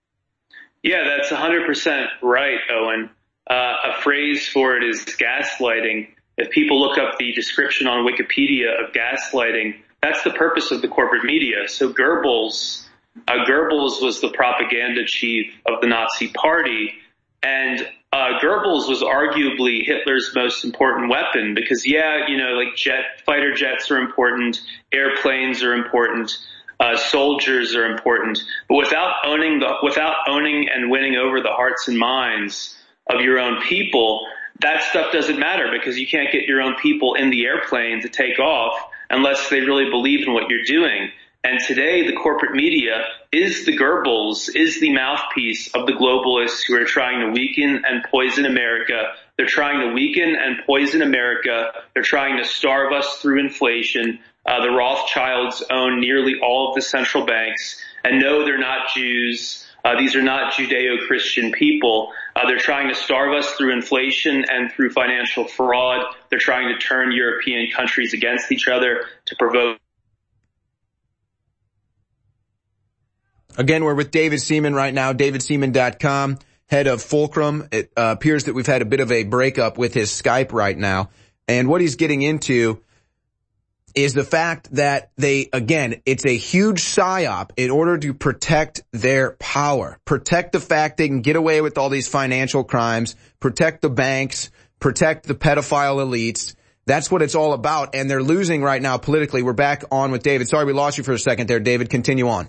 Yeah, that's one hundred percent right, Owen. Uh, a phrase for it is gaslighting. If people look up the description on Wikipedia of gaslighting, that's the purpose of the corporate media. So Goebbels, uh, Goebbels was the propaganda chief of the Nazi Party, and Uh, Goebbels was arguably Hitler's most important weapon because, yeah, you know, like jet fighter jets are important, airplanes are important, uh, soldiers are important, but without owning the without owning and winning over the hearts and minds of your own people, that stuff doesn't matter because you can't get your own people in the airplane to take off unless they really believe in what you're doing. And today, the corporate media is the Goebbels, is the mouthpiece of the globalists who are trying to weaken and poison America. They're trying to weaken and poison America. They're trying to starve us through inflation. Uh, the Rothschilds own nearly all of the central banks. And no, they're not Jews. Uh, these are not Judeo-Christian people. Uh, they're trying to starve us through inflation and through financial fraud. They're trying to turn European countries against each other to provoke. Again, we're with David Seaman right now, david seaman dot com, head of Fulcrum. It uh, appears that we've had a bit of a breakup with his Skype right now. And what he's getting into is the fact that they, again, it's a huge psyop in order to protect their power, protect the fact they can get away with all these financial crimes, protect the banks, protect the pedophile elites. That's what it's all about. And they're losing right now politically. We're back on with David. Sorry, we lost you for a second there, David. Continue on.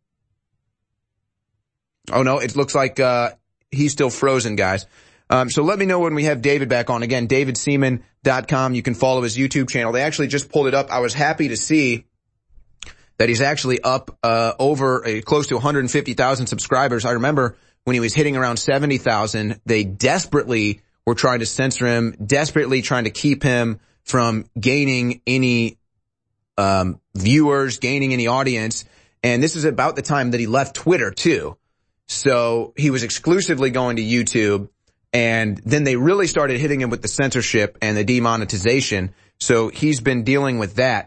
Oh, no, it looks like uh he's still frozen, guys. Um So let me know when we have David back on. Again, david seaman dot com. You can follow his YouTube channel. They actually just pulled it up. I was happy to see that he's actually up uh over uh, close to one hundred fifty thousand subscribers. I remember when he was hitting around seventy thousand, they desperately were trying to censor him, desperately trying to keep him from gaining any um viewers, gaining any audience. And this is about the time that he left Twitter, too. So he was exclusively going to YouTube, and then they really started hitting him with the censorship and the demonetization. So he's been dealing with that.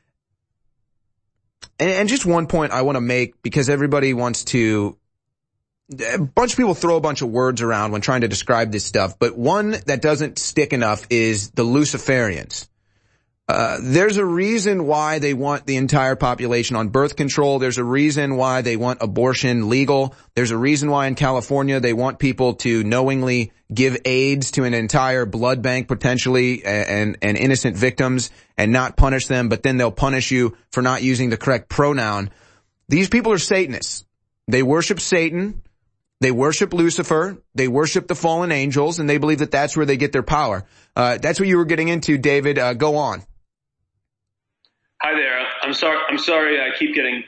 And, and just one point I want to make, because everybody wants to, a bunch of people throw a bunch of words around when trying to describe this stuff, but one that doesn't stick enough is the Luciferians. Uh, there's a reason why they want the entire population on birth control. There's a reason why they want abortion legal. There's a reason why in California they want people to knowingly give AIDS to an entire blood bank potentially and, and innocent victims and not punish them, but then they'll punish you for not using the correct pronoun. These people are Satanists. They worship Satan. They worship Lucifer. They worship the fallen angels, and they believe that that's where they get their power. Uh, that's what you were getting into, David. Uh, go on. Hi there. I'm sorry. I'm sorry. I keep getting.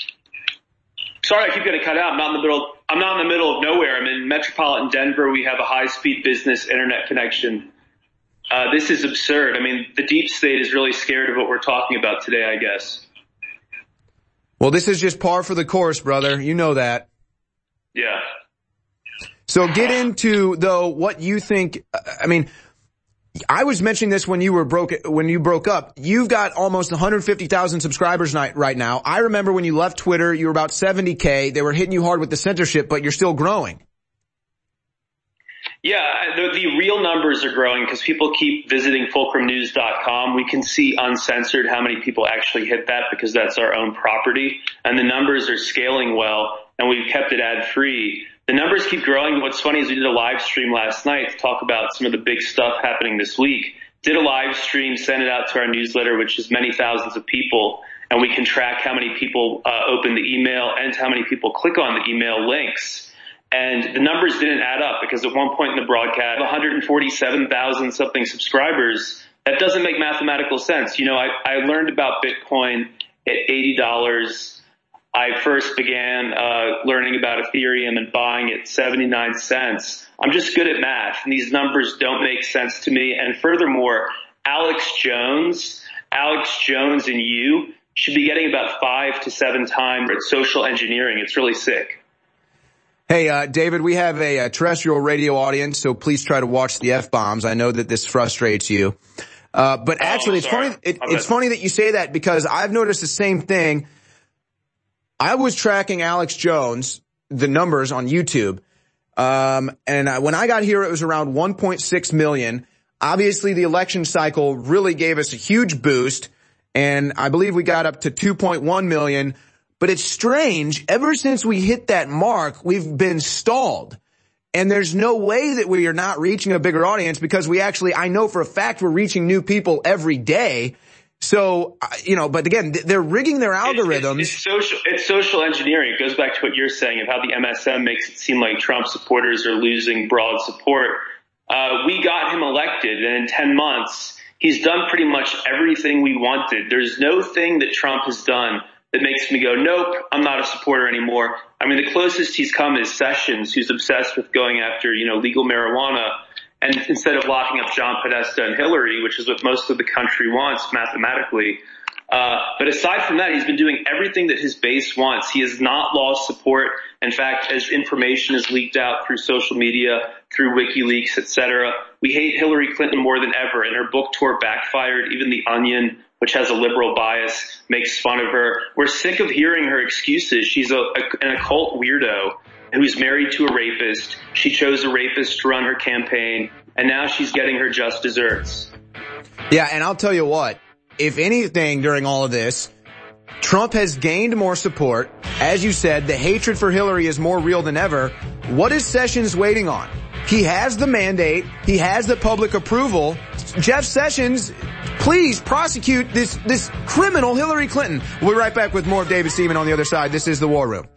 Sorry, I keep getting cut out. I'm not in the middle. I'm not in the middle of nowhere. I'm in metropolitan Denver. We have a high-speed business internet connection. Uh, this is absurd. I mean, the deep state is really scared of what we're talking about today, I guess. Well, this is just par for the course, brother. You know that. Yeah. So get into, though, what you think. I mean, I was mentioning this when you were broke, when you broke up. You've got almost one hundred fifty thousand subscribers right now. I remember when you left Twitter, you were about seventy K. They were hitting you hard with the censorship, but you're still growing. Yeah, the, the real numbers are growing because people keep visiting fulcrum news dot com. We can see uncensored how many people actually hit that because that's our own property. And the numbers are scaling well, and we've kept it ad-free. The numbers keep growing. What's funny is we did a live stream last night to talk about some of the big stuff happening this week. Did a live stream, sent it out to our newsletter, which is many thousands of people, and we can track how many people uh, open the email and how many people click on the email links. And the numbers didn't add up because at one point in the broadcast, one hundred forty-seven thousand something subscribers, that doesn't make mathematical sense. You know, I, I learned about Bitcoin at eighty dollars. I first began uh learning about Ethereum and buying at seventy-nine cents. I'm just good at math, and these numbers don't make sense to me. And furthermore, Alex Jones, Alex Jones and you should be getting about five to seven times at social engineering. It's really sick. Hey, uh, David, we have a, a terrestrial radio audience, so please try to watch the F-bombs. I know that this frustrates you. Uh, but actually, oh, it's funny, it, it's funny that you say that because I've noticed the same thing. I was tracking Alex Jones, the numbers on YouTube. Um, and I, when I got here, it was around one point six million. Obviously, the election cycle really gave us a huge boost. And I believe we got up to two point one million. But it's strange, ever since we hit that mark, we've been stalled. And there's no way that we are not reaching a bigger audience because we actually, I know for a fact we're reaching new people every day. So, you know, but again, they're rigging their algorithms. It's, it's, it's social, it's social engineering. It goes back to what you're saying of how the M S M makes it seem like Trump supporters are losing broad support. Uh, we got him elected, and in ten months, he's done pretty much everything we wanted. There's no thing that Trump has done that makes me go, nope, I'm not a supporter anymore. I mean, the closest he's come is Sessions, who's obsessed with going after, you know, legal marijuana. And instead of locking up John Podesta and Hillary, which is what most of the country wants mathematically. Uh, but aside from that, he's been doing everything that his base wants. He has not lost support. In fact, as information is leaked out through social media, through WikiLeaks, et cetera, we hate Hillary Clinton more than ever. And her book tour backfired. Even The Onion, which has a liberal bias, makes fun of her. We're sick of hearing her excuses. She's a, a, an occult weirdo who's married to a rapist. She chose a rapist to run her campaign, and now she's getting her just desserts. Yeah, and I'll tell you what, if anything during all of this, Trump has gained more support. As you said, the hatred for Hillary is more real than ever. What is Sessions waiting on? He has the mandate. He has the public approval. Jeff Sessions, please prosecute this, this criminal Hillary Clinton. We'll be right back with more of David Seaman on the other side. This is The War Room.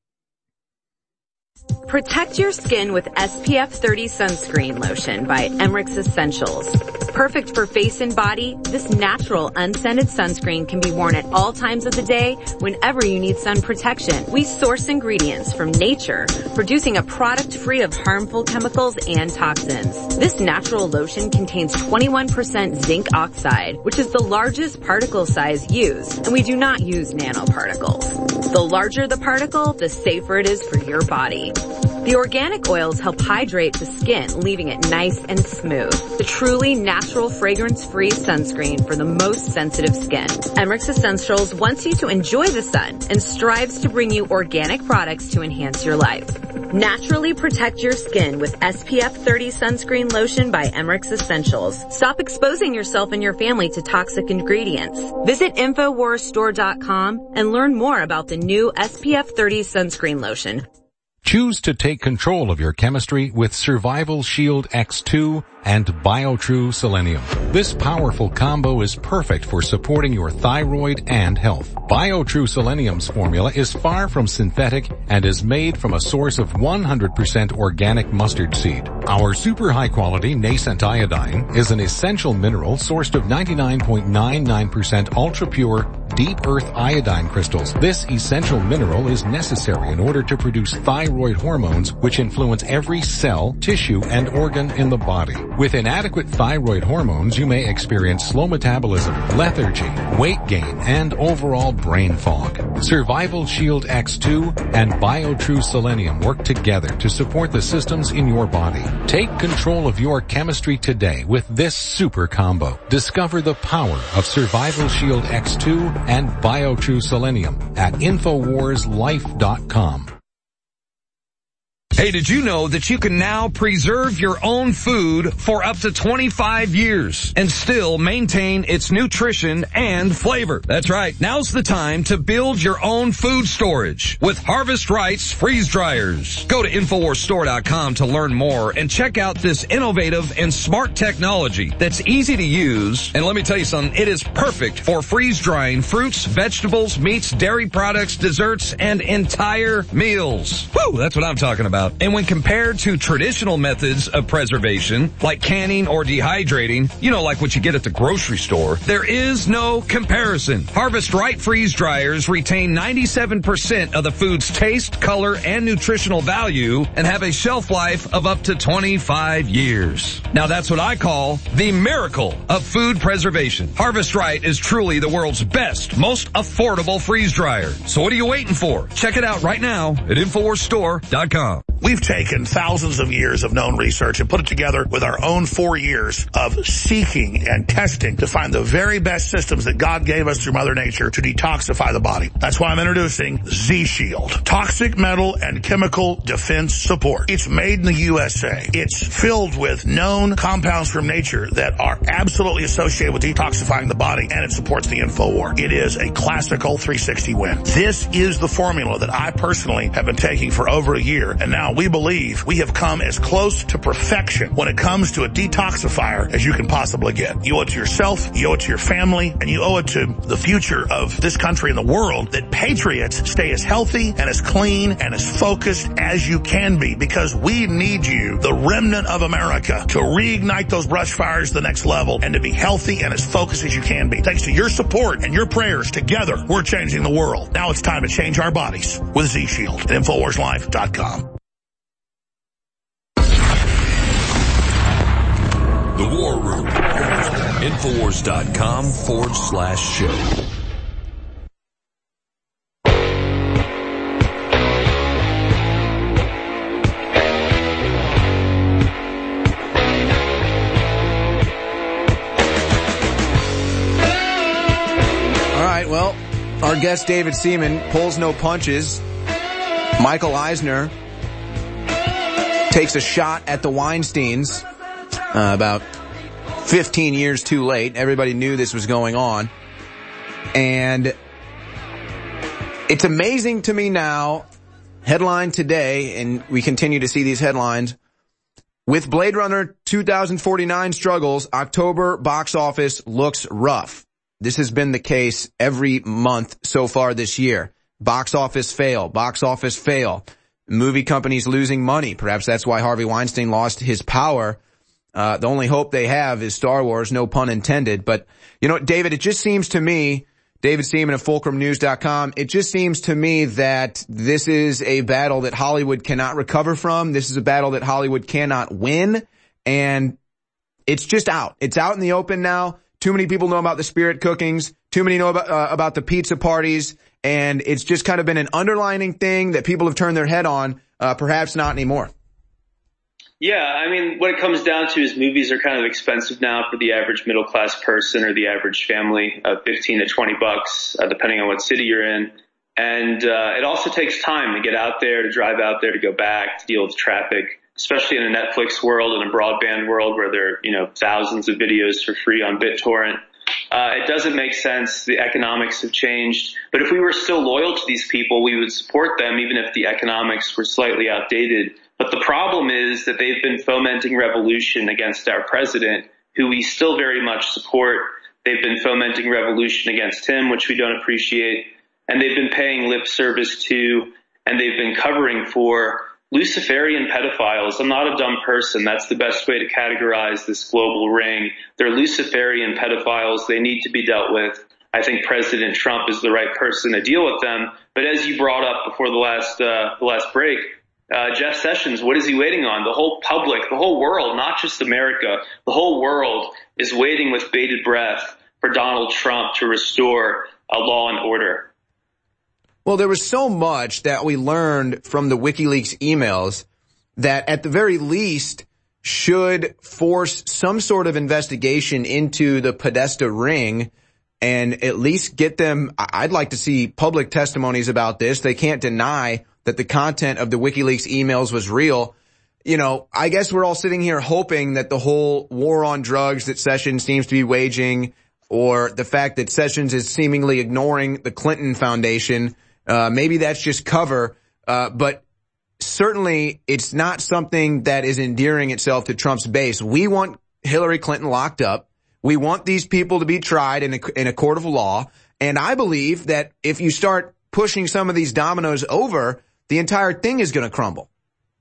Protect your skin with S P F thirty sunscreen lotion by Emmerich Essentials. Perfect for face and body, this natural unscented sunscreen can be worn at all times of the day whenever you need sun protection. We source ingredients from nature, producing a product free of harmful chemicals and toxins. This natural lotion contains twenty-one percent zinc oxide, which is the largest particle size used, and we do not use nanoparticles. The larger the particle, the safer it is for your body. The organic oils help hydrate the skin, leaving it nice and smooth. The truly natural fragrance-free sunscreen for the most sensitive skin. Emmerich Essentials wants you to enjoy the sun and strives to bring you organic products to enhance your life. Naturally protect your skin with S P F thirty sunscreen lotion by Emmerich Essentials. Stop exposing yourself and your family to toxic ingredients. Visit Infowars Store dot com and learn more about the new S P F thirty sunscreen lotion. Choose to take control of your chemistry with Survival Shield X two and BioTrue Selenium. This powerful combo is perfect for supporting your thyroid and health. BioTrue Selenium's formula is far from synthetic and is made from a source of one hundred percent organic mustard seed. Our super high quality nascent iodine is an essential mineral sourced of ninety-nine point nine nine percent ultra pure deep earth iodine crystals. This essential mineral is necessary in order to produce thyroid hormones which influence every cell, tissue, and organ in the body. With inadequate thyroid hormones, you may experience slow metabolism, lethargy, weight gain, and overall brain fog. Survival Shield X two and BioTrue Selenium work together to support the systems in your body. Take control of your chemistry today with this super combo. Discover the power of Survival Shield X two and BioTrue Selenium at Infowars Life dot com. Hey, did you know that you can now preserve your own food for up to twenty-five years and still maintain its nutrition and flavor? That's right. Now's the time to build your own food storage with Harvest Right's freeze dryers. Go to Infowars Store dot com to learn more and check out this innovative and smart technology that's easy to use. And let me tell you something, it is perfect for freeze drying fruits, vegetables, meats, dairy products, desserts, and entire meals. Woo, that's what I'm talking about. And when compared to traditional methods of preservation, like canning or dehydrating, you know, like what you get at the grocery store, there is no comparison. Harvest Right freeze dryers retain ninety-seven percent of the food's taste, color, and nutritional value and have a shelf life of up to twenty-five years. Now that's what I call the miracle of food preservation. Harvest Right is truly the world's best, most affordable freeze dryer. So what are you waiting for? Check it out right now at Infowars Store dot com. We've taken thousands of years of known research and put it together with our own four years of seeking and testing to find the very best systems that God gave us through Mother Nature to detoxify the body. That's why I'm introducing Z-Shield, toxic metal and chemical defense support. It's made in the U S A. It's filled with known compounds from nature that are absolutely associated with detoxifying the body, and it supports the InfoWar. It is a classical three sixty win. This is the formula that I personally have been taking for over a year, and now we believe we have come as close to perfection when it comes to a detoxifier as you can possibly get. You owe it to yourself, you owe it to your family, and you owe it to the future of this country and the world that patriots stay as healthy and as clean and as focused as you can be, because we need you, the remnant of America, to reignite those brush fires to the next level and to be healthy and as focused as you can be. Thanks to your support and your prayers, together we're changing the world. Now it's time to change our bodies with Z-Shield at Infowars Life dot com. The War Room. Infowars dot com forward slash show. All right, well, our guest David Seaman pulls no punches. Michael Eisner takes a shot at the Weinsteins. Uh, about fifteen years too late. Everybody knew this was going on. And it's amazing to me now, headline today, and we continue to see these headlines, with Blade Runner twenty forty-nine struggles, October box office looks rough. This has been the case every month so far this year. Box office fail, box office fail. Movie companies losing money. Perhaps that's why Harvey Weinstein lost his power. Uh, the only hope they have is Star Wars, no pun intended. But, you know, David, it just seems to me, David Seaman of Fulcrum News dot com, it just seems to me that this is a battle that Hollywood cannot recover from. This is a battle that Hollywood cannot win. And it's just out. It's out in the open now. Too many people know about the spirit cookings. Too many know about, uh, about the pizza parties. And it's just kind of been an underlining thing that people have turned their head on. Uh, perhaps not anymore. Yeah, I mean, what it comes down to is movies are kind of expensive now for the average middle class person or the average family, uh, fifteen to twenty bucks, uh, depending on what city you're in. And uh, it also takes time to get out there, to drive out there, to go back, to deal with traffic, especially in a Netflix world and a broadband world where there are, you know, thousands of videos for free on BitTorrent. Uh, it doesn't make sense. The economics have changed. But if we were still loyal to these people, we would support them even if the economics were slightly outdated. But the problem is that they've been fomenting revolution against our president, who we still very much support. They've been fomenting revolution against him, which we don't appreciate. And they've been paying lip service to, and they've been covering for Luciferian pedophiles. I'm not a dumb person. That's the best way to categorize this global ring. They're Luciferian pedophiles. They need to be dealt with. I think President Trump is the right person to deal with them. But as you brought up before the last uh, the last break, uh, Jeff Sessions, what is he waiting on? The whole public, the whole world, not just America, the whole world is waiting with bated breath for Donald Trump to restore a law and order. Well, there was so much that we learned from the WikiLeaks emails that at the very least should force some sort of investigation into the Podesta ring and at least get them. I'd like to see public testimonies about this. They can't deny that the content of the WikiLeaks emails was real. You know, I guess we're all sitting here hoping that the whole war on drugs that Sessions seems to be waging, or the fact that Sessions is seemingly ignoring the Clinton Foundation, Uh, maybe that's just cover, uh, but certainly it's not something that is endearing itself to Trump's base. We want Hillary Clinton locked up. We want these people to be tried in a, in a court of law. And I believe that if you start pushing some of these dominoes over, the entire thing is going to crumble.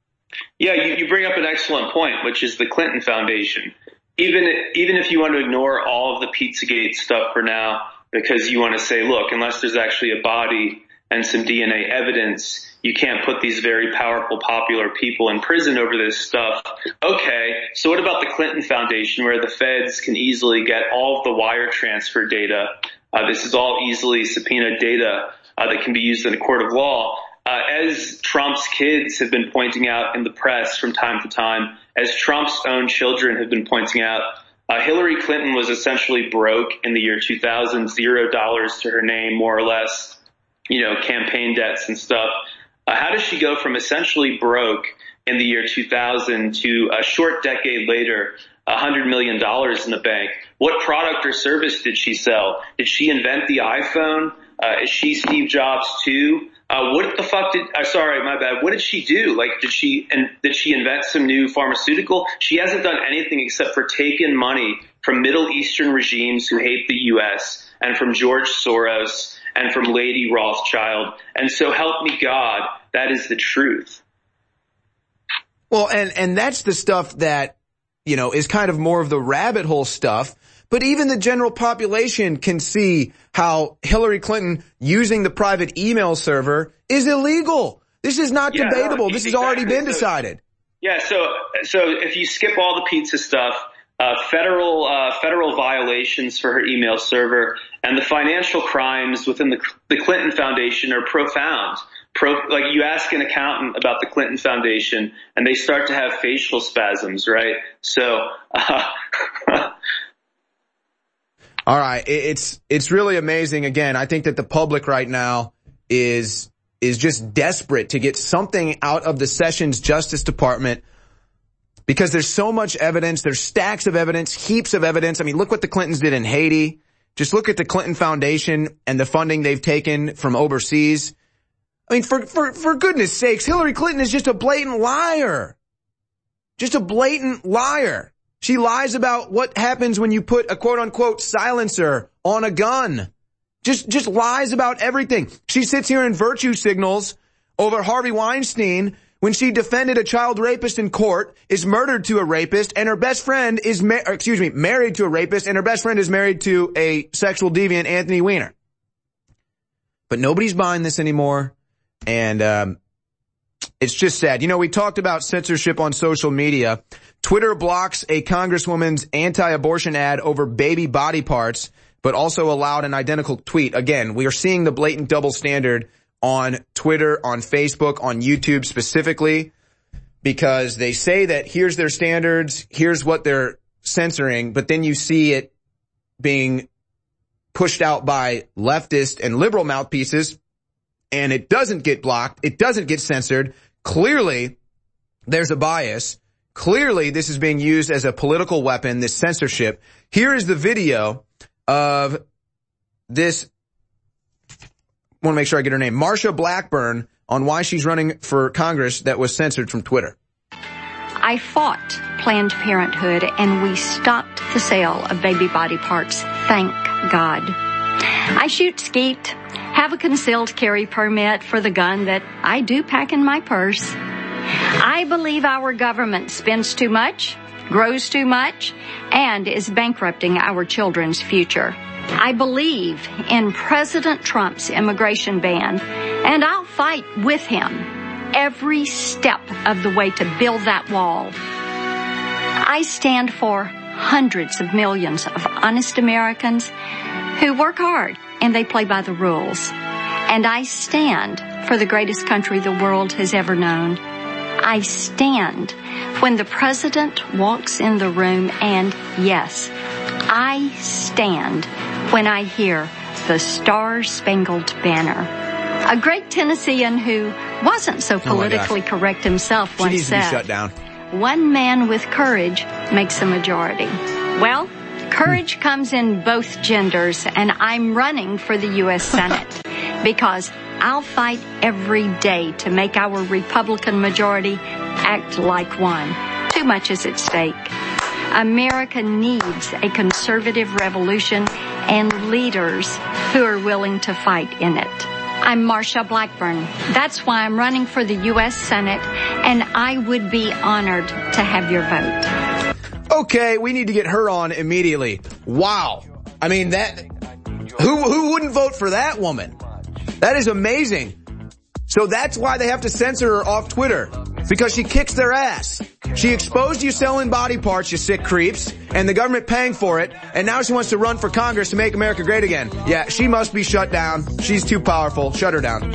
Yeah, you, you bring up an excellent point, which is the Clinton Foundation. Even, even if you want to ignore all of the Pizzagate stuff for now, because you want to say, look, unless there's actually a body and some D N A evidence, you can't put these very powerful, popular people in prison over this stuff. Okay, so what about the Clinton Foundation, where the feds can easily get all of the wire transfer data? Uh, this is all easily subpoenaed data uh, that can be used in a court of law. Uh, as Trump's kids have been pointing out in the press from time to time, as Trump's own children have been pointing out, uh, Hillary Clinton was essentially broke in the year two thousand, zero dollars to her name, more or less. You know, campaign debts and stuff. Uh, how does she go from essentially broke in the year two thousand to a short decade later, one hundred million dollars in the bank? What product or service did she sell? Did she invent the iPhone? Uh, is she Steve Jobs too? Uh, what the fuck did, uh, sorry, my bad. What did she do? Like, did she, and did she invent some new pharmaceutical? She hasn't done anything except for taken money from Middle Eastern regimes who hate the U S and from George Soros and from Lady Rothschild. And so help me God, that is the truth. Well, and, and that's the stuff that, you know, is kind of more of the rabbit hole stuff. But even the general population can see how Hillary Clinton using the private email server is illegal. This is not yeah, debatable. This exactly. has already been decided. Yeah, so so if you skip all the pizza stuff, Uh, federal, uh, federal violations for her email server and the financial crimes within the, the Clinton Foundation are profound. Pro, like you ask an accountant about the Clinton Foundation and they start to have facial spasms, right? So, uh, all right. It's, it's really amazing. Again, I think that the public right now is, is just desperate to get something out of the Sessions Justice Department, because there's so much evidence. There's stacks of evidence, heaps of evidence. I mean, look what the Clintons did in Haiti. Just look at the Clinton Foundation and the funding they've taken from overseas. I mean, for, for, for goodness sakes, Hillary Clinton is just a blatant liar. Just a blatant liar. She lies about what happens when you put a quote unquote silencer on a gun. Just, just lies about everything. She sits here and virtue signals over Harvey Weinstein when she defended a child rapist in court, is murdered to a rapist, and her best friend is, ma- excuse me, married to a rapist, and her best friend is married to a sexual deviant, Anthony Weiner. But nobody's buying this anymore, and um it's just sad. You know, we talked about censorship on social media. Twitter blocks a congresswoman's anti-abortion ad over baby body parts, but also allowed an identical tweet. Again, we are seeing the blatant double standard on Twitter, on Facebook, on YouTube specifically, because they say that here's their standards, here's what they're censoring, but then you see it being pushed out by leftist and liberal mouthpieces and it doesn't get blocked, it doesn't get censored. Clearly, there's a bias. Clearly, this is being used as a political weapon, this censorship. Here is the video of this, I want to make sure I get her name, Marsha Blackburn, on why she's running for Congress, that was censored from Twitter. I fought Planned Parenthood, and we stopped the sale of baby body parts. Thank God. I shoot skeet, have a concealed carry permit for the gun that I do pack in my purse. I believe our government spends too much, grows too much, and is bankrupting our children's future. I believe in President Trump's immigration ban, and I'll fight with him every step of the way to build that wall. I stand for hundreds of millions of honest Americans who work hard and they play by the rules. And I stand for the greatest country the world has ever known. I stand when the president walks in the room, and yes, I stand when I hear the Star-Spangled Banner. A great Tennessean who wasn't so politically oh correct himself once she needs said, to be shut down. One man with courage makes a majority. Well, courage comes in both genders, and I'm running for the U S Senate because I'll fight every day to make our Republican majority act like one. Too much is at stake. America needs a conservative revolution and leaders who are willing to fight in it. I'm Marsha Blackburn. That's why I'm running for the U S Senate, and I would be honored to have your vote. Okay, we need to get her on immediately. Wow. I mean, that, who, who wouldn't vote for that woman? That is amazing. So that's why they have to censor her off Twitter. Because she kicks their ass. She exposed you selling body parts, you sick creeps, and the government paying for it, and now she wants to run for Congress to make America great again. Yeah, she must be shut down. She's too powerful. Shut her down.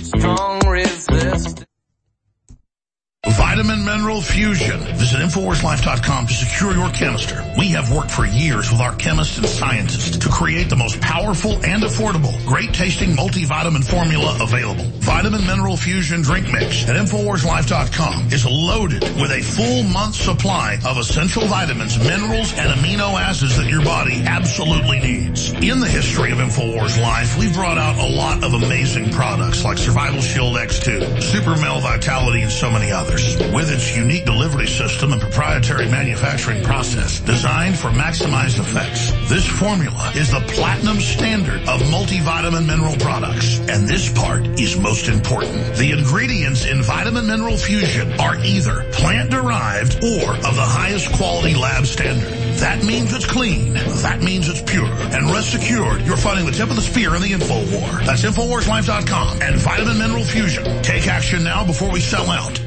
Vitamin Mineral Fusion. Visit Infowars Life dot com to secure your canister. We have worked for years with our chemists and scientists to create the most powerful and affordable, great-tasting multivitamin formula available. Vitamin Mineral Fusion Drink Mix at Infowars Life dot com is loaded with a full month's supply of essential vitamins, minerals, and amino acids that your body absolutely needs. In the history of Infowars Life, we've brought out a lot of amazing products like Survival Shield X two, Super Male Vitality, and so many others. With its unique delivery system and proprietary manufacturing process designed for maximized effects, this formula is the platinum standard of multivitamin mineral products. And this part is most important. The ingredients in Vitamin Mineral Fusion are either plant-derived or of the highest quality lab standard. That means it's clean. That means it's pure. And rest assured, you're fighting the tip of the spear in the info war. That's Infowars Life dot com and Vitamin Mineral Fusion. Take action now before we sell out.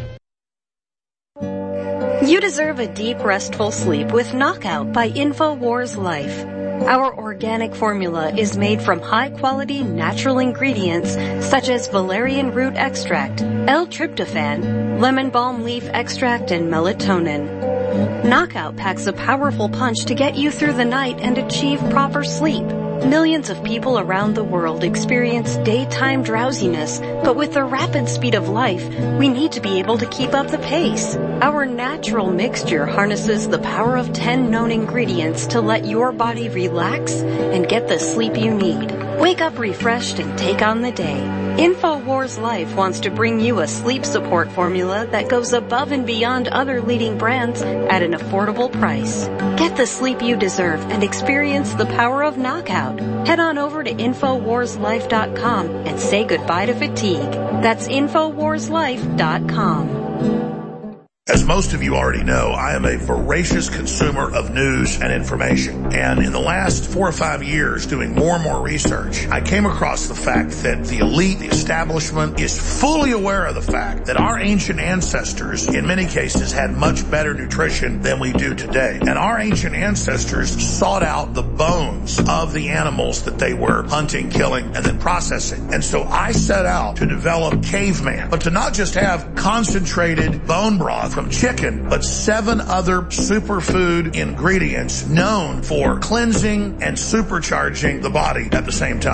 You deserve a deep, restful sleep with Knockout by InfoWars Life. Our organic formula is made from high-quality natural ingredients such as valerian root extract, L-tryptophan, lemon balm leaf extract, and melatonin. Knockout packs a powerful punch to get you through the night and achieve proper sleep. Millions of people around the world experience daytime drowsiness, but with the rapid speed of life, we need to be able to keep up the pace. Our natural mixture harnesses the power of ten known ingredients to let your body relax and get the sleep you need. Wake up refreshed and take on the day. InfoWars Life wants to bring you a sleep support formula that goes above and beyond other leading brands at an affordable price. Get the sleep you deserve and experience the power of Knockout. Head on over to Infowars Life dot com and say goodbye to fatigue. That's Infowars Life dot com. As most of you already know, I am a voracious consumer of news and information. And in the last four or five years, doing more and more research, I came across the fact that the elite, the establishment, is fully aware of the fact that our ancient ancestors, in many cases, had much better nutrition than we do today. And our ancient ancestors sought out the bones of the animals that they were hunting, killing, and then processing. And so I set out to develop Caveman, but to not just have concentrated bone broth from chicken, but seven other superfood ingredients known for cleansing and supercharging the body at the same time.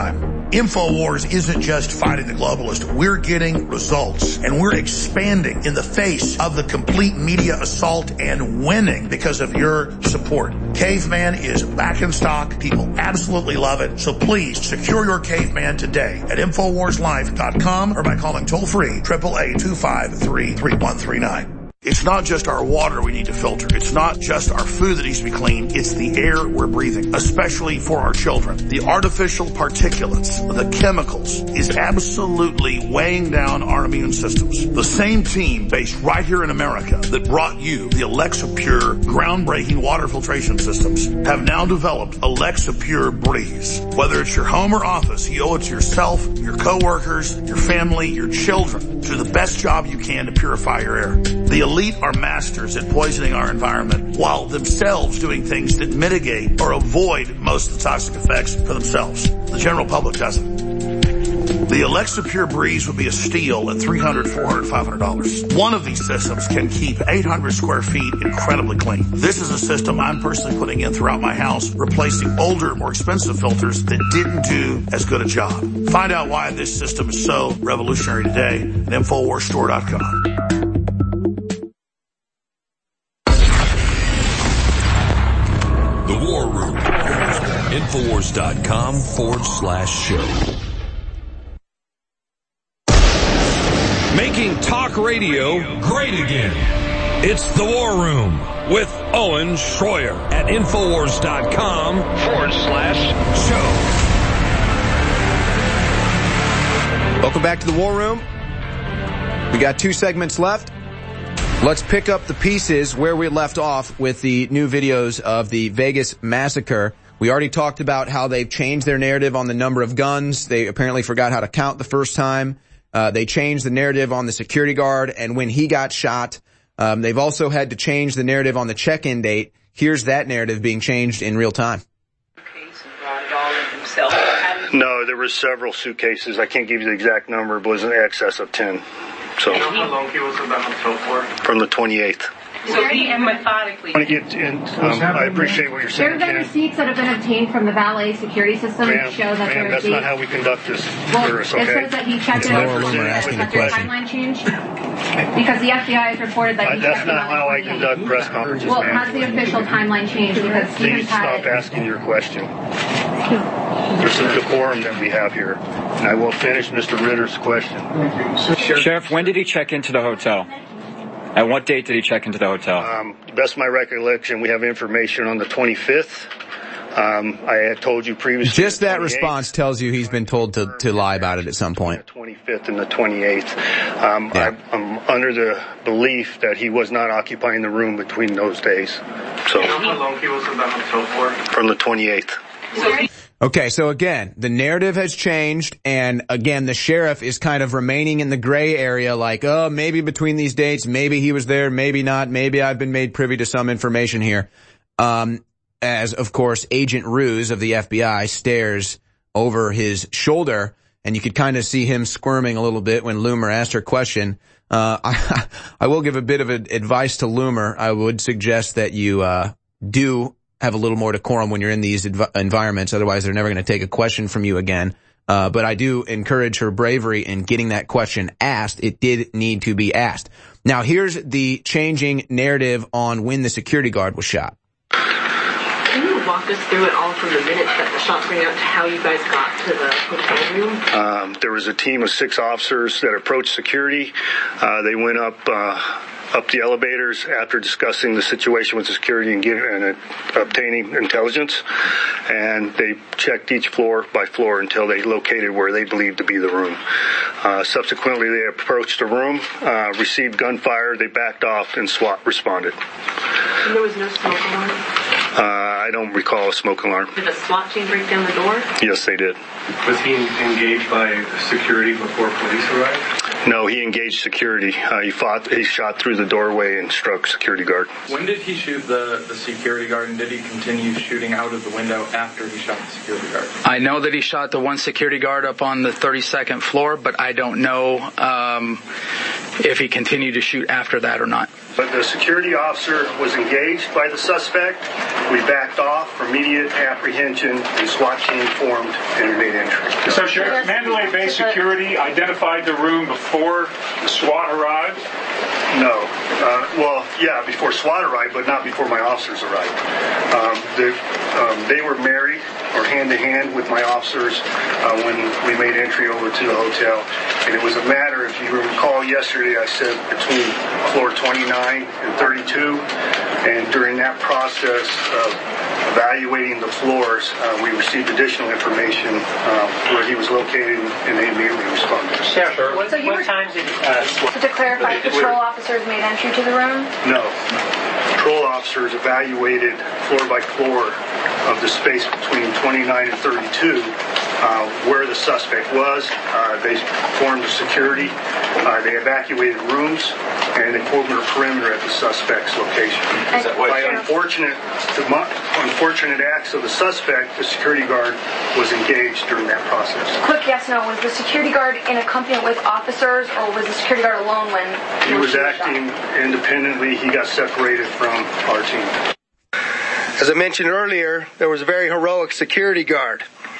InfoWars isn't just fighting the globalist. We're getting results, and we're expanding in the face of the complete media assault and winning because of your support. Caveman is back in stock. People absolutely love it. So please secure your Caveman today at Infowars Life dot com or by calling toll-free triple A two five three, three one three nine. It's not just our water we need to filter. It's not just our food that needs to be clean. It's the air we're breathing, especially for our children. The artificial particulates, the chemicals, is absolutely weighing down our immune systems. The same team based right here in America that brought you the Alexa Pure groundbreaking water filtration systems have now developed Alexa Pure Breeze. Whether it's your home or office, you owe it to yourself, your coworkers, your family, your children to do the best job you can to purify your air. The elite are masters at poisoning our environment while themselves doing things that mitigate or avoid most of the toxic effects for themselves. The general public doesn't. The Alexa Pure Breeze would be a steal at three hundred dollars, four hundred dollars, five hundred dollars. One of these systems can keep eight hundred square feet incredibly clean. This is a system I'm personally putting in throughout my house, replacing older, more expensive filters that didn't do as good a job. Find out why this system is so revolutionary today at Infowars Store dot com. The War Room. Infowars.com forward slash show. Making talk radio great again. It's The War Room with Owen Schroyer at Infowars.com forward slash show. Welcome back to The War Room. We got two segments left. Let's pick up the pieces where we left off with the new videos of the Vegas massacre. We already talked about how they've changed their narrative on the number of guns. They apparently forgot how to count the first time. Uh, they changed the narrative on the security guard and when he got shot. Um, they've also had to change the narrative on the check-in date. Here's that narrative being changed in real time. No, there were several suitcases. I can't give you the exact number, but it was in excess of ten. So, you know how long he was about so for? From the twenty-eighth. So he methodically. I want to get in. Um, I appreciate what you're saying. There have been receipts that have been obtained from the valet security system ma'am, to show that ma'am, there that's is not how we conduct this well, service, okay? It says that he checked it out. Has the timeline changed? Because the F B I has reported that he uh, That's checked not how I conduct press conferences, Well, ma'am. has the official timeline changed? Because Please Stephen's had stop asking your question. There's some decorum that we have here. And I will finish Mister Ritter's question. Sheriff, when did he check into the hotel? At what date did he check into the hotel? Um, best of my recollection, we have information on the twenty-fifth. Um, I had told you previously. Just that response tells you he's been told to, to lie about it at some point. The twenty-fifth and the twenty-eighth. Um, yeah. I, I'm under the belief that he was not occupying the room between those days. So. You know how long he was about so for? From the twenty-eighth. Okay, so again, the narrative has changed, and again, the sheriff is kind of remaining in the gray area, like, oh, maybe between these dates, maybe he was there, maybe not, maybe I've been made privy to some information here. Um, as, of course, Agent Ruse of the F B I stares over his shoulder, and you could kind of see him squirming a little bit when Loomer asked her question. Uh, I, I will give a bit of advice to Loomer. I would suggest that you, uh, do have a little more decorum when you're in these env- environments. Otherwise, they're never going to take a question from you again. Uh, but I do encourage her bravery in getting that question asked. It did need to be asked. Now, here's the changing narrative on when the security guard was shot. Can you walk us through it all from the minutes that the shots rang out to how you guys got to the hotel room? Um, there was a team of six officers that approached security. Uh, they went up... Uh, up the elevators after discussing the situation with the security and, give, and uh, obtaining intelligence, and they checked each floor by floor until they located where they believed to be the room. Uh, subsequently, they approached the room, uh, received gunfire, they backed off, and SWAT responded. And there was no smoke alarm? Uh, I don't recall a smoke alarm. Did the SWAT team break down the door? Yes, they did. Was he engaged by security before police arrived? No, he engaged security. Uh, he fought. He shot through the doorway and struck security guard. When did he shoot the, the security guard, and did he continue shooting out of the window after he shot the security guard? I know that he shot the one security guard up on the thirty-second floor, but I don't know um, if he continued to shoot after that or not. But the security officer was engaged by the suspect. We backed off for immediate apprehension, and SWAT team formed and made entry. So, Sheriff, Mandalay Bay Security identified the room before the SWAT arrived? No. Uh, well, yeah, before SWAT arrived, but not before my officers arrived. Um, the, um, they were married or hand-to-hand with my officers uh, when we made entry over to the hotel. And it was a matter, if you recall yesterday, I said between floor twenty-nine and thirty-two. And during that process of evaluating the floors, uh, we received additional information uh, where he was located, and they immediately responded. Sheriff, what, so what times did uh, So to clarify, patrol officers made entry to the room? No. Patrol officers evaluated floor by floor of the space between twenty-nine and thirty-two uh, where the suspect was. Uh, they formed a security. Uh, they evacuated rooms, and they formed a perimeter at the suspect's location. By unfortunate, the unfortunate acts of the suspect, the security guard was engaged during that process. Quick yes, no. Was the security guard in accompaniment with officers, or was the security guard alone when he was acting independently? He got separated from our team. As I mentioned earlier, there was a very heroic security guard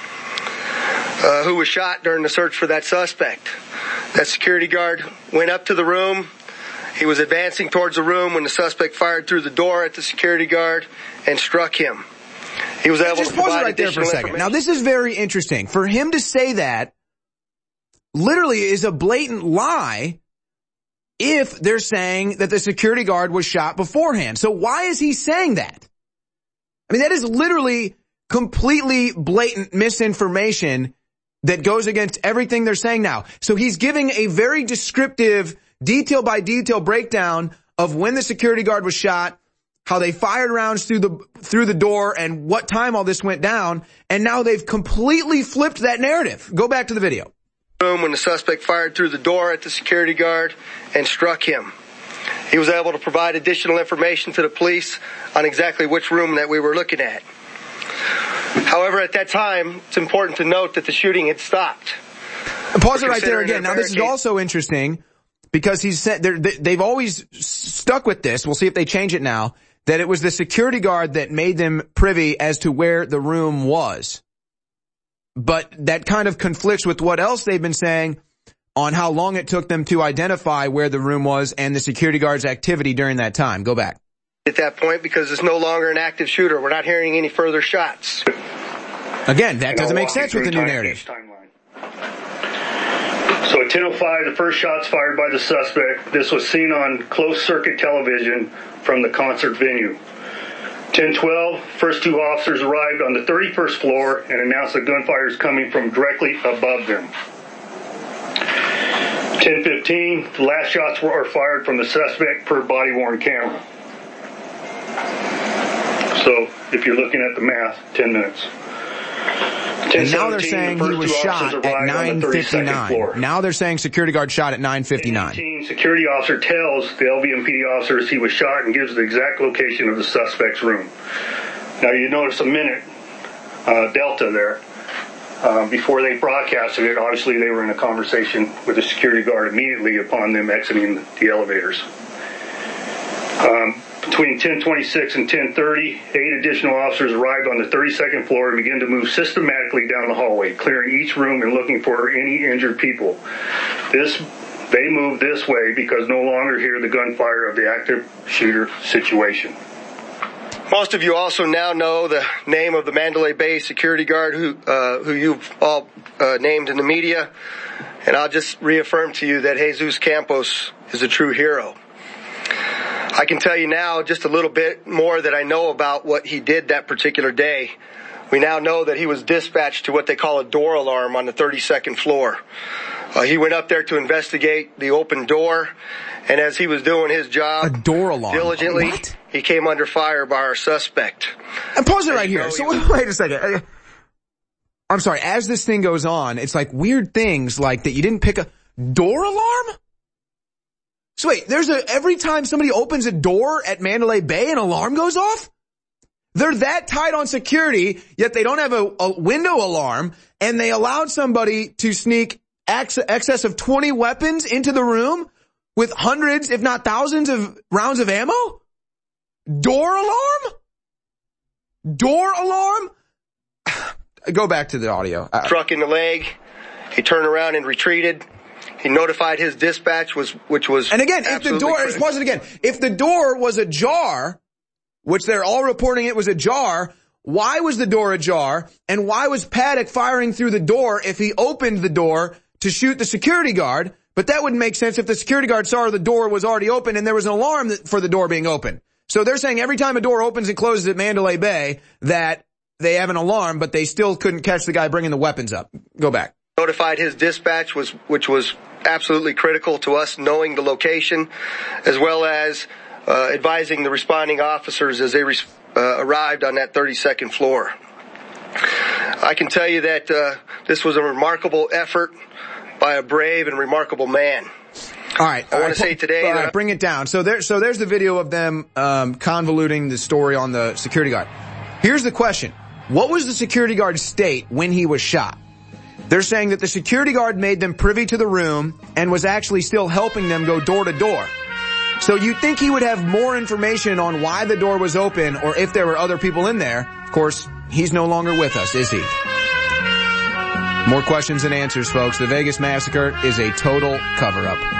uh, who was shot during the search for that suspect. That security guard went up to the room. He was advancing towards the room when the suspect fired through the door at the security guard and struck him. He was able Just to pause provide it right there for a second. Now, this is very interesting. For him to say that literally is a blatant lie if they're saying that the security guard was shot beforehand. So why is he saying that? I mean, that is literally completely blatant misinformation that goes against everything they're saying now. So he's giving a very descriptive, detail by detail breakdown of when the security guard was shot, how they fired rounds through the through the door, and what time all this went down. And now they've completely flipped that narrative. Go back to the video. When the suspect fired through the door at the security guard and struck him. He was able to provide additional information to the police on exactly which room that we were looking at. However, at that time, it's important to note that the shooting had stopped. And pause it right there again. Now, this is also interesting because he's said they've always stuck with this. We'll see if they change it now, that it was the security guard that made them privy as to where the room was. But that kind of conflicts with what else they've been saying on how long it took them to identify where the room was and the security guard's activity during that time. Go back. At that point, because it's no longer an active shooter. We're not hearing any further shots. Again, that doesn't make sense with the new narrative. So at ten oh five, the first shots fired by the suspect. This was seen on closed-circuit television from the concert venue. ten twelve, first two officers arrived on the thirty-first floor and announced that gunfire is coming from directly above them. ten fifteen, the last shots were fired from the suspect per body-worn camera. So, if you're looking at the math, ten minutes. And now they're saying he was shot at nine fifty-nine. Now they're saying security guard shot at nine fifty-nine. Security officer tells the L V M P D officers he was shot and gives the exact location of the suspect's room. Now you notice a minute uh, delta there. Uh, before they broadcasted it, obviously they were in a conversation with the security guard immediately upon them exiting the elevators. Um, between ten twenty-six and ten thirty, eight additional officers arrived on the thirty-second floor and began to move systematically down the hallway, clearing each room and looking for any injured people. This They moved this way because no longer hear the gunfire of the active shooter situation. Most of you also now know the name of the Mandalay Bay security guard who uh, who you've all uh, named in the media. And I'll just reaffirm to you that Jesus Campos is a true hero. I can tell you now just a little bit more that I know about what he did that particular day. We now know that he was dispatched to what they call a door alarm on the thirty-second floor. Uh, he went up there to investigate the open door, and as he was doing his job a door alarm. diligently, what? he came under fire by our suspect. And pause it right here. So wait a second. I'm sorry. As this thing goes on, it's like weird things like that you didn't pick a door alarm? So wait, there's a, every time somebody opens a door at Mandalay Bay, an alarm goes off? They're that tight on security, yet they don't have a, a window alarm, and they allowed somebody to sneak ex- excess of twenty weapons into the room with hundreds, if not thousands of rounds of ammo? Door alarm? Door alarm? Go back to the audio. Uh, Struck in the leg. He turned around and retreated. He notified his dispatch, was which was and again, if the door, critical. pause it again. If the door was ajar, which they're all reporting it was ajar, why was the door ajar? And why was Paddock firing through the door if he opened the door to shoot the security guard? But that wouldn't make sense if the security guard saw the door was already open and there was an alarm for the door being open. So they're saying every time a door opens and closes at Mandalay Bay that they have an alarm, but they still couldn't catch the guy bringing the weapons up. Go back. Notified his dispatch, was which was absolutely critical to us knowing the location, as well as uh, advising the responding officers as they res- uh, arrived on that thirty-second floor. I can tell you that uh, this was a remarkable effort by a brave and remarkable man. All right. I all want right, to say today all that right, bring it down. So there, so there's the video of them um, convoluting the story on the security guard. Here's the question. What was the security guard's state when he was shot? They're saying that the security guard made them privy to the room and was actually still helping them go door to door. So you'd think he would have more information on why the door was open or if there were other people in there. Of course, he's no longer with us, is he? More questions than answers, folks. The Vegas massacre is a total cover-up.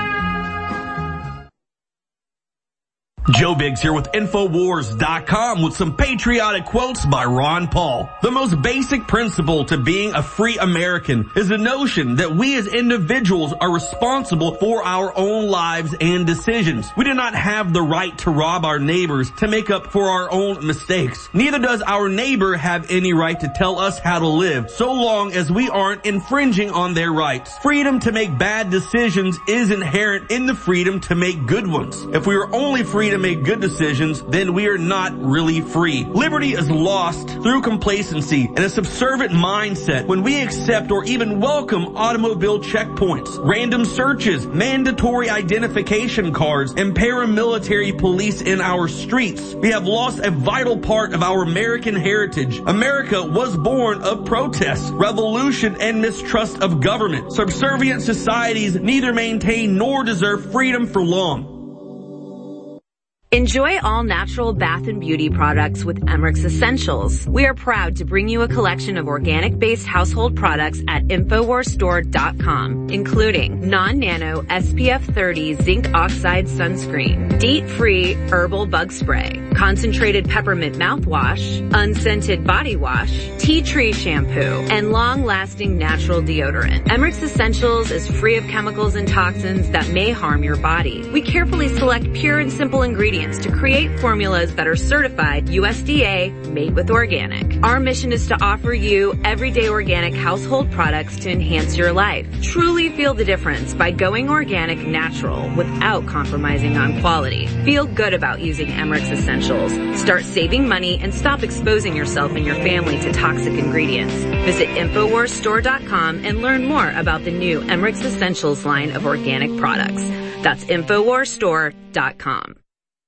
Joe Biggs here with Infowars dot com with some patriotic quotes by Ron Paul. The most basic principle to being a free American is the notion that we as individuals are responsible for our own lives and decisions. We do not have the right to rob our neighbors to make up for our own mistakes. Neither does our neighbor have any right to tell us how to live, so long as we aren't infringing on their rights. Freedom to make bad decisions is inherent in the freedom to make good ones. If we were only free to make good decisions, then we are not really free. Liberty is lost through complacency and a subservient mindset when we accept or even welcome automobile checkpoints, random searches, mandatory identification cards, and paramilitary police in our streets. We have lost a vital part of our American heritage. America was born of protest, revolution, and mistrust of government. Subservient societies neither maintain nor deserve freedom for long. Enjoy all natural bath and beauty products with Emmerich's Essentials. We are proud to bring you a collection of organic-based household products at Infowars Store dot com, including non-nano S P F thirty zinc oxide sunscreen, DEET-free herbal bug spray, concentrated peppermint mouthwash, unscented body wash, tea tree shampoo, and long-lasting natural deodorant. Emmerich's Essentials is free of chemicals and toxins that may harm your body. We carefully select pure and simple ingredients to create formulas that are certified U S D A made with organic. Our mission is to offer you everyday organic household products to enhance your life. Truly feel the difference by going organic natural without compromising on quality. Feel good about using Emmerich's Essentials. Start saving money and stop exposing yourself and your family to toxic ingredients. Visit Infowars Store dot com and learn more about the new Emmerich's Essentials line of organic products. That's Infowars Store dot com.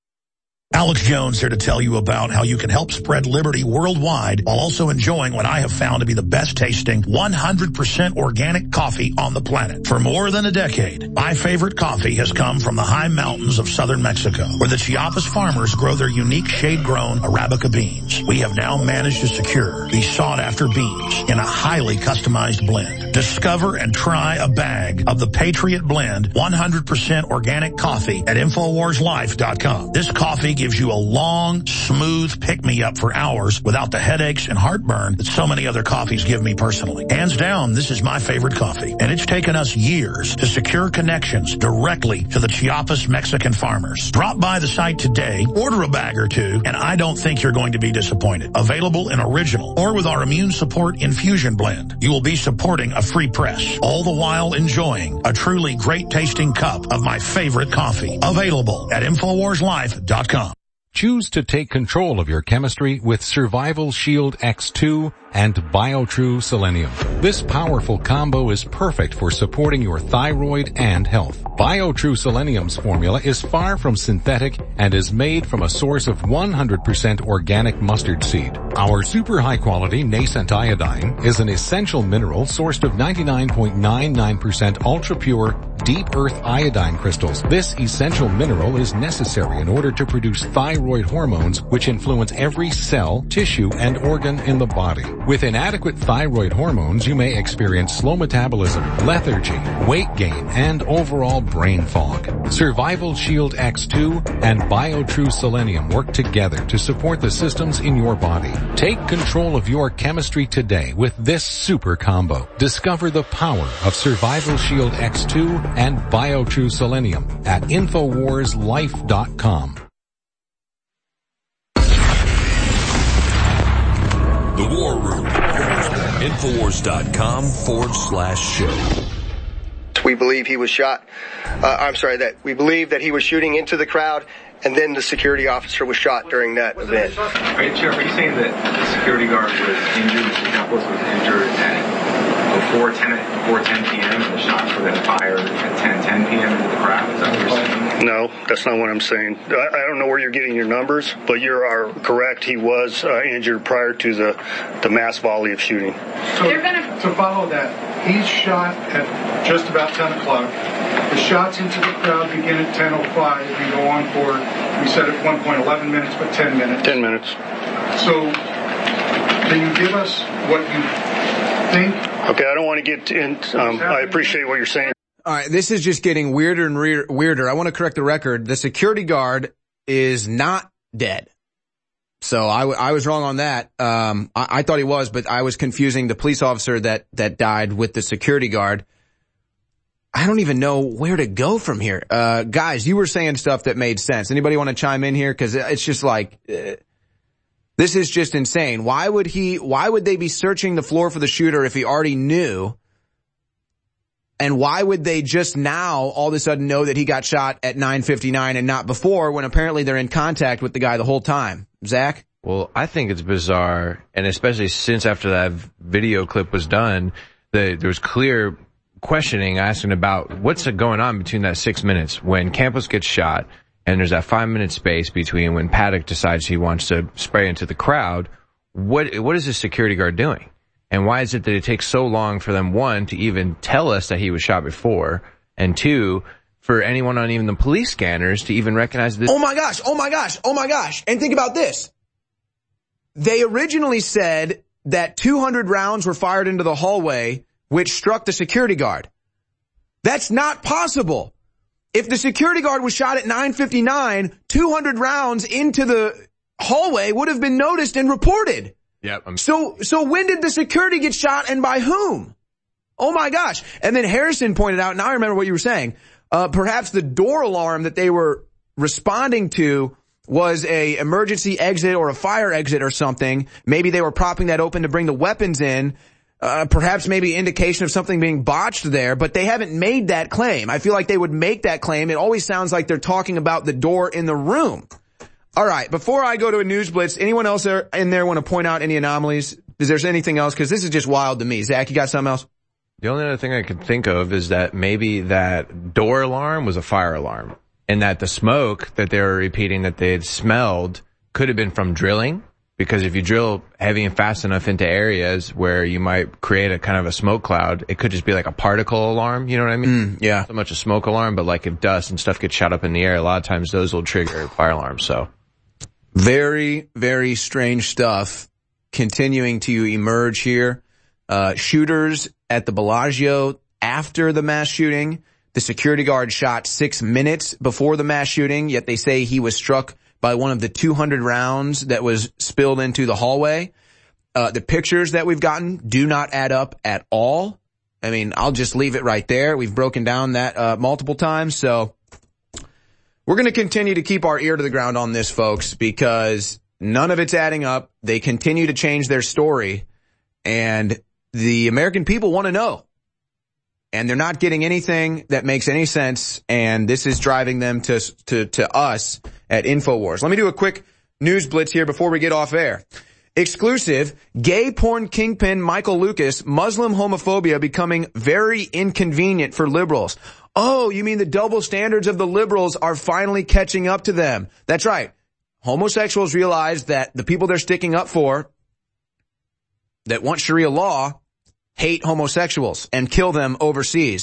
Alex Jones here to tell you about how you can help spread liberty worldwide while also enjoying what I have found to be the best tasting one hundred percent organic coffee on the planet. For more than a decade, my favorite coffee has come from the high mountains of southern Mexico, where the Chiapas farmers grow their unique shade-grown Arabica beans. We have now managed to secure these sought-after beans in a highly customized blend. Discover and try a bag of the Patriot Blend one hundred percent organic coffee at Infowars Life dot com. This coffee gives you a long, smooth pick-me-up for hours without the headaches and heartburn that so many other coffees give me personally. Hands down, this is my favorite coffee, and it's taken us years to secure connections directly to the Chiapas Mexican farmers. Drop by the site today, order a bag or two, and I don't think you're going to be disappointed. Available in original or with our immune support infusion blend. You will be supporting a free press, all the while enjoying a truly great-tasting cup of my favorite coffee. Available at Infowars Life dot com. Choose to take control of your chemistry with Survival Shield X two and BioTrue Selenium. This powerful combo is perfect for supporting your thyroid and health. BioTrue Selenium's formula is far from synthetic and is made from a source of one hundred percent organic mustard seed. Our super high quality nascent iodine is an essential mineral sourced of ninety-nine point nine nine percent ultra pure deep earth iodine crystals. This essential mineral is necessary in order to produce thyroid hormones, which influence every cell, tissue, and organ in the body. With inadequate thyroid hormones, you may experience slow metabolism, lethargy, weight gain, and overall brain fog. Survival Shield X two and BioTrue Selenium work together to support the systems in your body. Take control of your chemistry today with this super combo. Discover the power of Survival Shield X two and BioTrue Selenium at Infowars Life dot com. The War Room. Infowars.com forward slash show. We believe he was shot. Uh, I'm sorry, that we believe that he was shooting into the crowd, and then the security officer was shot during that was event. Right, Sheriff, are you saying that the security guard was injured, Mister Campos was injured at before ten before ten p.m. and the shots were then fired at ten ten p.m. into the crowd? Is that what you're saying? No, that's not what I'm saying. I, I don't know where you're getting your numbers, but you are correct. He was uh, injured prior to the, the mass volley of shooting. So, gonna... to follow that, he's shot at just about ten o'clock. The shots into the crowd begin at ten oh five and go on for, we said at one point eleven minutes, but ten minutes. ten minutes. So, can you give us what you think? Okay, I don't want to get in. Um, I appreciate what you're saying. All right, this is just getting weirder and re- weirder. I want to correct the record. The security guard is not dead. So I, w- I was wrong on that. Um, I-, I thought he was, but I was confusing the police officer that, that died with the security guard. I don't even know where to go from here. Uh, guys, you were saying stuff that made sense. Anybody want to chime in here? Cause it's just like, uh, this is just insane. Why would he, why would they be searching the floor for the shooter if he already knew? And why would they just now all of a sudden know that he got shot at nine fifty-nine and not before, when apparently they're in contact with the guy the whole time? Zach? Well, I think it's bizarre, and especially since after that video clip was done, the, there was clear questioning asking about what's going on between that six minutes when Campos gets shot, and there's that five minute space between when Paddock decides he wants to spray into the crowd. What what is this security guard doing? And why is it that it takes so long for them, one, to even tell us that he was shot before, and two, for anyone on even the police scanners to even recognize this? Oh my gosh, oh my gosh, oh my gosh. And think about this. They originally said that two hundred rounds were fired into the hallway, which struck the security guard. That's not possible. If the security guard was shot at nine fifty-nine, two hundred rounds into the hallway would have been noticed and reported. Yep. I'm so, so when did the security get shot and by whom? Oh my gosh. And then Harrison pointed out, now I remember what you were saying, uh, perhaps the door alarm that they were responding to was a emergency exit or a fire exit or something. Maybe they were propping that open to bring the weapons in. Uh, perhaps maybe indication of something being botched there, but they haven't made that claim. I feel like they would make that claim. It always sounds like they're talking about the door in the room. All right, before I go to a news blitz, anyone else there, in there want to point out any anomalies? Is there anything else? Because this is just wild to me. Zach, you got something else? The only other thing I can think of is that maybe that door alarm was a fire alarm, and that the smoke that they were repeating that they had smelled could have been from drilling, because if you drill heavy and fast enough into areas where you might create a kind of a smoke cloud, it could just be like a particle alarm, you know what I mean? Mm, yeah. Not so much a smoke alarm, but like if dust and stuff gets shot up in the air, a lot of times those will trigger fire alarms, so... Very, very strange stuff continuing to emerge here. Uh, shooters at the Bellagio after the mass shooting. The security guard shot six minutes before the mass shooting, yet they say he was struck by one of the two hundred rounds that was spilled into the hallway. Uh, the pictures that we've gotten do not add up at all. I mean, I'll just leave it right there. We've broken down that uh, multiple times, so... We're going to continue to keep our ear to the ground on this, folks, because none of it's adding up. They continue to change their story, and the American people want to know. And they're not getting anything that makes any sense, and this is driving them to to to us at InfoWars. Let me do a quick news blitz here before we get off air. Exclusive, gay porn kingpin Michael Lucas, Muslim homophobia becoming very inconvenient for liberals. Oh, you mean the double standards of the liberals are finally catching up to them? That's right. Homosexuals realize that the people they're sticking up for, that want Sharia law, hate homosexuals and kill them overseas.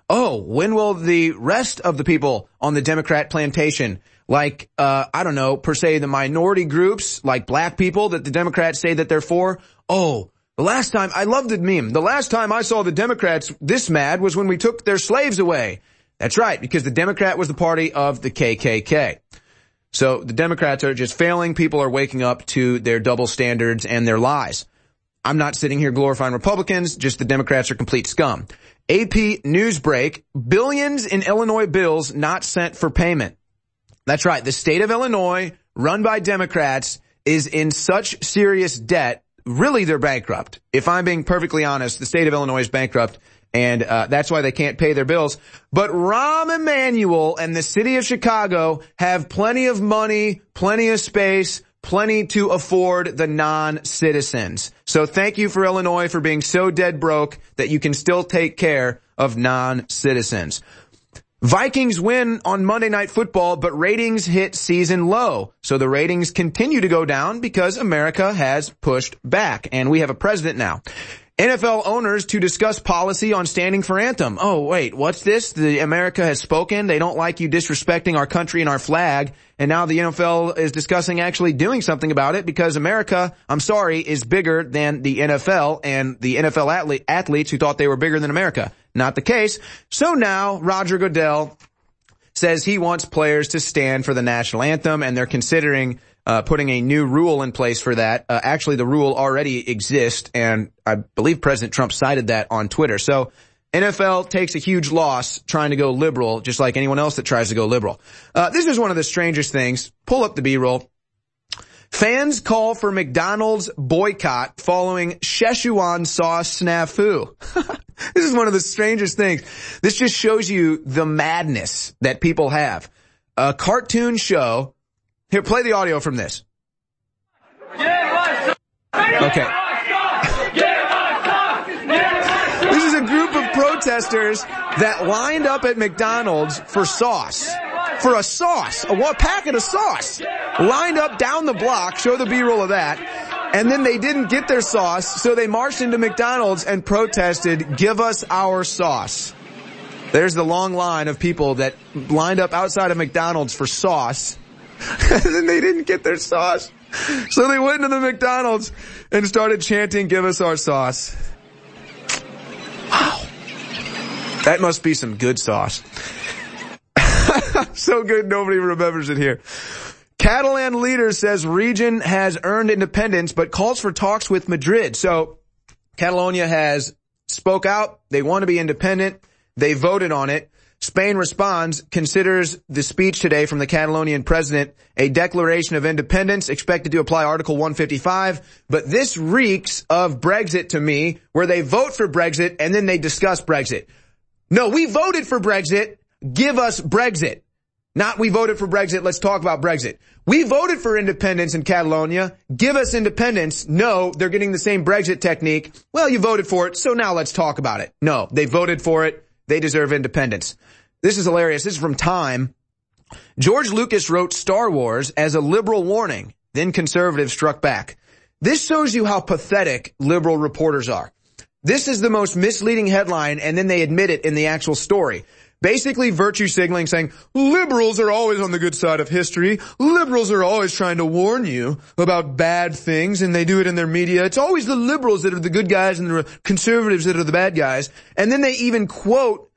oh, when will the rest of the people on the Democrat plantation, like, uh, I don't know, per se the minority groups, like black people that the Democrats say that they're for, oh, the last time, I love the meme, the last time I saw the Democrats this mad was when we took their slaves away. That's right, because the Democrat was the party of the K K K. So the Democrats are just failing. People are waking up to their double standards and their lies. I'm not sitting here glorifying Republicans, just the Democrats are complete scum. A P Newsbreak, billions in Illinois bills not sent for payment. That's right, the state of Illinois, run by Democrats, is in such serious debt, really they're bankrupt. If I'm being perfectly honest, the state of Illinois is bankrupt. And uh that's why they can't pay their bills. But Rahm Emanuel and the city of Chicago have plenty of money, plenty of space, plenty to afford the non-citizens. So thank you for Illinois for being so dead broke that you can still take care of non-citizens. Vikings win on Monday Night Football, but ratings hit season low. So the ratings continue to go down because America has pushed back. And we have a president now. N F L owners to discuss policy on standing for anthem. Oh, wait, what's this? The America has spoken. They don't like you disrespecting our country and our flag. And now the N F L is discussing actually doing something about it because America, I'm sorry, is bigger than the N F L and the N F L athlete, athletes who thought they were bigger than America. Not the case. So now Roger Goodell says he wants players to stand for the national anthem, and they're considering Uh, putting a new rule in place for that. Uh, actually, the rule already exists, and I believe President Trump cited that on Twitter. So N F L takes a huge loss trying to go liberal, just like anyone else that tries to go liberal. Uh, this is one of the strangest things. Pull up the B-roll. Fans call for McDonald's boycott following Szechuan sauce snafu. This is one of the strangest things. This just shows you the madness that people have. A cartoon show. Here, play the audio from this. Okay. This is a group of protesters that lined up at McDonald's for sauce. For a sauce. A one packet of sauce. Lined up down the block. Show the B-roll of that. And then they didn't get their sauce, so they marched into McDonald's and protested, "Give us our sauce." There's the long line of people that lined up outside of McDonald's for sauce. And then they didn't get their sauce. So they went into the McDonald's and started chanting, "Give us our sauce." Wow. That must be some good sauce. So good nobody remembers it here. Catalan leader says region has earned independence but calls for talks with Madrid. So Catalonia has spoke out. They want to be independent. They voted on it. Spain responds, considers the speech today from the Catalonian president a declaration of independence, expected to apply Article one fifty-five. But this reeks of Brexit to me, where they vote for Brexit and then they discuss Brexit. No, we voted for Brexit. Give us Brexit. Not we voted for Brexit. Let's talk about Brexit. We voted for independence in Catalonia. Give us independence. No, they're getting the same Brexit technique. Well, you voted for it, so now let's talk about it. No, they voted for it. They deserve independence. This is hilarious. This is from Time. George Lucas wrote Star Wars as a liberal warning. Then conservatives struck back. This shows you how pathetic liberal reporters are. This is the most misleading headline, and then they admit it in the actual story. Basically virtue signaling, saying, liberals are always on the good side of history. Liberals are always trying to warn you about bad things, and they do it in their media. It's always the liberals that are the good guys and the conservatives that are the bad guys. And then they even quote,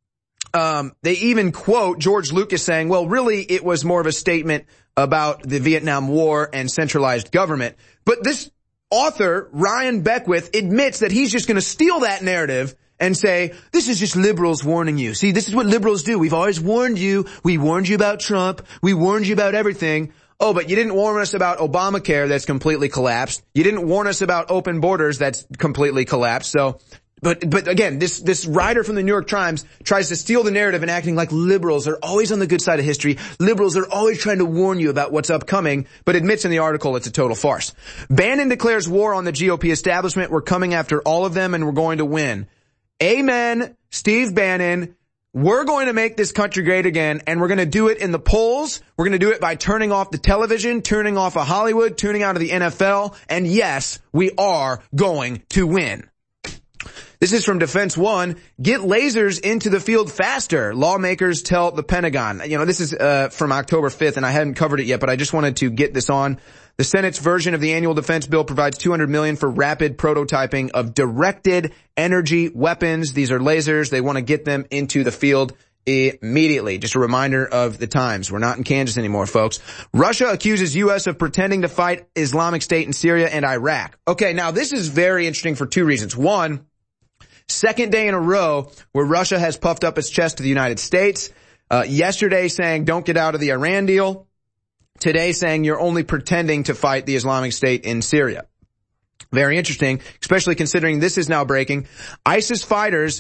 um, they even quote George Lucas saying, well, really, it was more of a statement about the Vietnam War and centralized government. But this author, Ryan Beckwith, admits that he's just going to steal that narrative and say, this is just liberals warning you. See, this is what liberals do. We've always warned you. We warned you about Trump. We warned you about everything. Oh, but you didn't warn us about Obamacare that's completely collapsed. You didn't warn us about open borders that's completely collapsed. So, but, but again, this, this writer from the New York Times tries to steal the narrative and acting like liberals are always on the good side of history. Liberals are always trying to warn you about what's upcoming, but admits in the article it's a total farce. Bannon declares war on the G O P establishment. We're coming after all of them and we're going to win. Amen, Steve Bannon. We're going to make this country great again, and we're going to do it in the polls. We're going to do it by turning off the television, turning off of Hollywood, turning out of the N F L, and yes, we are going to win. This is from Defense One. Get lasers into the field faster, lawmakers tell the Pentagon. You know, this is uh from October fifth, and I hadn't covered it yet, but I just wanted to get this on. The Senate's version of the annual defense bill provides two hundred million dollars for rapid prototyping of directed energy weapons. These are lasers. They want to get them into the field immediately. Just a reminder of the times. We're not in Kansas anymore, folks. Russia accuses U S of pretending to fight Islamic State in Syria and Iraq. Okay, now this is very interesting for two reasons. One, second day in a row where Russia has puffed up its chest to the United States. Uh, yesterday saying don't get out of the Iran deal. Today saying you're only pretending to fight the Islamic State in Syria. Very interesting, especially considering this is now breaking. ISIS fighters,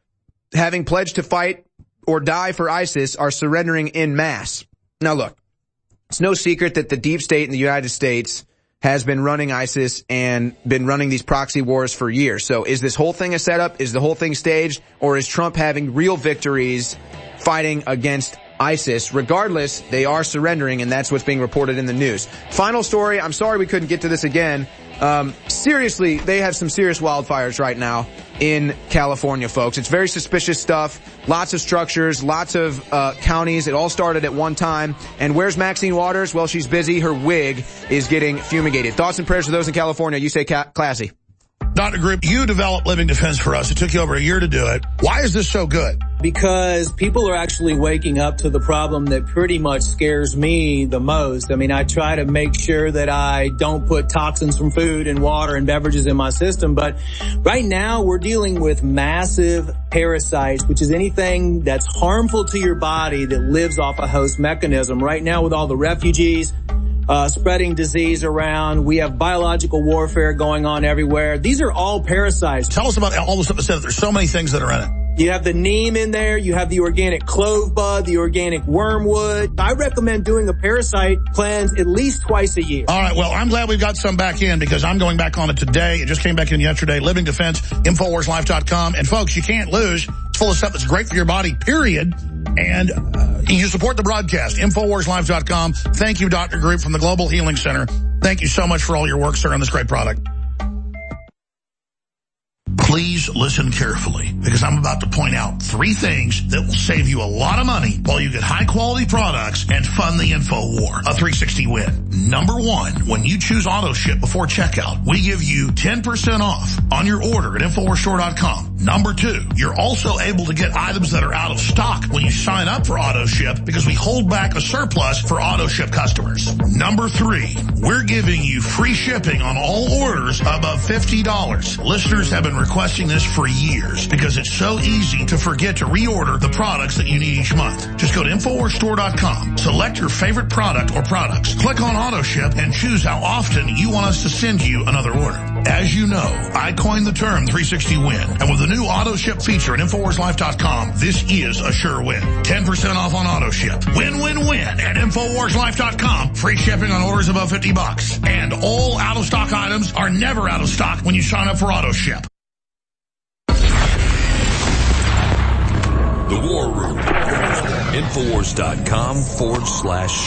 having pledged to fight or die for ISIS, are surrendering en masse. Now look, it's no secret that the deep state in the United States has been running ISIS and been running these proxy wars for years. So is this whole thing a setup? Is the whole thing staged? Or is Trump having real victories fighting against ISIS? Regardless, they are surrendering, and that's what's being reported in the news. Final story, I'm sorry we couldn't get to this again. Um, seriously, they have some serious wildfires right now in California, folks. It's very suspicious stuff. Lots of structures, lots of uh counties. It all started at one time. And where's Maxine Waters? Well, she's busy. Her wig is getting fumigated. Thoughts and prayers for those in California. You say ca- classy. Doctor Group, you developed Living Defense for us. It took you over a year to do it. Why is this so good? Because people are actually waking up to the problem that pretty much scares me the most. I mean, I try to make sure that I don't put toxins from food and water and beverages in my system. But right now we're dealing with massive parasites, which is anything that's harmful to your body that lives off a host mechanism. Right now with all the refugees, Uh, spreading disease around. We have biological warfare going on everywhere. These are all parasites. Tell us about all the stuff that said that there's so many things that are in it. You have the neem in there. You have the organic clove bud, the organic wormwood. I recommend doing a parasite cleanse at least twice a year. All right. Well, I'm glad we've got some back in because I'm going back on it today. It just came back in yesterday. Living Defense, Infowars Life dot com. And folks, you can't lose. It's full of stuff that's great for your body, period. And uh, you support the broadcast, Infowars Life dot com. Thank you, Doctor Group from the Global Healing Center. Thank you so much for all your work, sir, on this great product. Please listen carefully because I'm about to point out three things that will save you a lot of money while you get high quality products and fund the info war. A three sixty win. Number one, when you choose auto ship before checkout, we give you ten percent off on your order at Infowars Store dot com. Number two, you're also able to get items that are out of stock when you sign up for auto ship because we hold back a surplus for auto ship customers. Number three, we're giving you free shipping on all orders above fifty dollars. Listeners have been requesting this for years because it's so easy to forget to reorder the products that you need each month. Just go to Infowars Store dot com, select your favorite product or products, click on auto ship, and choose how often you want us to send you another order. As you know, I coined the term three sixty win, and with the new auto ship feature at Infowars Life dot com, this is a sure win. ten percent off on auto ship. Win, win, win at Infowars Life dot com. Free shipping on orders above fifty bucks. And all out of stock items are never out of stock when you sign up for auto ship. The War Room. Infowars dot com forward slash